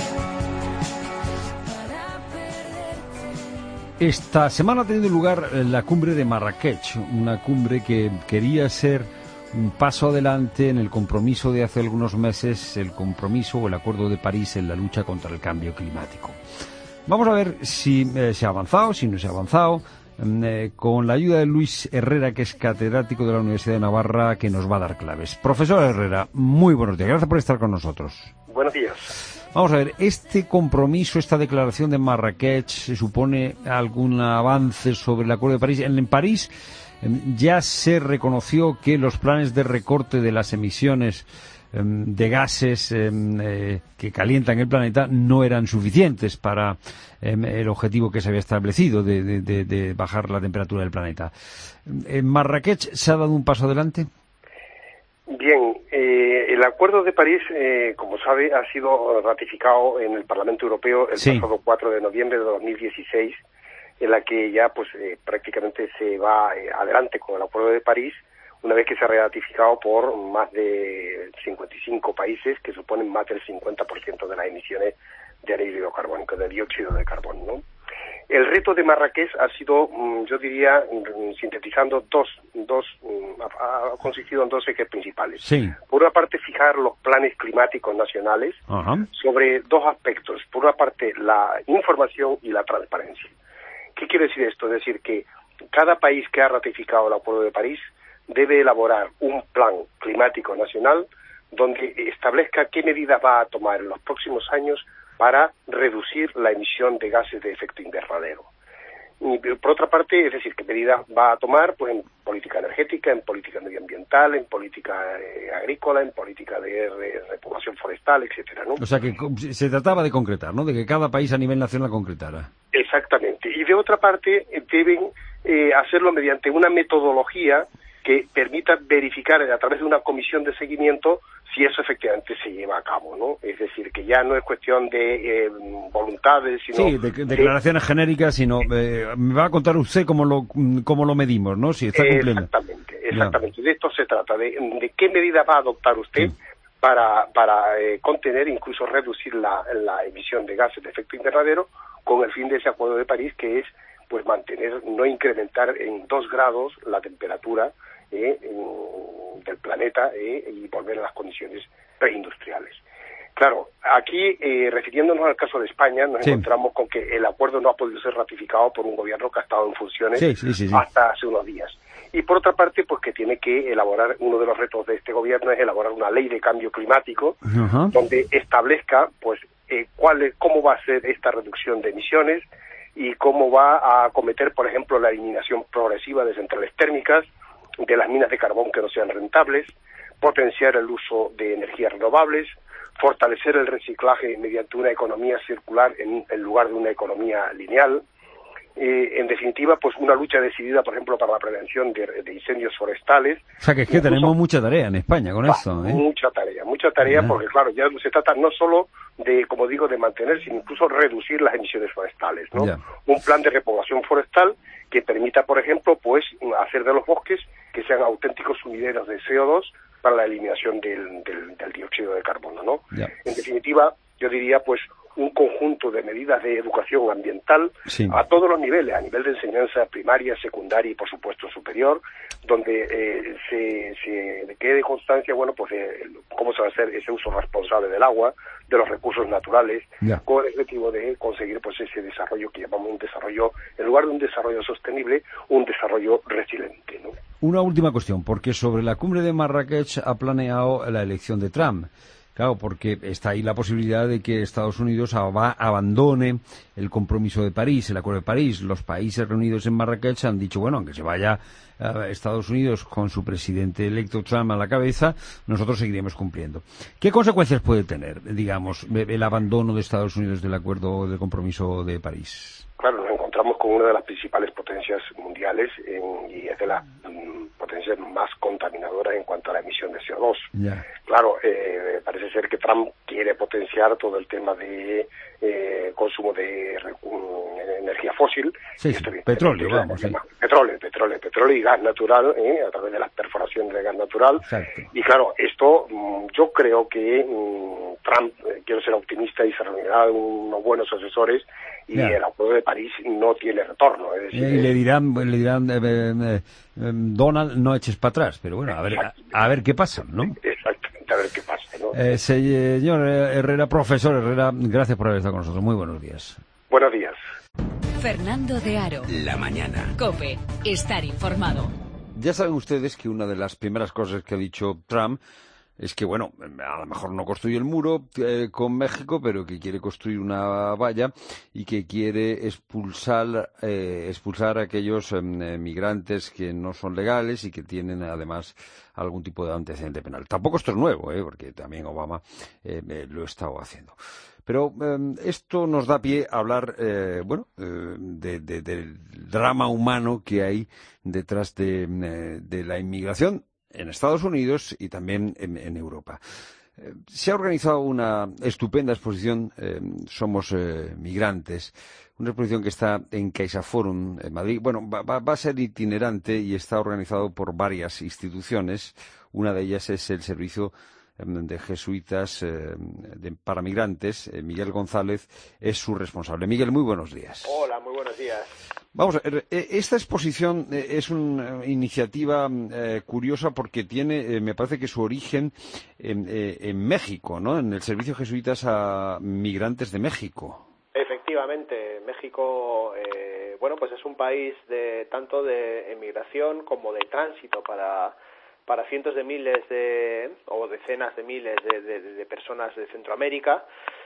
para perderte. Esta semana ha tenido lugar la cumbre de Marrakech, una cumbre que quería ser un paso adelante en el compromiso de hace algunos meses, el compromiso o el Acuerdo de París en la lucha contra el cambio climático. Vamos a ver si eh, se ha avanzado, si no se ha avanzado, eh, con la ayuda de Luis Herrera, que es catedrático de la Universidad de Navarra, que nos va a dar claves. Profesor Herrera, muy buenos días, gracias por estar con nosotros. Buenos días. Vamos a ver, ¿este compromiso, esta declaración de Marrakech, supone algún avance sobre el Acuerdo de París? En, en París ya se reconoció que los planes de recorte de las emisiones eh, de gases eh, eh, que calientan el planeta no eran suficientes para eh, el objetivo que se había establecido de, de, de, de bajar la temperatura del planeta. ¿En Marrakech se ha dado un paso adelante? Bien, eh, el Acuerdo de París, eh, como sabe, ha sido ratificado en el Parlamento Europeo el sí. pasado cuatro de noviembre de dos mil dieciséis, en la que ya pues eh, prácticamente se va eh, adelante con el Acuerdo de París, una vez que se ha ratificado por más de cincuenta y cinco países, que suponen más del cincuenta por ciento de las emisiones de anhídrido carbónico, de dióxido de carbono, ¿no? El reto de Marrakech ha sido, yo diría, sintetizando, dos, dos, ha consistido en dos ejes principales. Sí. Por una parte, fijar los planes climáticos nacionales Ajá. sobre dos aspectos. Por una parte, la información y la transparencia. ¿Qué quiere decir esto? Es decir, que cada país que ha ratificado el Acuerdo de París debe elaborar un plan climático nacional donde establezca qué medidas va a tomar en los próximos años para reducir la emisión de gases de efecto invernadero. Y por otra parte, es decir, qué medidas va a tomar pues en política energética, en política medioambiental, en política eh, agrícola, en política de re, repoblación forestal, etcétera, ¿no? O sea, que se trataba de concretar, ¿no? De que cada país a nivel nacional concretara. Exactamente. Y de otra parte, deben eh, hacerlo mediante una metodología que permita verificar a través de una comisión de seguimiento si eso efectivamente se lleva a cabo, ¿no? Es decir, que ya no es cuestión de eh, voluntades, sino... Sí, de, de declaraciones genéricas, sino... Eh, me va a contar usted cómo lo cómo lo medimos, ¿no? Si está cumpliendo. Exactamente, exactamente. Ya. De esto se trata, de, de qué medida va a adoptar usted sí. para para eh, contener, incluso reducir la, la emisión de gases de efecto invernadero con el fin de ese Acuerdo de París, que es pues mantener, no incrementar en dos grados la temperatura eh, en, del planeta eh, y volver a las condiciones preindustriales. Claro, aquí, eh, refiriéndonos al caso de España, nos sí. encontramos con que el acuerdo no ha podido ser ratificado por un gobierno que ha estado en funciones sí, sí, sí, sí. hasta hace unos días. Y por otra parte, pues que tiene que elaborar, uno de los retos de este gobierno es elaborar una ley de cambio climático, uh-huh. donde establezca, pues, eh, cuál es, cómo va a ser esta reducción de emisiones y cómo va a acometer, por ejemplo, la eliminación progresiva de centrales térmicas, de las minas de carbón que no sean rentables, potenciar el uso de energías renovables, fortalecer el reciclaje mediante una economía circular en, en lugar de una economía lineal. Eh, en definitiva, pues una lucha decidida, por ejemplo, para la prevención de, de incendios forestales. O sea, que es que Incluso, tenemos mucha tarea en España con esto, ¿eh? Mucha tarea, mucha tarea, Ya. porque claro, ya se trata no solo de, como digo, de mantener, sino incluso reducir las emisiones forestales, ¿no? Ya. Un plan de repoblación forestal que permita, por ejemplo, pues hacer de los bosques que sean auténticos sumideros de C O dos para la eliminación del, del, del dióxido de carbono, ¿no? Ya. En definitiva, yo diría, pues, un conjunto de medidas de educación ambiental Sí. a todos los niveles, a nivel de enseñanza primaria, secundaria y, por supuesto, superior, donde eh, se, se quede constancia, bueno, pues, de cómo se va a hacer ese uso responsable del agua, de los recursos naturales, Ya. con el objetivo de conseguir, pues, ese desarrollo que llamamos un desarrollo, en lugar de un desarrollo sostenible, un desarrollo resiliente, ¿no? Una última cuestión, porque sobre la cumbre de Marrakech ha planeado la elección de Trump. Claro, porque está ahí la posibilidad de que Estados Unidos aba- abandone el compromiso de París, el Acuerdo de París. Los países reunidos en Marrakech han dicho, bueno, aunque se vaya a Estados Unidos con su presidente electo Trump a la cabeza, nosotros seguiremos cumpliendo. ¿Qué consecuencias puede tener, digamos, el abandono de Estados Unidos del Acuerdo del Compromiso de París? Claro, nos encontramos con una de las principales potencias mundiales en- y es de las mm, potencias más contaminadoras en cuanto a la emisión de C O dos. Ya. Claro, eh, parece ser que Trump quiere potenciar todo el tema de eh, consumo de recu- energía fósil. Sí, Y sí, esto, bien, petróleo, esto, vamos, sí. Petróleo, petróleo, petróleo y gas natural, eh, a través de las perforaciones de gas natural. Exacto. Y claro, esto mm, yo creo que mm, Trump, eh, quiero ser optimista, y se reunirá de unos buenos asesores y Ya. el Acuerdo de París no tiene retorno. Es decir, Y le es- dirán, le dirán, eh, eh, eh, Donald, no eches para atrás, pero bueno, a ver, a, a ver qué pasa, ¿no? Exactamente, a ver qué pasa, ¿no? Eh, señor Herrera, profesor Herrera, gracias por haber estado con nosotros. Muy buenos días. Buenos días. Fernando de Aro. La mañana. COPE. Estar informado. Ya saben ustedes que una de las primeras cosas que ha dicho Trump es que, bueno, a lo mejor no construye el muro eh, con México, pero que quiere construir una valla y que quiere expulsar, eh, expulsar a aquellos eh, migrantes que no son legales y que tienen, además, algún tipo de antecedente penal. Tampoco esto es nuevo, eh, porque también Obama eh, eh, lo ha estado haciendo. Pero eh, esto nos da pie a hablar, eh, bueno, eh, de, de, del drama humano que hay detrás de, eh, de la inmigración en Estados Unidos y también en, en Europa. Eh, se ha organizado una estupenda exposición, eh, Somos eh, Migrantes, una exposición que está en CaixaForum, en Madrid. Bueno, va, va, va a ser itinerante y está organizado por varias instituciones. Una de ellas es el Servicio de Jesuitas eh, de, para Migrantes. eh, Miguel González es su responsable. Miguel, muy buenos días. Hola, muy buenos días. Vamos a ver, eh, esta exposición eh, es una iniciativa eh, curiosa porque tiene, eh, me parece que su origen en, eh, en México, ¿no? En el Servicio Jesuitas a Migrantes de México. Efectivamente, México, eh, bueno, pues es un país de tanto de emigración como de tránsito para para cientos de miles de o decenas de miles de, de, de personas de Centroamérica.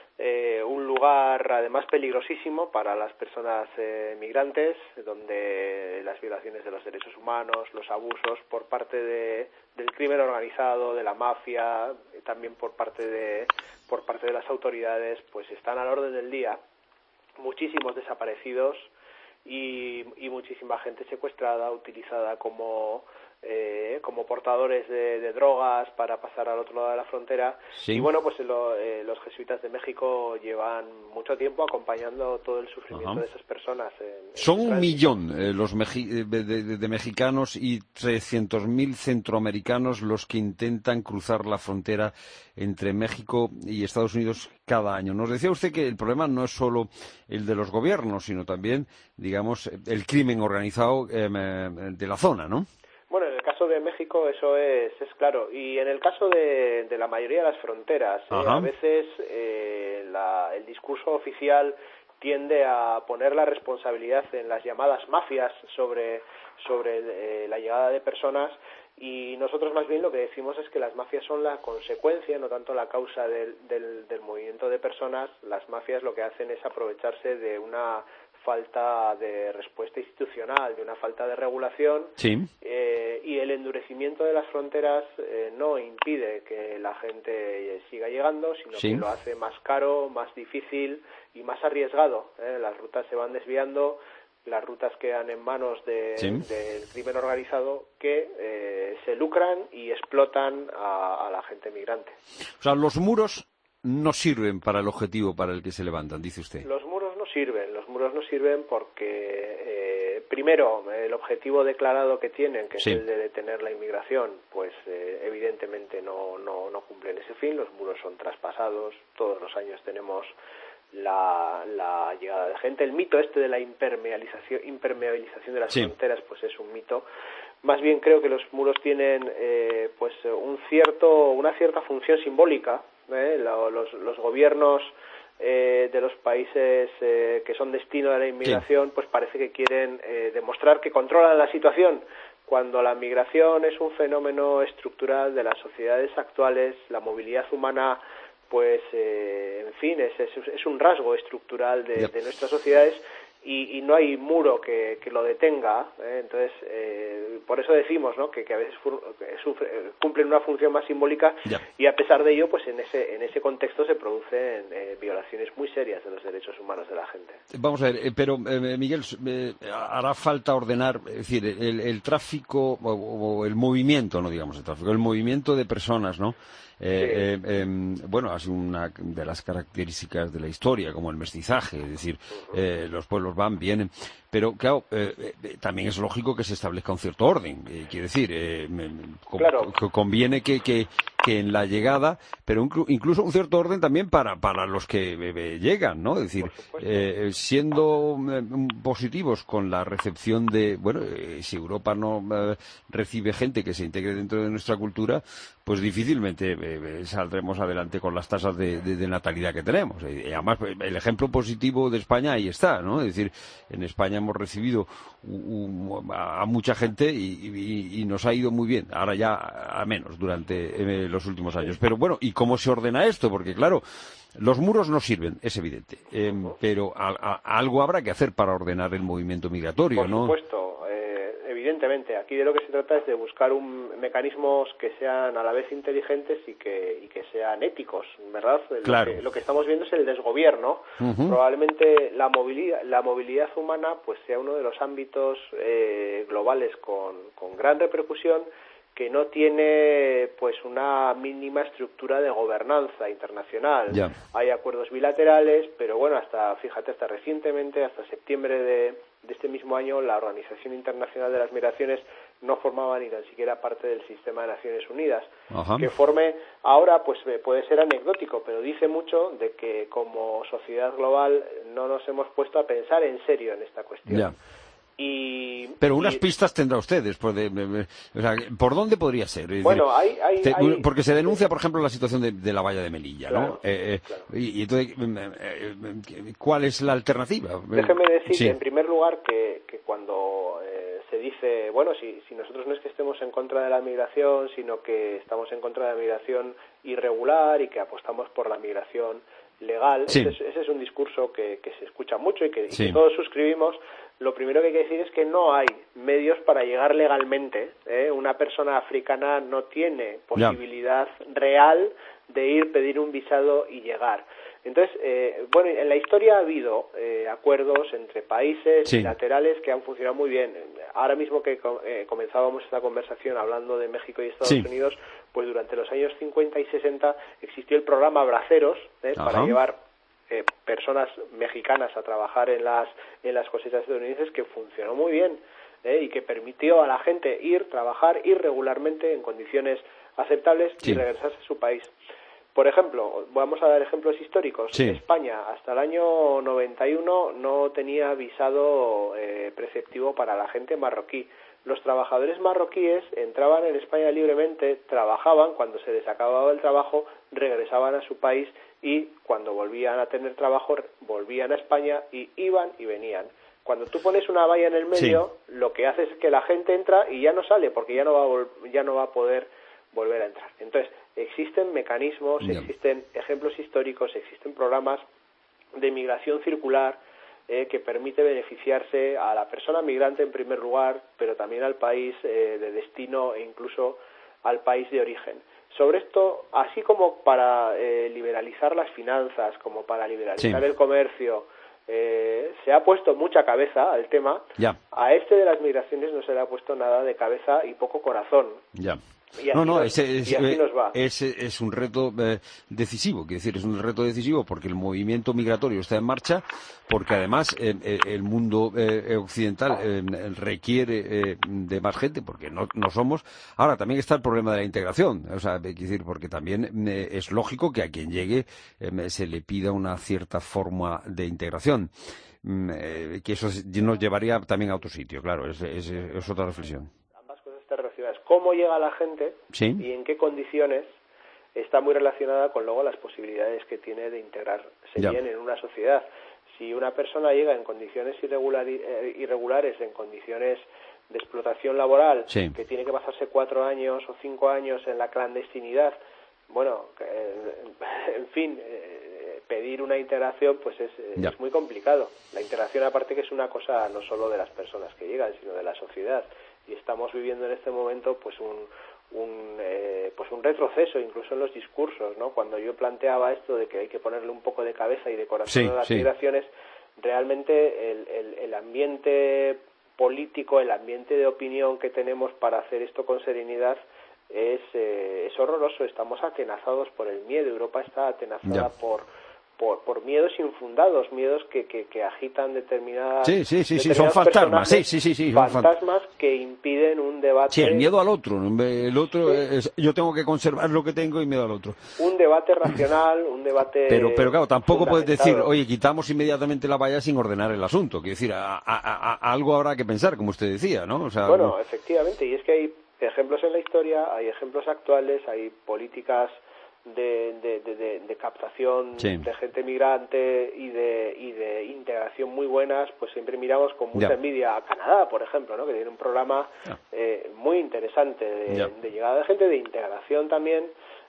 Eh, un lugar además peligrosísimo para las personas eh, migrantes, donde las violaciones de los derechos humanos, los abusos por parte de, del crimen organizado, de la mafia, también por parte de por parte de las autoridades, pues están al orden del día. Muchísimos desaparecidos y, y muchísima gente secuestrada, utilizada como Eh, como portadores de, de drogas para pasar al otro lado de la frontera. Sí. Y bueno, pues lo, eh, los jesuitas de México llevan mucho tiempo acompañando todo el sufrimiento Ajá. de esas personas. En, en Son un tránsito. millón eh, los meji de, de, de mexicanos y trescientos mil centroamericanos los que intentan cruzar la frontera entre México y Estados Unidos cada año. Nos decía usted que el problema no es solo el de los gobiernos, sino también, digamos, el crimen organizado eh, de la zona, ¿no? Bueno, en el caso de México eso es, es claro. Y en el caso de, de la mayoría de las fronteras, eh, a veces eh, la, el discurso oficial tiende a poner la responsabilidad en las llamadas mafias sobre, sobre eh, la llegada de personas Y nosotros más bien lo que decimos es que las mafias son la consecuencia, no tanto la causa del, del, del movimiento de personas. Las mafias lo que hacen es aprovecharse de una falta de respuesta institucional, de una falta de regulación, sí. eh, y el endurecimiento de las fronteras eh, no impide que la gente siga llegando, sino sí. que lo hace más caro, más difícil y más arriesgado, ¿eh? Las rutas se van desviando, las rutas quedan en manos de, sí. del crimen organizado que eh, se lucran y explotan a, a la gente migrante. O sea, los muros no sirven para el objetivo para el que se levantan, dice usted. Los muros no sirven, los muros no sirven porque, eh, primero, el objetivo declarado que tienen, que sí. es el de detener la inmigración, pues eh, evidentemente no, no, no cumplen ese fin. Los muros son traspasados, todos los años tenemos La, la llegada de gente. El mito este de la impermeabilización, impermeabilización de las sí. fronteras, pues es un mito. Más bien creo que los muros tienen eh, pues un cierto, una cierta función simbólica. ¿eh? Los, los gobiernos eh, de los países eh, que son destino de la inmigración, sí. pues parece que quieren eh, demostrar que controlan la situación, cuando la migración es un fenómeno estructural de las sociedades actuales. La movilidad humana, pues, eh, en fin, es, es, es un rasgo estructural de, de nuestras sociedades y, y no hay muro que, que lo detenga. ¿eh? Entonces, eh, por eso decimos, ¿no?, que, que a veces fu- que sufre, cumplen una función más simbólica ya. Y a pesar de ello, pues en ese en ese contexto se producen eh, violaciones muy serias de los derechos humanos de la gente. Vamos a ver, eh, pero eh, Miguel, eh, hará falta ordenar, es decir, el, el tráfico o, o el movimiento, no digamos el tráfico, el movimiento de personas, ¿no? Eh, sí. eh, eh, bueno, es una de las características de la historia, como el mestizaje, es decir, eh, los pueblos van, vienen, pero claro, eh, eh, también es lógico que se establezca un cierto orden, eh, quiere decir, eh, con, claro. co- conviene que, que, que en la llegada, pero inclu- incluso un cierto orden también para, para los que eh, llegan, ¿no? Es decir, eh, siendo eh, positivos con la recepción de, bueno, eh, si Europa no eh, recibe gente que se integre dentro de nuestra cultura, pues difícilmente eh, saldremos adelante con las tasas de, de, de natalidad que tenemos. Y además, el ejemplo positivo de España ahí está, ¿no? Es decir, en España hemos recibido un, un, a mucha gente y, y, y nos ha ido muy bien. Ahora ya a menos durante eh, los últimos años. Pero bueno, ¿y cómo se ordena esto? Porque claro, los muros no sirven, es evidente, eh, pero a, a, algo habrá que hacer para ordenar el movimiento migratorio, Por ¿no? Por supuesto, eh, evidentemente. Aquí de lo que se trata es de buscar un, mecanismos que sean a la vez inteligentes y que, y que sean éticos, ¿verdad? Claro. Lo que, lo que estamos viendo es el desgobierno. Uh-huh. Probablemente la movilidad, la movilidad humana pues sea uno de los ámbitos eh, globales con, con gran repercusión, que no tiene pues una mínima estructura de gobernanza internacional. Ya. Hay acuerdos bilaterales, pero bueno, hasta, fíjate, hasta recientemente, hasta septiembre de, de este mismo año, la Organización Internacional de las Migraciones no formaba ni tan siquiera parte del sistema de Naciones Unidas. Ajá. Que forme ahora pues puede ser anecdótico, pero dice mucho de que como sociedad global no nos hemos puesto a pensar en serio en esta cuestión. Ya. Y, pero unas y... pistas tendrá usted después de, de, de o sea, ¿por dónde podría ser? Es bueno, decir, hay, hay, te, hay... porque se denuncia, por ejemplo, la situación de, de la valla de Melilla, claro, ¿no? Eh, claro. y, y entonces, eh, eh, ¿cuál es la alternativa? Déjeme decir, sí. en primer lugar, que, que cuando eh, se dice, bueno, si, si nosotros no es que estemos en contra de la migración, sino que estamos en contra de la migración irregular y que apostamos por la migración legal, sí. ese, es, ese es un discurso que, que se escucha mucho y que, sí. y que todos suscribimos. Lo primero que hay que decir es que no hay medios para llegar legalmente. ¿eh? Una persona africana no tiene posibilidad yeah. real de ir, pedir un visado y llegar. Entonces, eh, bueno, en la historia ha habido eh, acuerdos entre países sí. bilaterales que han funcionado muy bien. Ahora mismo que eh, comenzábamos esta conversación hablando de México y Estados sí. Unidos, pues durante los años cincuenta y sesenta existió el programa Braceros ¿eh? para llevar eh, personas mexicanas a trabajar en las en las cosechas estadounidenses, que funcionó muy bien ¿eh? y que permitió a la gente ir, trabajar, ir regularmente en condiciones aceptables sí. y regresarse a su país. Por ejemplo, vamos a dar ejemplos históricos. Sí. España hasta el año noventa y uno no tenía visado eh, preceptivo para la gente marroquí. Los trabajadores marroquíes entraban en España libremente, trabajaban, cuando se les acababa el trabajo, regresaban a su país y cuando volvían a tener trabajo, volvían a España y iban y venían. Cuando tú pones una valla en el medio, sí. lo que hace es que la gente entra y ya no sale, porque ya no va a, ya no va a poder volver a entrar. Entonces, existen mecanismos, yeah. existen ejemplos históricos, existen programas de migración circular eh, que permite beneficiarse a la persona migrante en primer lugar, pero también al país eh, de destino e incluso al país de origen. Sobre esto, así como para eh, liberalizar las finanzas, como para liberalizar sí. el comercio, eh, se ha puesto mucha cabeza al tema, ya. a este de las migraciones no se le ha puesto nada de cabeza y poco corazón. Ya. Y así no, no, nos, ese, es, y así nos va. Es, es un reto eh, decisivo, quiero decir, es un reto decisivo porque el movimiento migratorio está en marcha, porque además eh, eh, el mundo eh, occidental eh, requiere eh, de más gente, porque no, no somos. Ahora, también está el problema de la integración, o sea, quiero decir, porque también eh, es lógico que a quien llegue eh, se le pida una cierta forma de integración. Eh, que eso nos llevaría también a otro sitio, claro, es, es, es otra reflexión. Cómo llega la gente ¿Sí? y en qué condiciones está muy relacionada con luego las posibilidades que tiene de integrarse ya. bien en una sociedad. Si una persona llega en condiciones irregular, eh, irregulares, en condiciones de explotación laboral, sí. que tiene que pasarse cuatro años o cinco años en la clandestinidad, bueno, eh, en fin, eh, pedir una integración pues es, es muy complicado. La integración, aparte, que es una cosa no solo de las personas que llegan, sino de la sociedad. Y estamos viviendo en este momento pues un, un eh, pues un retroceso incluso en los discursos, ¿no? Cuando yo planteaba esto de que hay que ponerle un poco de cabeza y de corazón sí, a las sí. migraciones, realmente el, el, el ambiente político, el ambiente de opinión que tenemos para hacer esto con serenidad es, eh, es horroroso. Estamos atenazados por el miedo. Europa está atenazada ya. por Por, por miedos infundados, miedos que, que, que agitan determinadas... Sí, sí, sí, sí son fantasmas, sí, sí, sí, sí. Son fantasmas que impiden un debate... Sí, el miedo al otro, el otro sí. es, yo tengo que conservar lo que tengo y miedo al otro. Un debate racional, un debate... Pero, pero claro, tampoco puedes decir, oye, quitamos inmediatamente la valla sin ordenar el asunto, quiero decir, a, a, a, a algo habrá que pensar, como usted decía, ¿no? O sea, bueno, no... efectivamente, y es que hay ejemplos en la historia, hay ejemplos actuales, hay políticas... De, de, de, de, de captación sí. de gente migrante y de, y de integración muy buenas, pues siempre miramos con mucha ya. envidia a Canadá, por ejemplo, ¿no? Que tiene un programa eh, muy interesante de, de llegada de gente, de integración también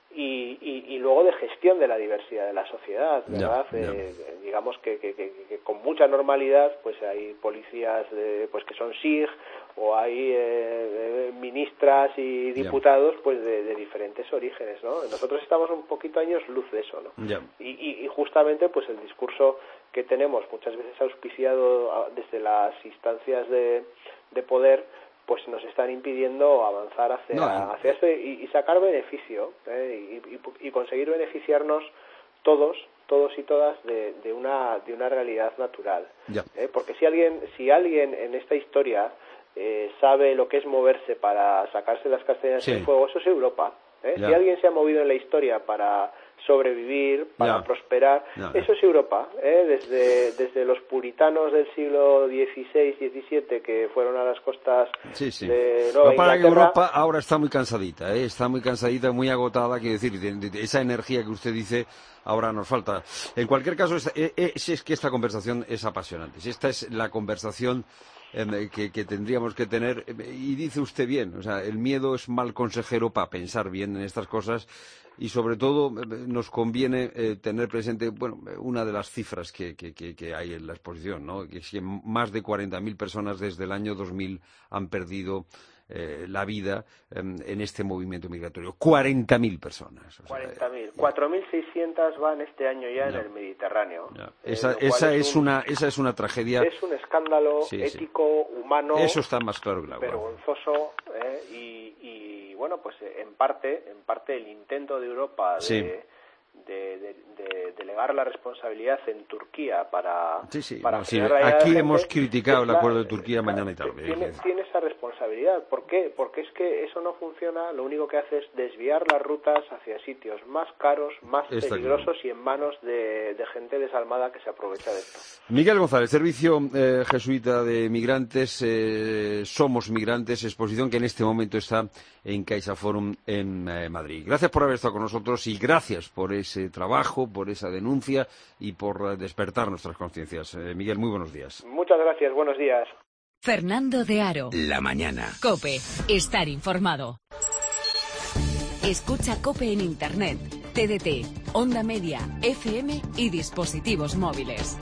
y, y, y luego de gestión de la diversidad de la sociedad, ¿verdad? Ya, ya. Eh, digamos que, que, que, que con mucha normalidad pues hay policías de, pues que son S I G o hay eh, ministras y diputados pues de, de diferentes orígenes, ¿no? Nosotros estamos un poquito años luz de eso, ¿no? Ya. Y, y, y justamente pues el discurso que tenemos muchas veces auspiciado desde las instancias de, de poder pues nos están impidiendo avanzar hacia, no, hacia esto y, y sacar beneficio ¿eh? y, y, y conseguir beneficiarnos todos todos y todas de, de una de una realidad natural ¿eh? Porque si alguien si alguien en esta historia eh, sabe lo que es moverse para sacarse las castañas sí. del fuego, eso es Europa ¿eh? Si alguien se ha movido en la historia para sobrevivir, para ya. prosperar, ya. eso es Europa, ¿eh? desde desde los puritanos del siglo dieciséis, diecisiete que fueron a las costas sí, sí. de Nueva Lo para Inglaterra. que Europa ahora está muy cansadita, ¿eh? está muy cansadita, muy agotada, quiero decir, de, de, de esa energía que usted dice ahora nos falta. En cualquier caso, es, es, es que esta conversación es apasionante, si esta es la conversación eh, que, que tendríamos que tener, y dice usted bien, o sea, el miedo es mal consejero para pensar bien en estas cosas. Y sobre todo nos conviene eh, tener presente, bueno, una de las cifras que, que, que, que hay en la exposición, ¿no? Que es que más de cuarenta mil personas desde el año dos mil han perdido eh, la vida eh, en este movimiento migratorio. cuarenta mil personas. O sea, cuarenta mil. cuatro mil seiscientos van este año ya, ya. en el Mediterráneo. Eh, esa, esa, es, es un, una, esa es una tragedia. Es un escándalo sí, ético, sí. humano. Eso está más claro que la agua. Vergonzoso eh, y, y bueno, pues en parte, en parte el intento de Europa de, sí. de, de, de delegar la responsabilidad en Turquía para, sí, sí. para no, sí. Aquí gente, hemos criticado el la, acuerdo de Turquía la, mañana y tarde. Tiene, tiene esa responsabilidad. ¿Por qué? Porque es que eso no funciona, lo único que hace es desviar las rutas hacia sitios más caros, más Está peligrosos claro. y en manos de, de gente desalmada que se aprovecha de esto. Miguel González, Servicio eh, Jesuita de Migrantes, eh, Somos Migrantes, exposición que en este momento está en CaixaForum en eh, Madrid. Gracias por haber estado con nosotros y gracias por ese trabajo, por esa denuncia y por despertar nuestras conciencias. Eh, Miguel, muy buenos días. Muchas gracias, buenos días. Fernando de Aro. La mañana. COPE. Estar informado. Escucha COPE en Internet, T D T, Onda Media, F M y dispositivos móviles.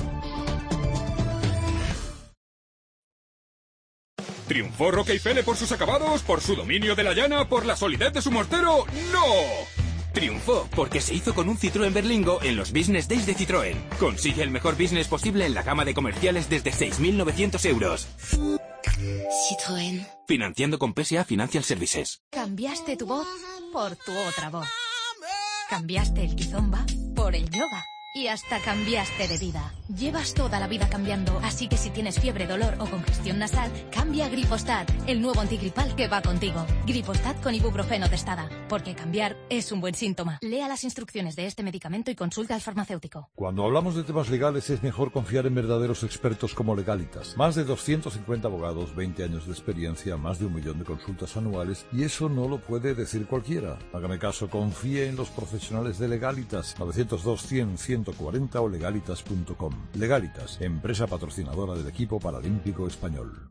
¿Triunfó Roque y Fele por sus acabados, por su dominio de la llana, por la solidez de su mortero? ¡No! Triunfó porque se hizo con un Citroën Berlingo en los Business Days de Citroën. Consigue el mejor business posible en la gama de comerciales desde seis mil novecientos euros. Citroën. Financiando con P S A Financial Services. Cambiaste tu voz por tu otra voz. Cambiaste el kizomba por el yoga. Y hasta cambiaste de vida. Llevas toda la vida cambiando, así que si tienes fiebre, dolor o congestión nasal, cambia a Gripostat, el nuevo antigripal que va contigo. Gripostat con ibuprofeno testada, porque cambiar es un buen síntoma. Lea las instrucciones de este medicamento y consulta al farmacéutico. Cuando hablamos de temas legales es mejor confiar en verdaderos expertos como Legalitas. Más de doscientos cincuenta abogados, veinte años de experiencia, más de un millón de consultas anuales, y eso no lo puede decir cualquiera. Hágame caso, confíe en los profesionales de Legalitas. novecientos dos, cien, ciento cuarenta o legalitas punto com. Legalitas, empresa patrocinadora del equipo paralímpico español.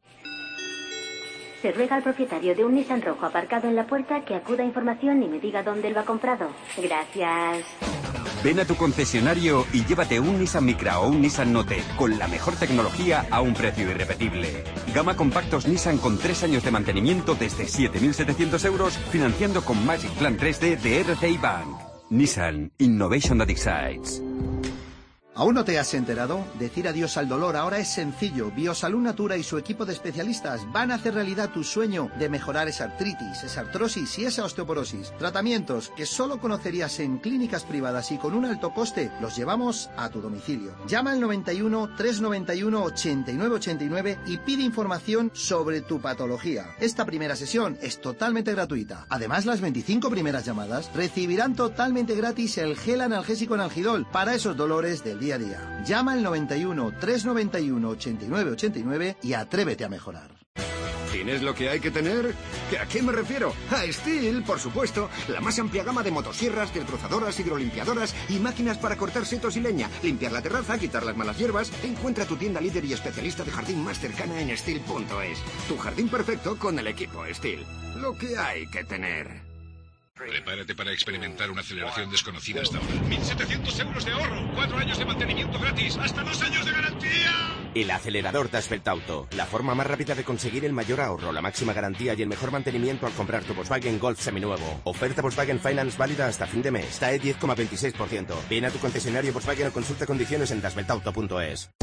Se ruega al propietario de un Nissan rojo aparcado en la puerta que acuda a información y me diga dónde lo ha comprado. Gracias. Ven a tu concesionario y llévate un Nissan Micra o un Nissan Note con la mejor tecnología a un precio irrepetible. Gama compactos Nissan con tres años de mantenimiento desde siete mil setecientos euros, financiando con Magic Plan tres D de R C I Bank. Nissan Innovation that excites. ¿Aún no te has enterado? Decir adiós al dolor ahora es sencillo. Biosalud Natura y su equipo de especialistas van a hacer realidad tu sueño de mejorar esa artritis, esa artrosis y esa osteoporosis. Tratamientos que solo conocerías en clínicas privadas y con un alto coste, los llevamos a tu domicilio. Llama al noventa y uno, trescientos noventa y uno, ochenta y nueve ochenta y nueve y pide información sobre tu patología. Esta primera sesión es totalmente gratuita. Además, las veinticinco primeras llamadas recibirán totalmente gratis el gel analgésico Analgidol para esos dolores del día a día. Llama al noventa y uno, trescientos noventa y uno, ochenta y nueve ochenta y nueve y atrévete a mejorar. ¿Tienes lo que hay que tener? ¿A qué me refiero? A Stihl, por supuesto. La más amplia gama de motosierras, desbrozadoras, hidrolimpiadoras y máquinas para cortar setos y leña, limpiar la terraza, quitar las malas hierbas. Encuentra tu tienda líder y especialista de jardín más cercana en Stihl punto es. Tu jardín perfecto con el equipo Stihl. Lo que hay que tener. Prepárate para experimentar una aceleración desconocida hasta ahora. mil setecientos euros de ahorro, cuatro años de mantenimiento gratis, hasta dos años de garantía. El acelerador Dasvelt Auto, la forma más rápida de conseguir el mayor ahorro, la máxima garantía y el mejor mantenimiento al comprar tu Volkswagen Golf seminuevo. Oferta Volkswagen Finance válida hasta fin de mes. T A E diez coma veintiséis por ciento. Ven a tu concesionario Volkswagen o consulta condiciones en dasvelt auto punto es.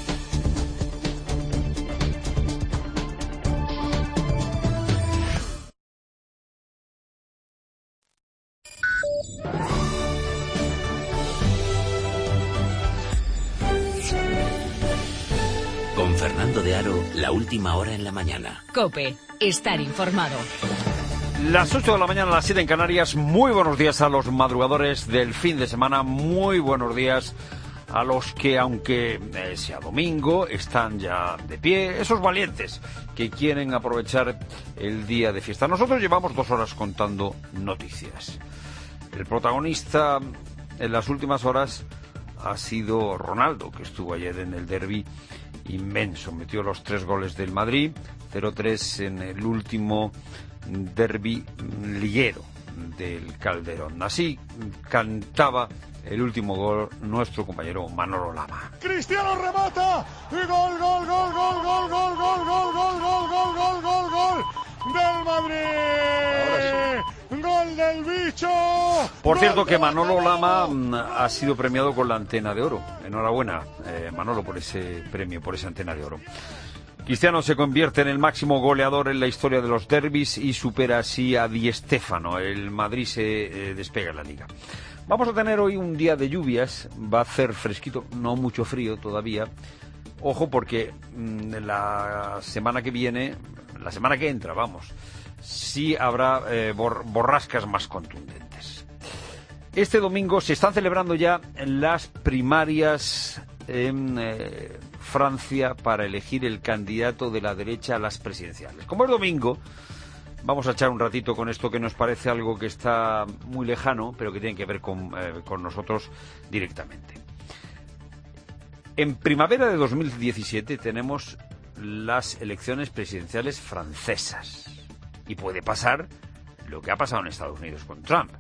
Con Fernando de Aro, la última hora en la mañana. COPE, estar informado. Las ocho de la mañana, las siete en Canarias. Muy buenos días a los madrugadores del fin de semana. Muy buenos días a los que, aunque eh, sea domingo, están ya de pie. Esos valientes que quieren aprovechar el día de fiesta. Nosotros llevamos dos horas contando noticias. El protagonista en las últimas horas ha sido Ronaldo, que estuvo ayer en el derbi inmenso. Metió los tres goles del Madrid, cero tres en el último derbi liguero del Calderón. Así cantaba el último gol nuestro compañero Manolo Lama. Cristiano remata y gol, gol, gol, gol, gol, gol, gol, gol, gol, gol, gol, gol, gol, gol del Madrid. Gol del bicho. Por cierto que Manolo Lama ha sido premiado con la Antena de Oro. Enhorabuena, eh, Manolo, por ese premio, por esa Antena de Oro. Cristiano se convierte en el máximo goleador en la historia de los derbis y supera así a Di Stéfano. El Madrid se eh, despega en la Liga. Vamos a tener hoy un día de lluvias, va a hacer fresquito, no mucho frío todavía. Ojo porque mmm, la semana que viene, la semana que entra, vamos, sí habrá eh, bor- borrascas más contundentes. Este domingo se están celebrando ya las primarias en eh, Francia para elegir el candidato de la derecha a las presidenciales. Como es domingo, vamos a echar un ratito con esto que nos parece algo que está muy lejano, pero que tiene que ver con, eh, con nosotros directamente. En primavera de dos mil diecisiete tenemos las elecciones presidenciales francesas. Y puede pasar lo que ha pasado en Estados Unidos con Trump.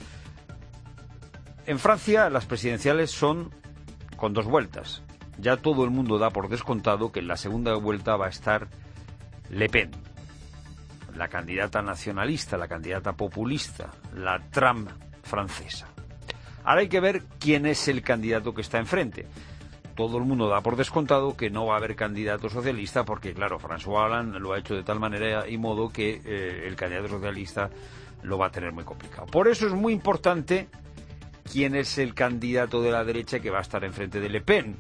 En Francia las presidenciales son con dos vueltas. Ya todo el mundo da por descontado que en la segunda vuelta va a estar Le Pen, la candidata nacionalista, la candidata populista, la Trump francesa. Ahora hay que ver quién es el candidato que está enfrente. Todo el mundo da por descontado que no va a haber candidato socialista porque, claro, François Hollande lo ha hecho de tal manera y modo que eh, el candidato socialista lo va a tener muy complicado. Por eso es muy importante quién es el candidato de la derecha que va a estar enfrente de Le Pen.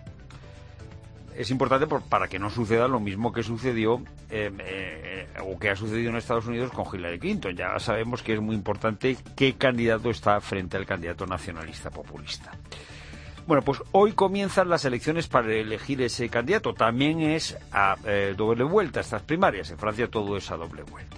Es importante por, para que no suceda lo mismo que sucedió eh, eh, o que ha sucedido en Estados Unidos con Hillary Clinton. Ya sabemos que es muy importante qué candidato está frente al candidato nacionalista populista. Bueno, pues hoy comienzan las elecciones para elegir ese candidato. También es a eh, doble vuelta estas primarias. En Francia todo es a doble vuelta.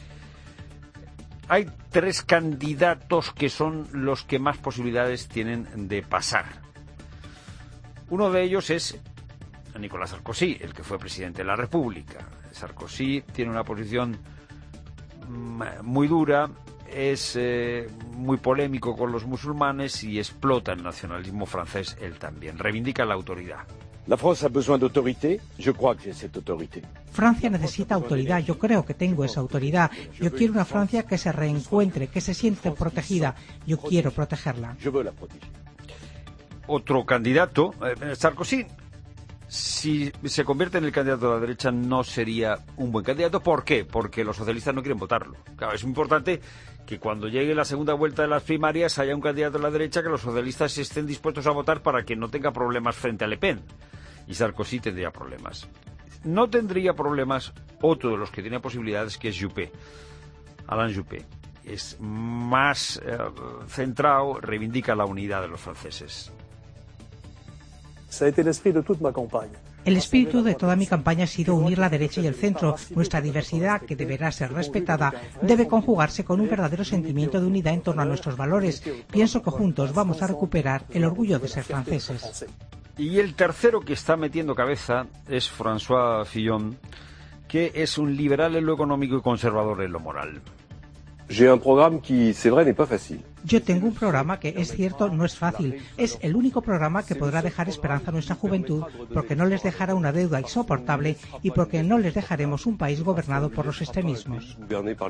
Hay tres candidatos que son los que más posibilidades tienen de pasar. Uno de ellos es Nicolas Sarkozy, el que fue presidente de la República. Sarkozy tiene una posición muy dura, es eh, muy polémico con los musulmanes y explota el nacionalismo francés él también. Reivindica la autoridad. La France a besoin d'autorité, je crois que j'ai cette autorité. Francia necesita autoridad, yo creo que tengo esa autoridad. Yo quiero una Francia que se reencuentre, que se siente protegida. Yo quiero protegerla. Je veux la protéger. Otro candidato, eh, Sarkozy, si se convierte en el candidato de la derecha no sería un buen candidato. ¿Por qué? Porque los socialistas no quieren votarlo. Claro, es muy importante que cuando llegue la segunda vuelta de las primarias haya un candidato de la derecha que los socialistas estén dispuestos a votar para que no tenga problemas frente a Le Pen. Y Sarkozy tendría problemas. No tendría problemas otro de los que tiene posibilidades, que es Juppé, Alain Juppé. Es más eh, centrado, reivindica la unidad de los franceses. El espíritu de toda mi campaña ha sido unir la derecha y el centro. Nuestra diversidad, que deberá ser respetada, debe conjugarse con un verdadero sentimiento de unidad en torno a nuestros valores. Pienso que juntos vamos a recuperar el orgullo de ser franceses. Y el tercero que está metiendo cabeza es François Fillon, que es un liberal en lo económico y conservador en lo moral. Yo tengo un programa que, es cierto, no es fácil. Es el único programa que podrá dejar esperanza a nuestra juventud, porque no les dejará una deuda insoportable y porque no les dejaremos un país gobernado por los extremismos.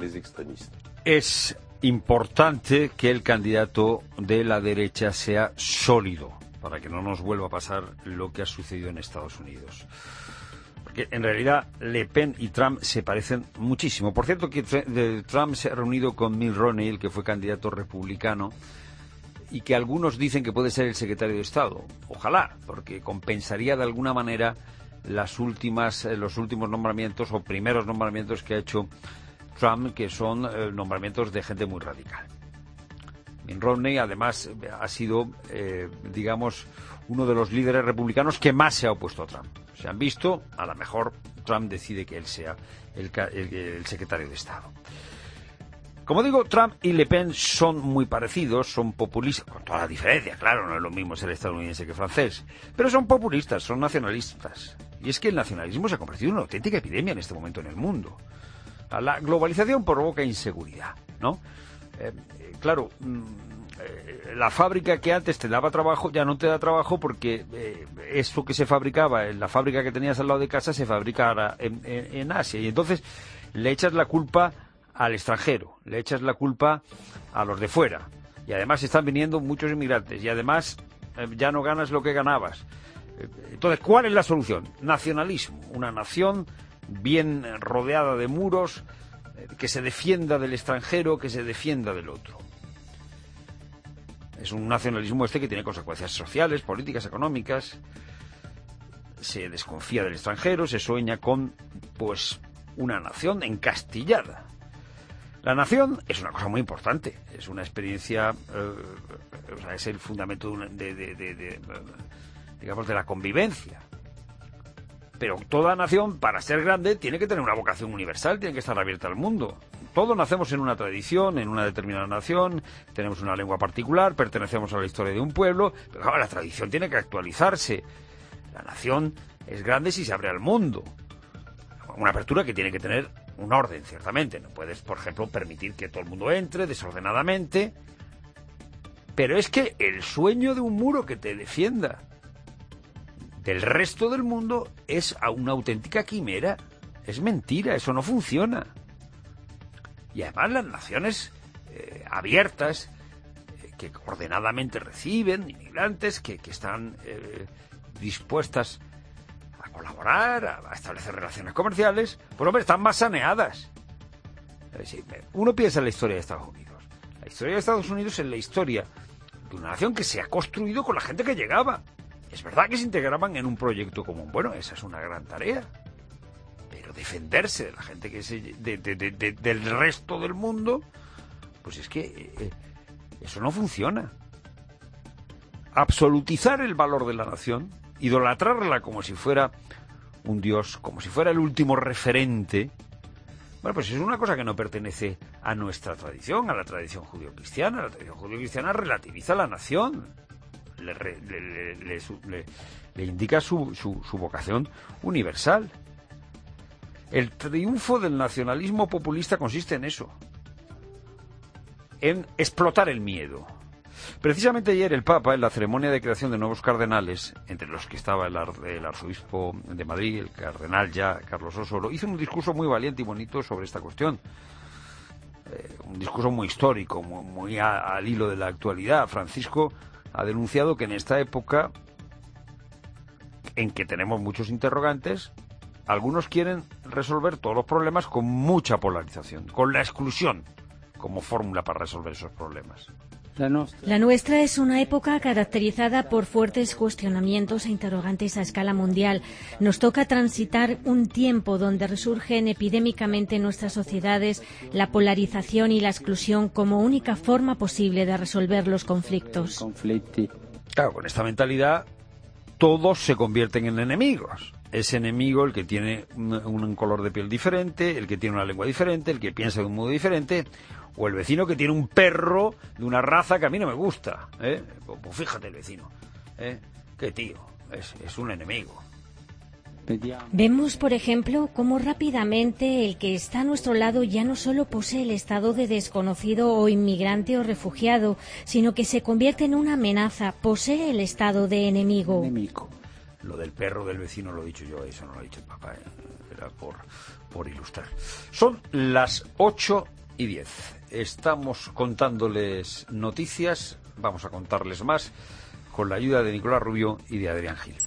Es importante que el candidato de la derecha sea sólido, para que no nos vuelva a pasar lo que ha sucedido en Estados Unidos. Porque en realidad Le Pen y Trump se parecen muchísimo. Por cierto, que Trump se ha reunido con Mitt Romney, el que fue candidato republicano, y que algunos dicen que puede ser el secretario de Estado. Ojalá, porque compensaría de alguna manera las últimas, los últimos nombramientos o primeros nombramientos que ha hecho Trump, que son eh, nombramientos de gente muy radical. Mitt Romney, además, ha sido, eh, digamos, uno de los líderes republicanos que más se ha opuesto a Trump. Se han visto, a lo mejor Trump decide que él sea el, el, el secretario de Estado. Como digo, Trump y Le Pen son muy parecidos, son populistas, con toda la diferencia, claro, no es lo mismo ser estadounidense que francés, pero son populistas, son nacionalistas. Y es que el nacionalismo se ha convertido en una auténtica epidemia en este momento en el mundo. La globalización provoca inseguridad, ¿no? Eh, claro, eh, la fábrica que antes te daba trabajo ya no te da trabajo porque eh, eso que se fabricaba en la fábrica que tenías al lado de casa se fabrica ahora en, en, en Asia. Y entonces le echas la culpa al extranjero, le echas la culpa a los de fuera. Y además están viniendo muchos inmigrantes y además eh, ya no ganas lo que ganabas. Eh, entonces, ¿cuál es la solución? Nacionalismo, una nación bien rodeada de muros, eh, que se defienda del extranjero, que se defienda del otro. Es un nacionalismo este que tiene consecuencias sociales, políticas, económicas. Se desconfía del extranjero, se sueña con, pues, una nación encastillada. La nación es una cosa muy importante, es una experiencia, eh, o sea, es el fundamento de, una, de, de, de, de, digamos, de la convivencia. Pero toda nación, para ser grande, tiene que tener una vocación universal, tiene que estar abierta al mundo. Todos nacemos en una tradición, en una determinada nación, tenemos una lengua particular, pertenecemos a la historia de un pueblo, pero claro, la tradición tiene que actualizarse. La nación es grande si se abre al mundo. Una apertura que tiene que tener un orden, ciertamente. No puedes, por ejemplo, permitir que todo el mundo entre desordenadamente. Pero es que el sueño de un muro que te defienda del resto del mundo es una auténtica quimera, es mentira, eso no funciona. Y además las naciones eh, abiertas, eh, que ordenadamente reciben inmigrantes, que, que están eh, dispuestas a colaborar, a, a establecer relaciones comerciales, pues hombre, están más saneadas. Es decir, uno piensa en la historia de Estados Unidos. La historia de Estados Unidos es la historia de una nación que se ha construido con la gente que llegaba. Es verdad que se integraban en un proyecto común. Bueno, esa es una gran tarea. Pero defenderse de la gente que se, de, de, de, de, del resto del mundo, pues es que eh, eso no funciona. Absolutizar el valor de la nación, idolatrarla como si fuera un dios, como si fuera el último referente, bueno, pues es una cosa que no pertenece a nuestra tradición, a la tradición judio-cristiana. La tradición judio-cristiana relativiza la nación. Le, le, le, le, le, le indica su, su, su vocación universal. El triunfo del nacionalismo populista consiste en eso, en explotar el miedo. Precisamente ayer el Papa, en la ceremonia de creación de nuevos cardenales, entre los que estaba el, ar, el arzobispo de Madrid, el cardenal ya Carlos Osoro, hizo un discurso muy valiente y bonito sobre esta cuestión. Eh, un discurso muy histórico, muy, muy a, al hilo de la actualidad. Francisco ha denunciado que en esta época, en que tenemos muchos interrogantes, algunos quieren resolver todos los problemas con mucha polarización, con la exclusión como fórmula para resolver esos problemas. La nuestra es una época caracterizada por fuertes cuestionamientos e interrogantes a escala mundial. Nos toca transitar un tiempo donde resurgen epidémicamente en nuestras sociedades la polarización y la exclusión como única forma posible de resolver los conflictos. Claro, con esta mentalidad todos se convierten en enemigos. Es enemigo el que tiene un, un color de piel diferente, el que tiene una lengua diferente, el que piensa de un modo diferente, o el vecino que tiene un perro de una raza que a mí no me gusta, ¿eh? Pues, pues fíjate el vecino, ¿eh? Qué tío, es, es un enemigo. Vemos, por ejemplo, cómo rápidamente el que está a nuestro lado ya no solo posee el estado de desconocido o inmigrante o refugiado, sino que se convierte en una amenaza, posee el estado de enemigo. enemigo. Lo del perro del vecino lo he dicho yo, eso no lo ha dicho el papá, ¿eh? Era por, por ilustrar. Son las ocho y diez. Estamos contándoles noticias, vamos a contarles más, con la ayuda de Nicolás Rubio y de Adrián Gil.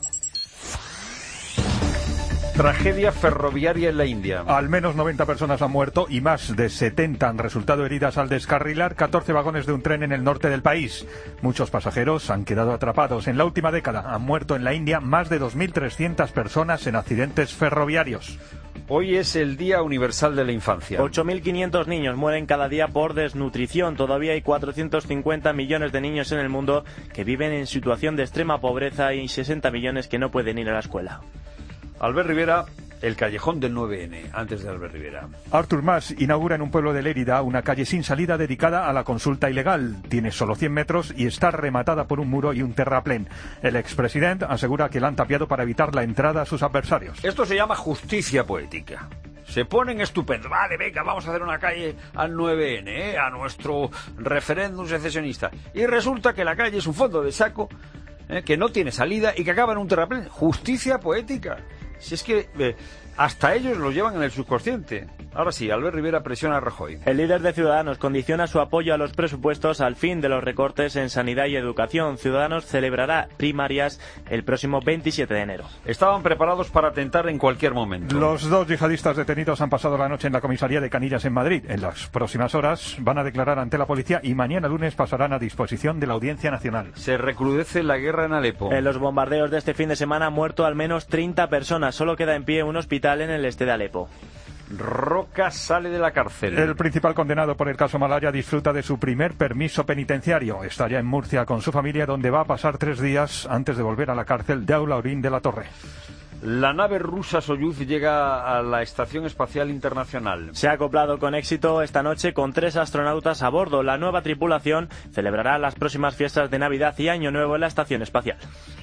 Tragedia ferroviaria en la India. Al menos noventa personas han muerto y más de setenta han resultado heridas al descarrilar catorce vagones de un tren en el norte del país. Muchos pasajeros han quedado atrapados. En la última década han muerto en la India más de dos mil trescientas personas en accidentes ferroviarios. Hoy es el Día Universal de la Infancia. ocho mil quinientos niños mueren cada día por desnutrición. Todavía hay cuatrocientos cincuenta millones de niños en el mundo que viven en situación de extrema pobreza y sesenta millones que no pueden ir a la escuela. Albert Rivera, el callejón del nueve ene, antes de Albert Rivera. Artur Mas inaugura en un pueblo de Lérida una calle sin salida dedicada a la consulta ilegal. Tiene solo cien metros y está rematada por un muro y un terraplén. El expresidente asegura que la han tapiado para evitar la entrada a sus adversarios. Esto se llama justicia poética. Se ponen estupendos. Vale, venga, vamos a hacer una calle al nueve ene, ¿eh? A nuestro referéndum secesionista. Y resulta que la calle es un fondo de saco, ¿eh? Que no tiene salida y que acaba en un terraplén. Justicia poética. Si es que eh, hasta ellos lo llevan en el subconsciente. Ahora sí, Albert Rivera presiona a Rajoy. El líder de Ciudadanos condiciona su apoyo a los presupuestos al fin de los recortes en sanidad y educación. Ciudadanos celebrará primarias el próximo veintisiete de enero. Estaban preparados para atentar en cualquier momento. Los dos yihadistas detenidos han pasado la noche en la comisaría de Canillas en Madrid. En las próximas horas van a declarar ante la policía y mañana lunes pasarán a disposición de la Audiencia Nacional. Se recrudece la guerra en Alepo. En los bombardeos de este fin de semana han muerto al menos treinta personas. Solo queda en pie un hospital en el este de Alepo. Roca sale de la cárcel. El principal condenado por el caso Malaya disfruta de su primer permiso penitenciario. Está ya en Murcia con su familia, donde va a pasar tres días antes de volver a la cárcel de Aulaurín de la Torre. La nave rusa Soyuz llega a la Estación Espacial Internacional. Se ha acoplado con éxito esta noche con tres astronautas a bordo. La nueva tripulación celebrará las próximas fiestas de Navidad y Año Nuevo en la Estación Espacial.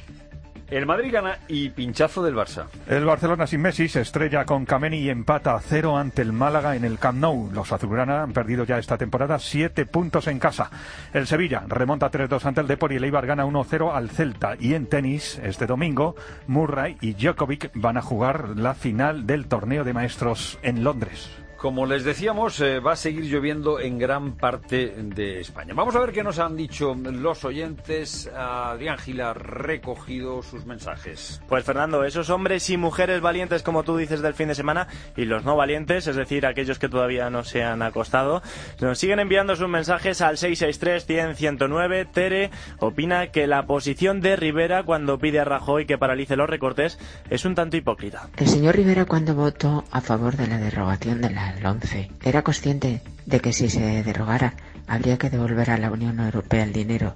El Madrid gana y pinchazo del Barça. El Barcelona sin Messi se estrella con Kameni y empata a cero ante el Málaga en el Camp Nou. Los azulgrana han perdido ya esta temporada siete puntos en casa. El Sevilla remonta tres dos ante el Depor y el Eibar gana uno cero al Celta. Y en tenis, este domingo, Murray y Djokovic van a jugar la final del torneo de maestros en Londres. Como les decíamos, eh, va a seguir lloviendo en gran parte de España. Vamos a ver qué nos han dicho los oyentes. Adrián Gil ha recogido sus mensajes. Pues Fernando, esos hombres y mujeres valientes, como tú dices, del fin de semana, y los no valientes, es decir, aquellos que todavía no se han acostado, nos siguen enviando sus mensajes al seis seis tres, cien, ciento nueve. Tere opina que la posición de Rivera cuando pide a Rajoy que paralice los recortes es un tanto hipócrita. El señor Rivera, cuando votó a favor de la derogación de la LOMCE, era consciente de que si se derogara habría que devolver a la Unión Europea el dinero.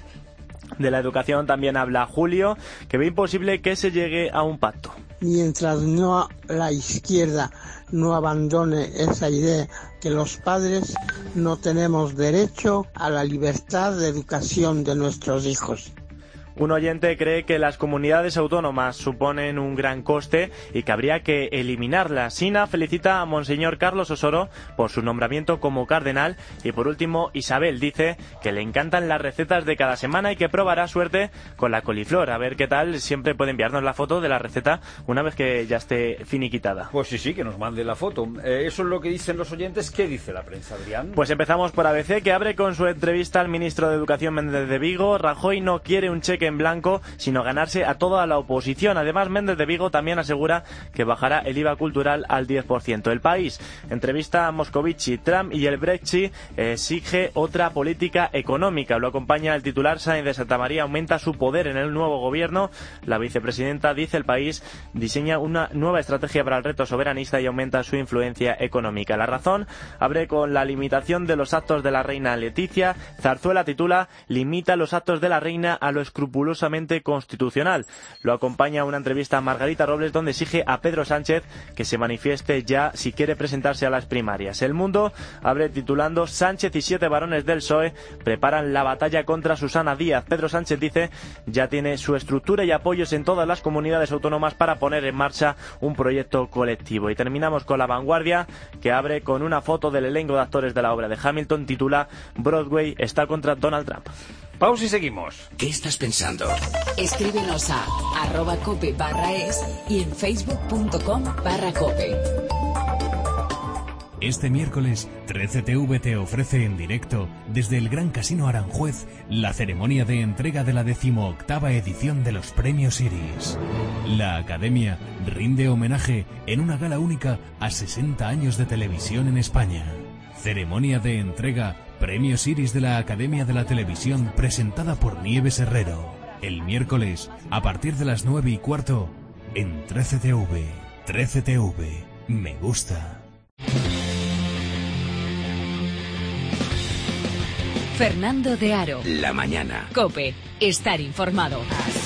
De la educación también habla Julio, que ve imposible que se llegue a un pacto. Mientras no la izquierda no abandone esa idea que los padres no tenemos derecho a la libertad de educación de nuestros hijos. Un oyente cree que las comunidades autónomas suponen un gran coste y que habría que eliminarlas. Sina felicita a Monseñor Carlos Osoro por su nombramiento como cardenal. Y por último, Isabel dice que le encantan las recetas de cada semana y que probará suerte con la coliflor. A ver qué tal, siempre puede enviarnos la foto de la receta una vez que ya esté finiquitada. Pues sí, sí, que nos mande la foto. Eh, eso es lo que dicen los oyentes. ¿Qué dice la prensa, Adrián? Pues empezamos por A B C, que abre con su entrevista al ministro de Educación, Méndez de Vigo. Rajoy no quiere un cheque en blanco, sino ganarse a toda la oposición. Además, Méndez de Vigo también asegura que bajará el I V A cultural al diez por ciento. El País entrevista a Moscovici. Trump y el Brexit exige otra política económica. Lo acompaña el titular. Sáenz de Santa María aumenta su poder en el nuevo gobierno. La vicepresidenta, dice El País, diseña una nueva estrategia para el reto soberanista y aumenta su influencia económica. La Razón abre con la limitación de los actos de la reina Leticia. Zarzuela titula: limita los actos de la reina a lo escrupulosamente constitucional. Lo acompaña una entrevista a Margarita Robles, donde exige a Pedro Sánchez que se manifieste ya si quiere presentarse a las primarias. El Mundo abre titulando: Sánchez y siete varones del P S O E preparan la batalla contra Susana Díaz. Pedro Sánchez dice ya tiene su estructura y apoyos en todas las comunidades autónomas para poner en marcha un proyecto colectivo. Y terminamos con La Vanguardia, que abre con una foto del elenco de actores de la obra de Hamilton. Titula: Broadway está contra Donald Trump. Pausa y seguimos. ¿Qué estás pensando? Escríbenos a arroba cope barra es y en facebook.com barra cope. Este miércoles, trece T V te ofrece en directo, desde el Gran Casino Aranjuez, la ceremonia de entrega de la decimoctava edición de los Premios Iris. La Academia rinde homenaje en una gala única a sesenta años de televisión en España. Ceremonia de entrega Premios Iris de la Academia de la Televisión, presentada por Nieves Herrero. El miércoles, a partir de las nueve y cuarto, en trece T V. trece T V. Me gusta. Fernando de Aro. La mañana. COPE. Estar informado.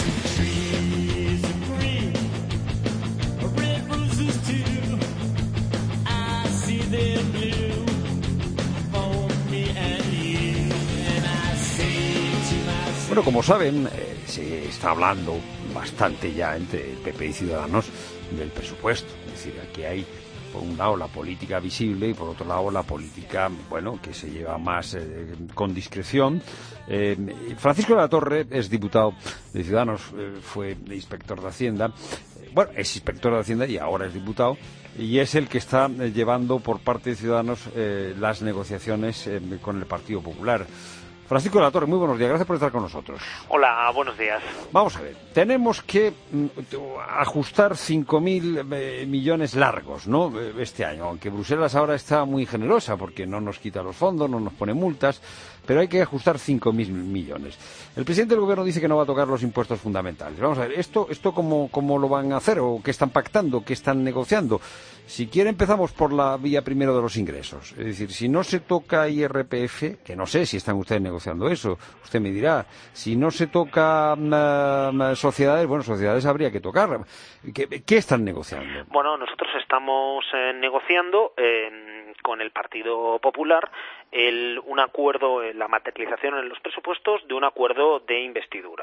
Bueno, como saben, eh, se está hablando bastante ya entre el P P y Ciudadanos del presupuesto. Es decir, aquí hay, por un lado, la política visible y, por otro lado, la política, bueno, que se lleva más eh, con discreción. Eh, Francisco de la Torre es diputado de Ciudadanos, eh, fue inspector de Hacienda. Eh, bueno, es inspector de Hacienda y ahora es diputado. Y es el que está eh, llevando por parte de Ciudadanos eh, las negociaciones eh, con el Partido Popular. Francisco de la Torre, muy buenos días, gracias por estar con nosotros. Hola, buenos días. Vamos a ver, tenemos que mm, ajustar cinco mil eh, millones largos, ¿no?, este año, aunque Bruselas ahora está muy generosa porque no nos quita los fondos, no nos pone multas, pero hay que ajustar cinco mil millones. El presidente del gobierno dice que no va a tocar los impuestos fundamentales. Vamos a ver, ¿esto, esto cómo, cómo lo van a hacer o qué están pactando, qué están negociando? Si quiere empezamos por la vía primero de los ingresos. Es decir, si no se toca I R P F, que no sé si están ustedes negociando eso, usted me dirá. Si no se toca uh, sociedades, bueno, sociedades habría que tocar. ¿Qué, qué están negociando? Bueno, nosotros estamos eh, negociando eh, con el Partido Popular el, un acuerdo, la materialización en los presupuestos de un acuerdo de investidura,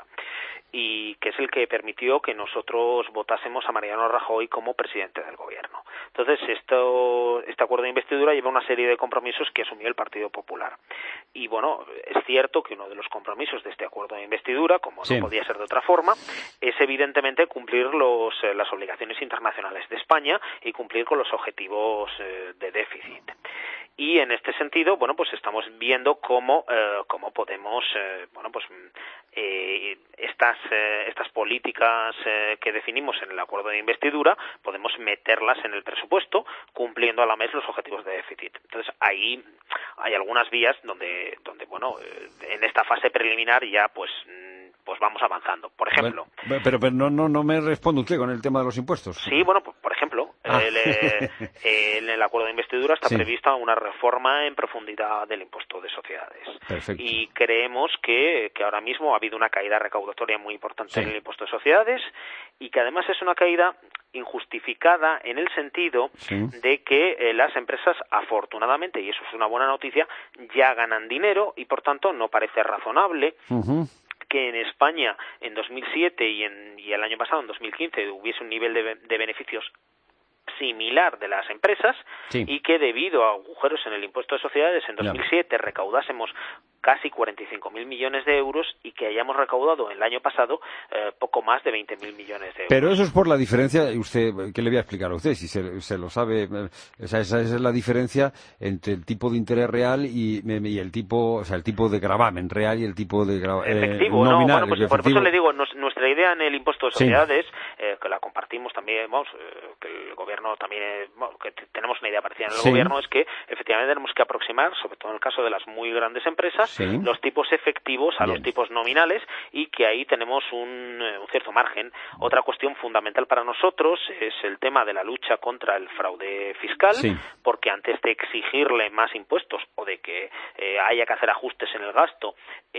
y que es el que permitió que nosotros votásemos a Mariano Rajoy como presidente del gobierno. Entonces, esto, este acuerdo de investidura lleva una serie de compromisos que asumió el Partido Popular. Y bueno, es cierto que uno de los compromisos de este acuerdo de investidura, como sí. no podía ser de otra forma, es evidentemente cumplir los, eh, las obligaciones internacionales de España y cumplir con los objetivos eh, de déficit. Y en este sentido, bueno, pues estamos viendo cómo, eh, cómo podemos, eh, bueno, pues eh, estas eh, estas políticas eh, que definimos en el acuerdo de investidura, podemos meterlas en el presupuesto, cumpliendo a la vez los objetivos de déficit. Entonces ahí hay algunas vías donde, donde bueno, eh, en esta fase preliminar ya pues pues vamos avanzando. Por ejemplo... Bueno, pero pero no, no, no me responde usted con el tema de los impuestos. Sí, bueno, pues, por ejemplo, ah. el, eh, en el acuerdo de investidura está sí. prevista una reforma en profundidad del impuesto de sociedades. Perfecto. Y creemos que, que ahora mismo ha habido una caída recaudatoria muy importante sí. en el impuesto de sociedades, y que además es una caída injustificada en el sentido sí. de que eh, las empresas, afortunadamente, y eso es una buena noticia, ya ganan dinero y por tanto no parece razonable uh-huh. que en España en dos mil siete y, en, y el año pasado, en dos mil quince, hubiese un nivel de, de beneficios similar de las empresas sí. y que debido a agujeros en el impuesto de sociedades en dos mil siete yeah. recaudásemos casi cuarenta y cinco mil millones de euros y que hayamos recaudado el año pasado eh, poco más de veinte mil millones de euros. Pero eso es por la diferencia, y usted, ¿qué le voy a explicar a usted? Si se, se lo sabe, o sea, esa es la diferencia entre el tipo de interés real y, y el tipo, o sea, el tipo de gravamen real y el tipo de gravamen efectivo, eh, nominal. No, bueno, pues por eso le digo, nos, nuestra idea en el impuesto de sociedades, sí. eh, que la compartimos también, vamos, eh, que el gobierno también, eh, bueno, que tenemos una idea parecida en el sí. gobierno, es que efectivamente tenemos que aproximar, sobre todo en el caso de las muy grandes empresas, sí. los tipos efectivos a Bien. los tipos nominales, y que ahí tenemos un, un cierto margen. Otra cuestión fundamental para nosotros es el tema de la lucha contra el fraude fiscal, sí. porque antes de exigirle más impuestos o de que eh, haya que hacer ajustes en el gasto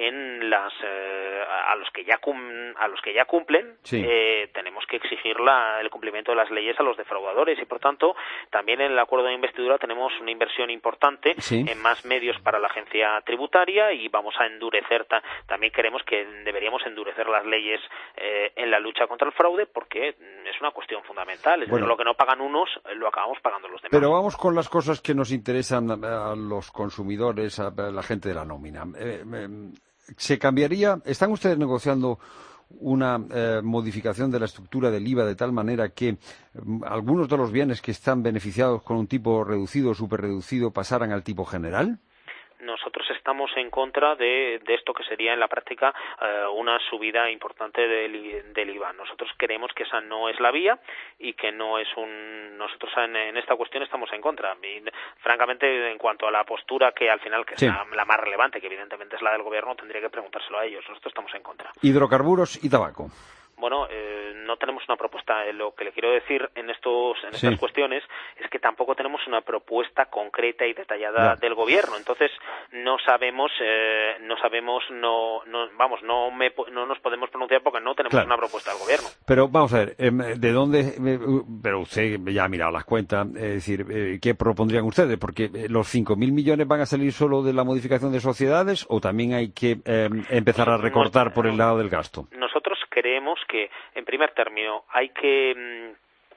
en las eh, a los que ya cum, a los que ya cumplen, sí. eh, tenemos que exigir la, el cumplimiento de las leyes a los defraudadores, y por tanto también en el acuerdo de investidura tenemos una inversión importante sí. en más medios para la agencia tributaria, y vamos a endurecer, ta, también creemos que deberíamos endurecer las leyes eh, en la lucha contra el fraude, porque es una cuestión fundamental, es bueno, decir, lo que no pagan unos lo acabamos pagando los demás. Pero vamos con las cosas que nos interesan a, a los consumidores, a, a la gente de la nómina. Eh, eh, ¿Se cambiaría? ¿Están ustedes negociando una eh, modificación de la estructura del I V A de tal manera que eh, algunos de los bienes que están beneficiados con un tipo reducido o superreducido pasaran al tipo general? Nosotros estamos en contra de, de esto que sería en la práctica eh, una subida importante del, del I V A. Nosotros creemos que esa no es la vía y que no es un... Nosotros en, en esta cuestión estamos en contra. Y, francamente, en cuanto a la postura que al final, que sí. es la, la más relevante, que evidentemente es la del gobierno, tendría que preguntárselo a ellos. Nosotros estamos en contra. Hidrocarburos y tabaco. Bueno, eh, no tenemos una propuesta. Eh, lo que le quiero decir en estos en estas sí. cuestiones es que tampoco tenemos una propuesta concreta y detallada no. del gobierno. Entonces no sabemos, eh, no sabemos, no, no vamos, no me, no nos podemos pronunciar porque no tenemos claro. una propuesta del gobierno. Pero vamos a ver, eh, ¿de dónde? Eh, pero usted ya ha mirado las cuentas, es decir, eh, ¿qué propondrían ustedes? Porque los cinco mil millones van a salir solo de la modificación de sociedades, o también hay que eh, empezar a recortar por el lado del gasto. Nosotros creemos que, en primer término, hay que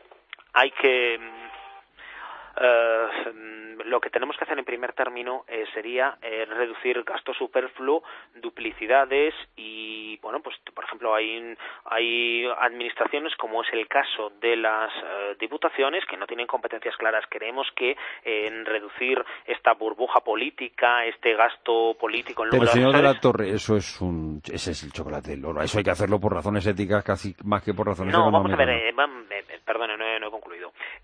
hay que uh, lo que tenemos que hacer en primer término eh, sería eh, reducir gasto superfluo, duplicidades y, bueno, pues por ejemplo hay hay administraciones, como es el caso de las eh, diputaciones, que no tienen competencias claras. Creemos que eh, en reducir esta burbuja política, este gasto político en Pero señor de la Torre, eso es un ese es el chocolate del oro. Eso hay que hacerlo por razones éticas casi más que por razones no, económicas. No, vamos a ver, eh, eh, perdone, no he, no he concluido. Eh, es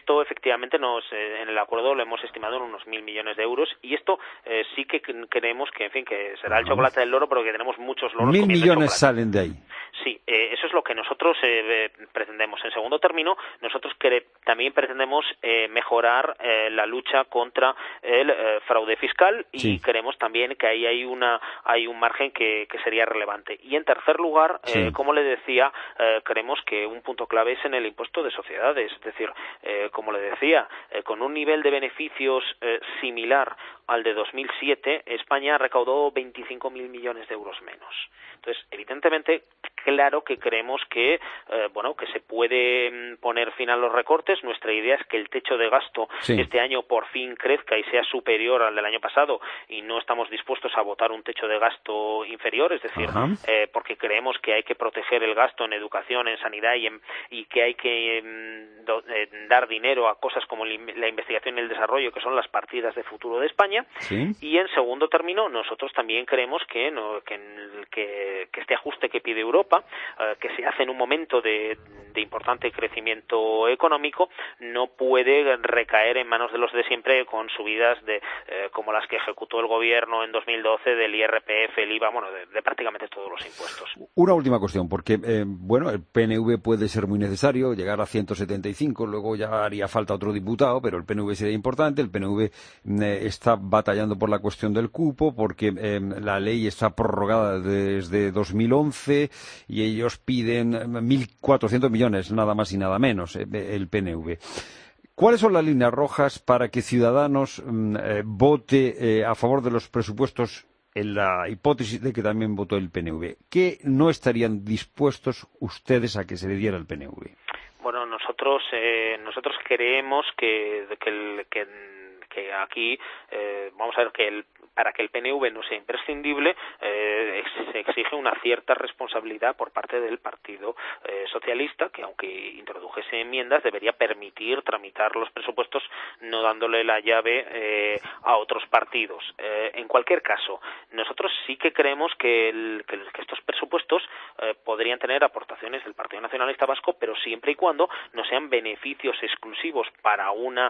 esto efectivamente nos eh, en el acuerdo lo hemos estimado en unos mil millones de euros, y esto eh, sí que creemos que, en fin, que será el chocolate del loro, pero que tenemos muchos loros. Mil comiendo millones chocolate. salen de ahí. Sí, eh, eso es lo que nosotros eh, pretendemos. En segundo término, nosotros quere, también pretendemos eh, mejorar eh, la lucha contra el eh, fraude fiscal, y sí. creemos también que ahí hay una hay un margen que, que sería relevante. Y en tercer lugar, sí. eh, como le decía, eh, creemos que un punto clave es en el impuesto de sociedades. Es decir, eh, como le decía, eh, con un nivel de beneficios eh, similar al de dos mil siete, España recaudó veinticinco mil millones de euros menos. Entonces, evidentemente, claro que creemos que, eh, bueno, que se puede poner fin a los recortes. Nuestra idea es que el techo de gasto sí. este año por fin crezca y sea superior al del año pasado, y no estamos dispuestos a votar un techo de gasto inferior, es decir, eh, porque creemos que hay que proteger el gasto en educación, en sanidad, y, en, y que hay que eh, do, eh, dar dinero a cosas como la investigación y el desarrollo, que son las partidas de futuro de España. Sí. Y en segundo término, nosotros también creemos que, no, que, que, que este ajuste que pide Europa, eh, que se hace en un momento de, de importante crecimiento económico, no puede recaer en manos de los de siempre con subidas de eh, como las que ejecutó el gobierno en dos mil doce del I R P F, el I V A, bueno, de, de prácticamente todos los impuestos. Una última cuestión, porque, eh, bueno, el P N V puede ser muy necesario, llegar a ciento setenta y cinco, luego ya haría falta otro diputado, pero el P N V sería importante. El P N V eh, está batallando por la cuestión del cupo, porque eh, la ley está prorrogada desde dos mil once y ellos piden mil cuatrocientos millones, nada más y nada menos, eh, el P N V. ¿Cuáles son las líneas rojas para que Ciudadanos eh, vote eh, a favor de los presupuestos en la hipótesis de que también votó el P N V? ¿Qué no estarían dispuestos ustedes a que se le diera al P N V? Bueno, nosotros eh, nosotros creemos que, que, el, que, que aquí, eh, vamos a ver, que el para que el P N V no sea imprescindible, eh, se exige una cierta responsabilidad por parte del Partido eh, Socialista, que aunque introdujese enmiendas, debería permitir tramitar los presupuestos no dándole la llave eh, a otros partidos. Eh, en cualquier caso, nosotros sí que creemos que, el, que, el, que estos presupuestos eh, podrían tener aportaciones del Partido Nacionalista Vasco, pero siempre y cuando no sean beneficios exclusivos para una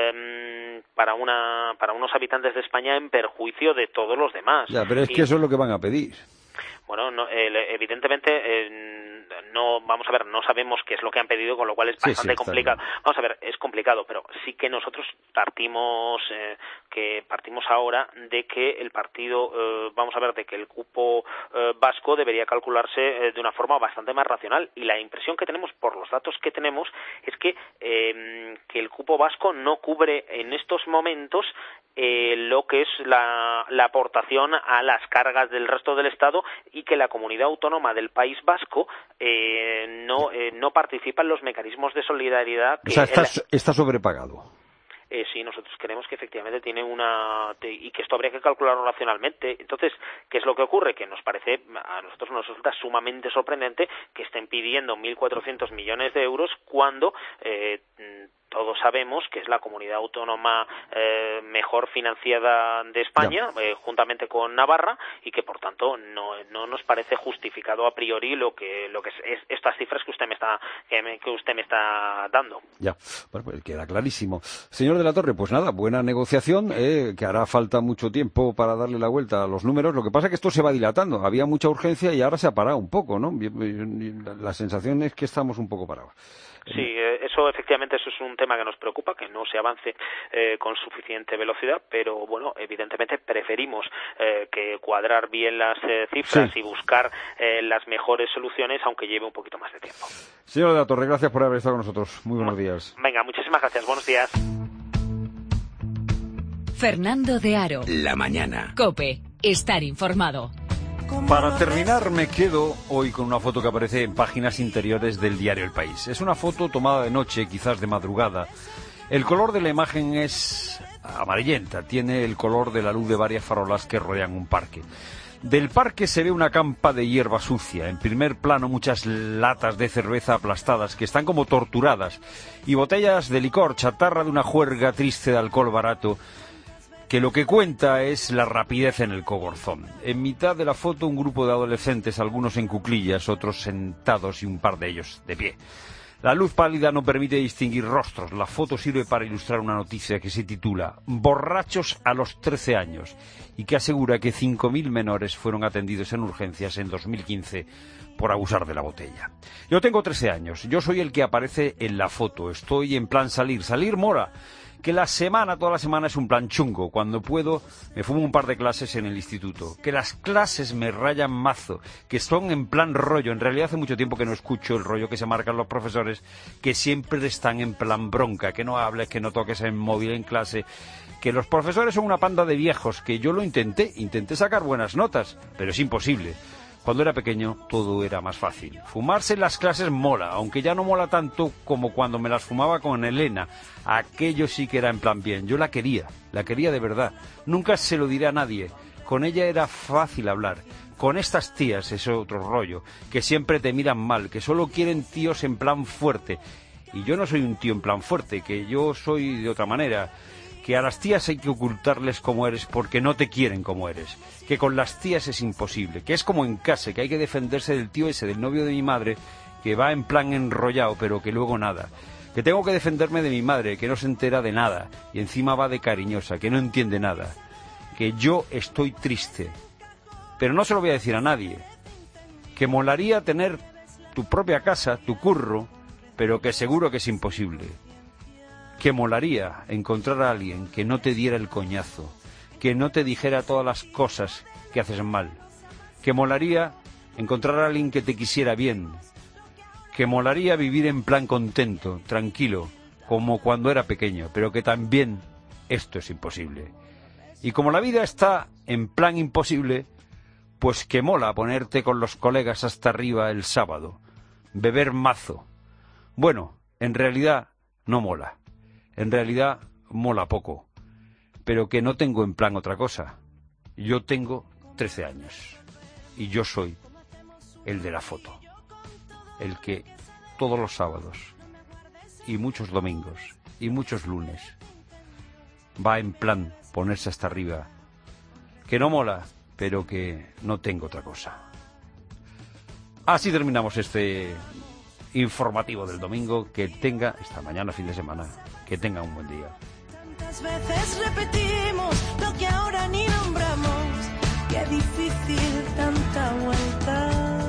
eh, para una para unos habitantes de España en perjuicio de todos los demás. Ya, pero es y, que eso es lo que van a pedir. Bueno, no, eh, evidentemente eh, no, vamos a ver, no sabemos qué es lo que han pedido, con lo cual es sí, bastante sí, complicado. Vamos a ver, es complicado, pero sí que nosotros partimos eh, que partimos ahora de que el partido, eh, vamos a ver, de que el cupo eh, vasco debería calcularse eh, de una forma bastante más racional, y la impresión que tenemos por los datos que tenemos es que eh, que el cupo vasco no cubre en estos momentos eh, lo que es la, la aportación a las cargas del resto del Estado, y que la comunidad autónoma del País Vasco eh, no eh, no participa en los mecanismos de solidaridad. Que o sea, está, el... está sobrepagado. Eh, sí, nosotros creemos que efectivamente tiene una... y que esto habría que calcularlo racionalmente. Entonces, ¿qué es lo que ocurre? Que nos parece, a nosotros nos resulta sumamente sorprendente que estén pidiendo mil cuatrocientos millones de euros cuando eh, todos sabemos que es la comunidad autónoma eh, mejor financiada de España, eh, juntamente con Navarra, y que por tanto no, no nos parece justificado a priori lo que lo que es, es estas cifras que usted me está que, me, que usted me está dando. Ya, bueno, pues queda clarísimo. Señor de la Torre, pues nada, buena negociación, eh, que hará falta mucho tiempo para darle la vuelta a los números. Lo que pasa es que esto se va dilatando. Había mucha urgencia y ahora se ha parado un poco, ¿no? La sensación es que estamos un poco parados. Sí, eso efectivamente eso es un tema que nos preocupa, que no se avance eh, con suficiente velocidad, pero bueno, evidentemente preferimos eh, que cuadrar bien las eh, cifras sí. y buscar eh, las mejores soluciones, aunque lleve un poquito más de tiempo. Señor de la Torre, gracias por haber estado con nosotros. Muy buenos días. Venga, muchísimas gracias. Buenos días. Fernando de Aro. La mañana. COPE. Estar informado. Para terminar, me quedo hoy con una foto que aparece en páginas interiores del diario El País. Es una foto tomada de noche, quizás de madrugada. El color de la imagen es amarillenta, tiene el color de la luz de varias farolas que rodean un parque. Del parque se ve una campa de hierba sucia, en primer plano muchas latas de cerveza aplastadas que están como torturadas, y botellas de licor, chatarra de una juerga triste de alcohol barato, que lo que cuenta es la rapidez en el cogorzón. En mitad de la foto un grupo de adolescentes, algunos en cuclillas, otros sentados y un par de ellos de pie. La luz pálida no permite distinguir rostros. La foto sirve para ilustrar una noticia que se titula Borrachos a los trece años y que asegura que cinco mil menores fueron atendidos en urgencias en dos mil quince por abusar de la botella. Yo tengo trece años. Yo soy el que aparece en la foto. Estoy en plan salir. Salir mola. Que la semana, toda la semana es un plan chungo. Cuando puedo, me fumo un par de clases en el instituto. Que las clases me rayan mazo. Que son en plan rollo. En realidad hace mucho tiempo que no escucho el rollo que se marcan los profesores, que siempre están en plan bronca. Que no hables, que no toques el móvil en clase. Que los profesores son una panda de viejos. Que yo lo intenté, intenté sacar buenas notas, pero es imposible. Cuando era pequeño todo era más fácil. Fumarse en las clases mola, aunque ya no mola tanto como cuando me las fumaba con Elena. Aquello sí que era en plan bien. Yo la quería, la quería de verdad. Nunca se lo diré a nadie. Con ella era fácil hablar. Con estas tías es otro rollo, que siempre te miran mal, que solo quieren tíos en plan fuerte. Y yo no soy un tío en plan fuerte, que yo soy de otra manera. Que a las tías hay que ocultarles cómo eres porque no te quieren como eres, que con las tías es imposible, que es como en casa, que hay que defenderse del tío ese, del novio de mi madre, que va en plan enrollado, pero que luego nada, que tengo que defenderme de mi madre, que no se entera de nada, y encima va de cariñosa, que no entiende nada, que yo estoy triste, pero no se lo voy a decir a nadie, que molaría tener tu propia casa, tu curro, pero que seguro que es imposible. Que molaría encontrar a alguien que no te diera el coñazo, que no te dijera todas las cosas que haces mal. Que molaría encontrar a alguien que te quisiera bien. Que molaría vivir en plan contento, tranquilo, como cuando era pequeño, pero que también esto es imposible. Y como la vida está en plan imposible, pues que mola ponerte con los colegas hasta arriba el sábado, beber mazo. Bueno, en realidad no mola. En realidad mola poco, pero que no tengo en plan otra cosa. Yo tengo trece años y yo soy el de la foto, el que todos los sábados y muchos domingos y muchos lunes va en plan ponerse hasta arriba, que no mola, pero que no tengo otra cosa. Así terminamos este informativo del domingo. Que tenga esta mañana, fin de semana, que tenga un buen día. Tantas veces repetimos lo que ahora ni nombramos. Qué difícil tanta vuelta.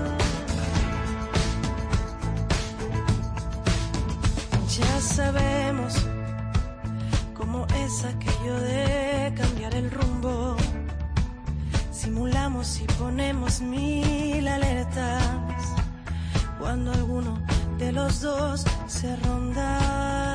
Ya sabemos cómo es aquello de cambiar el rumbo. Simulamos y ponemos mil alertas cuando alguno de los dos se ronda.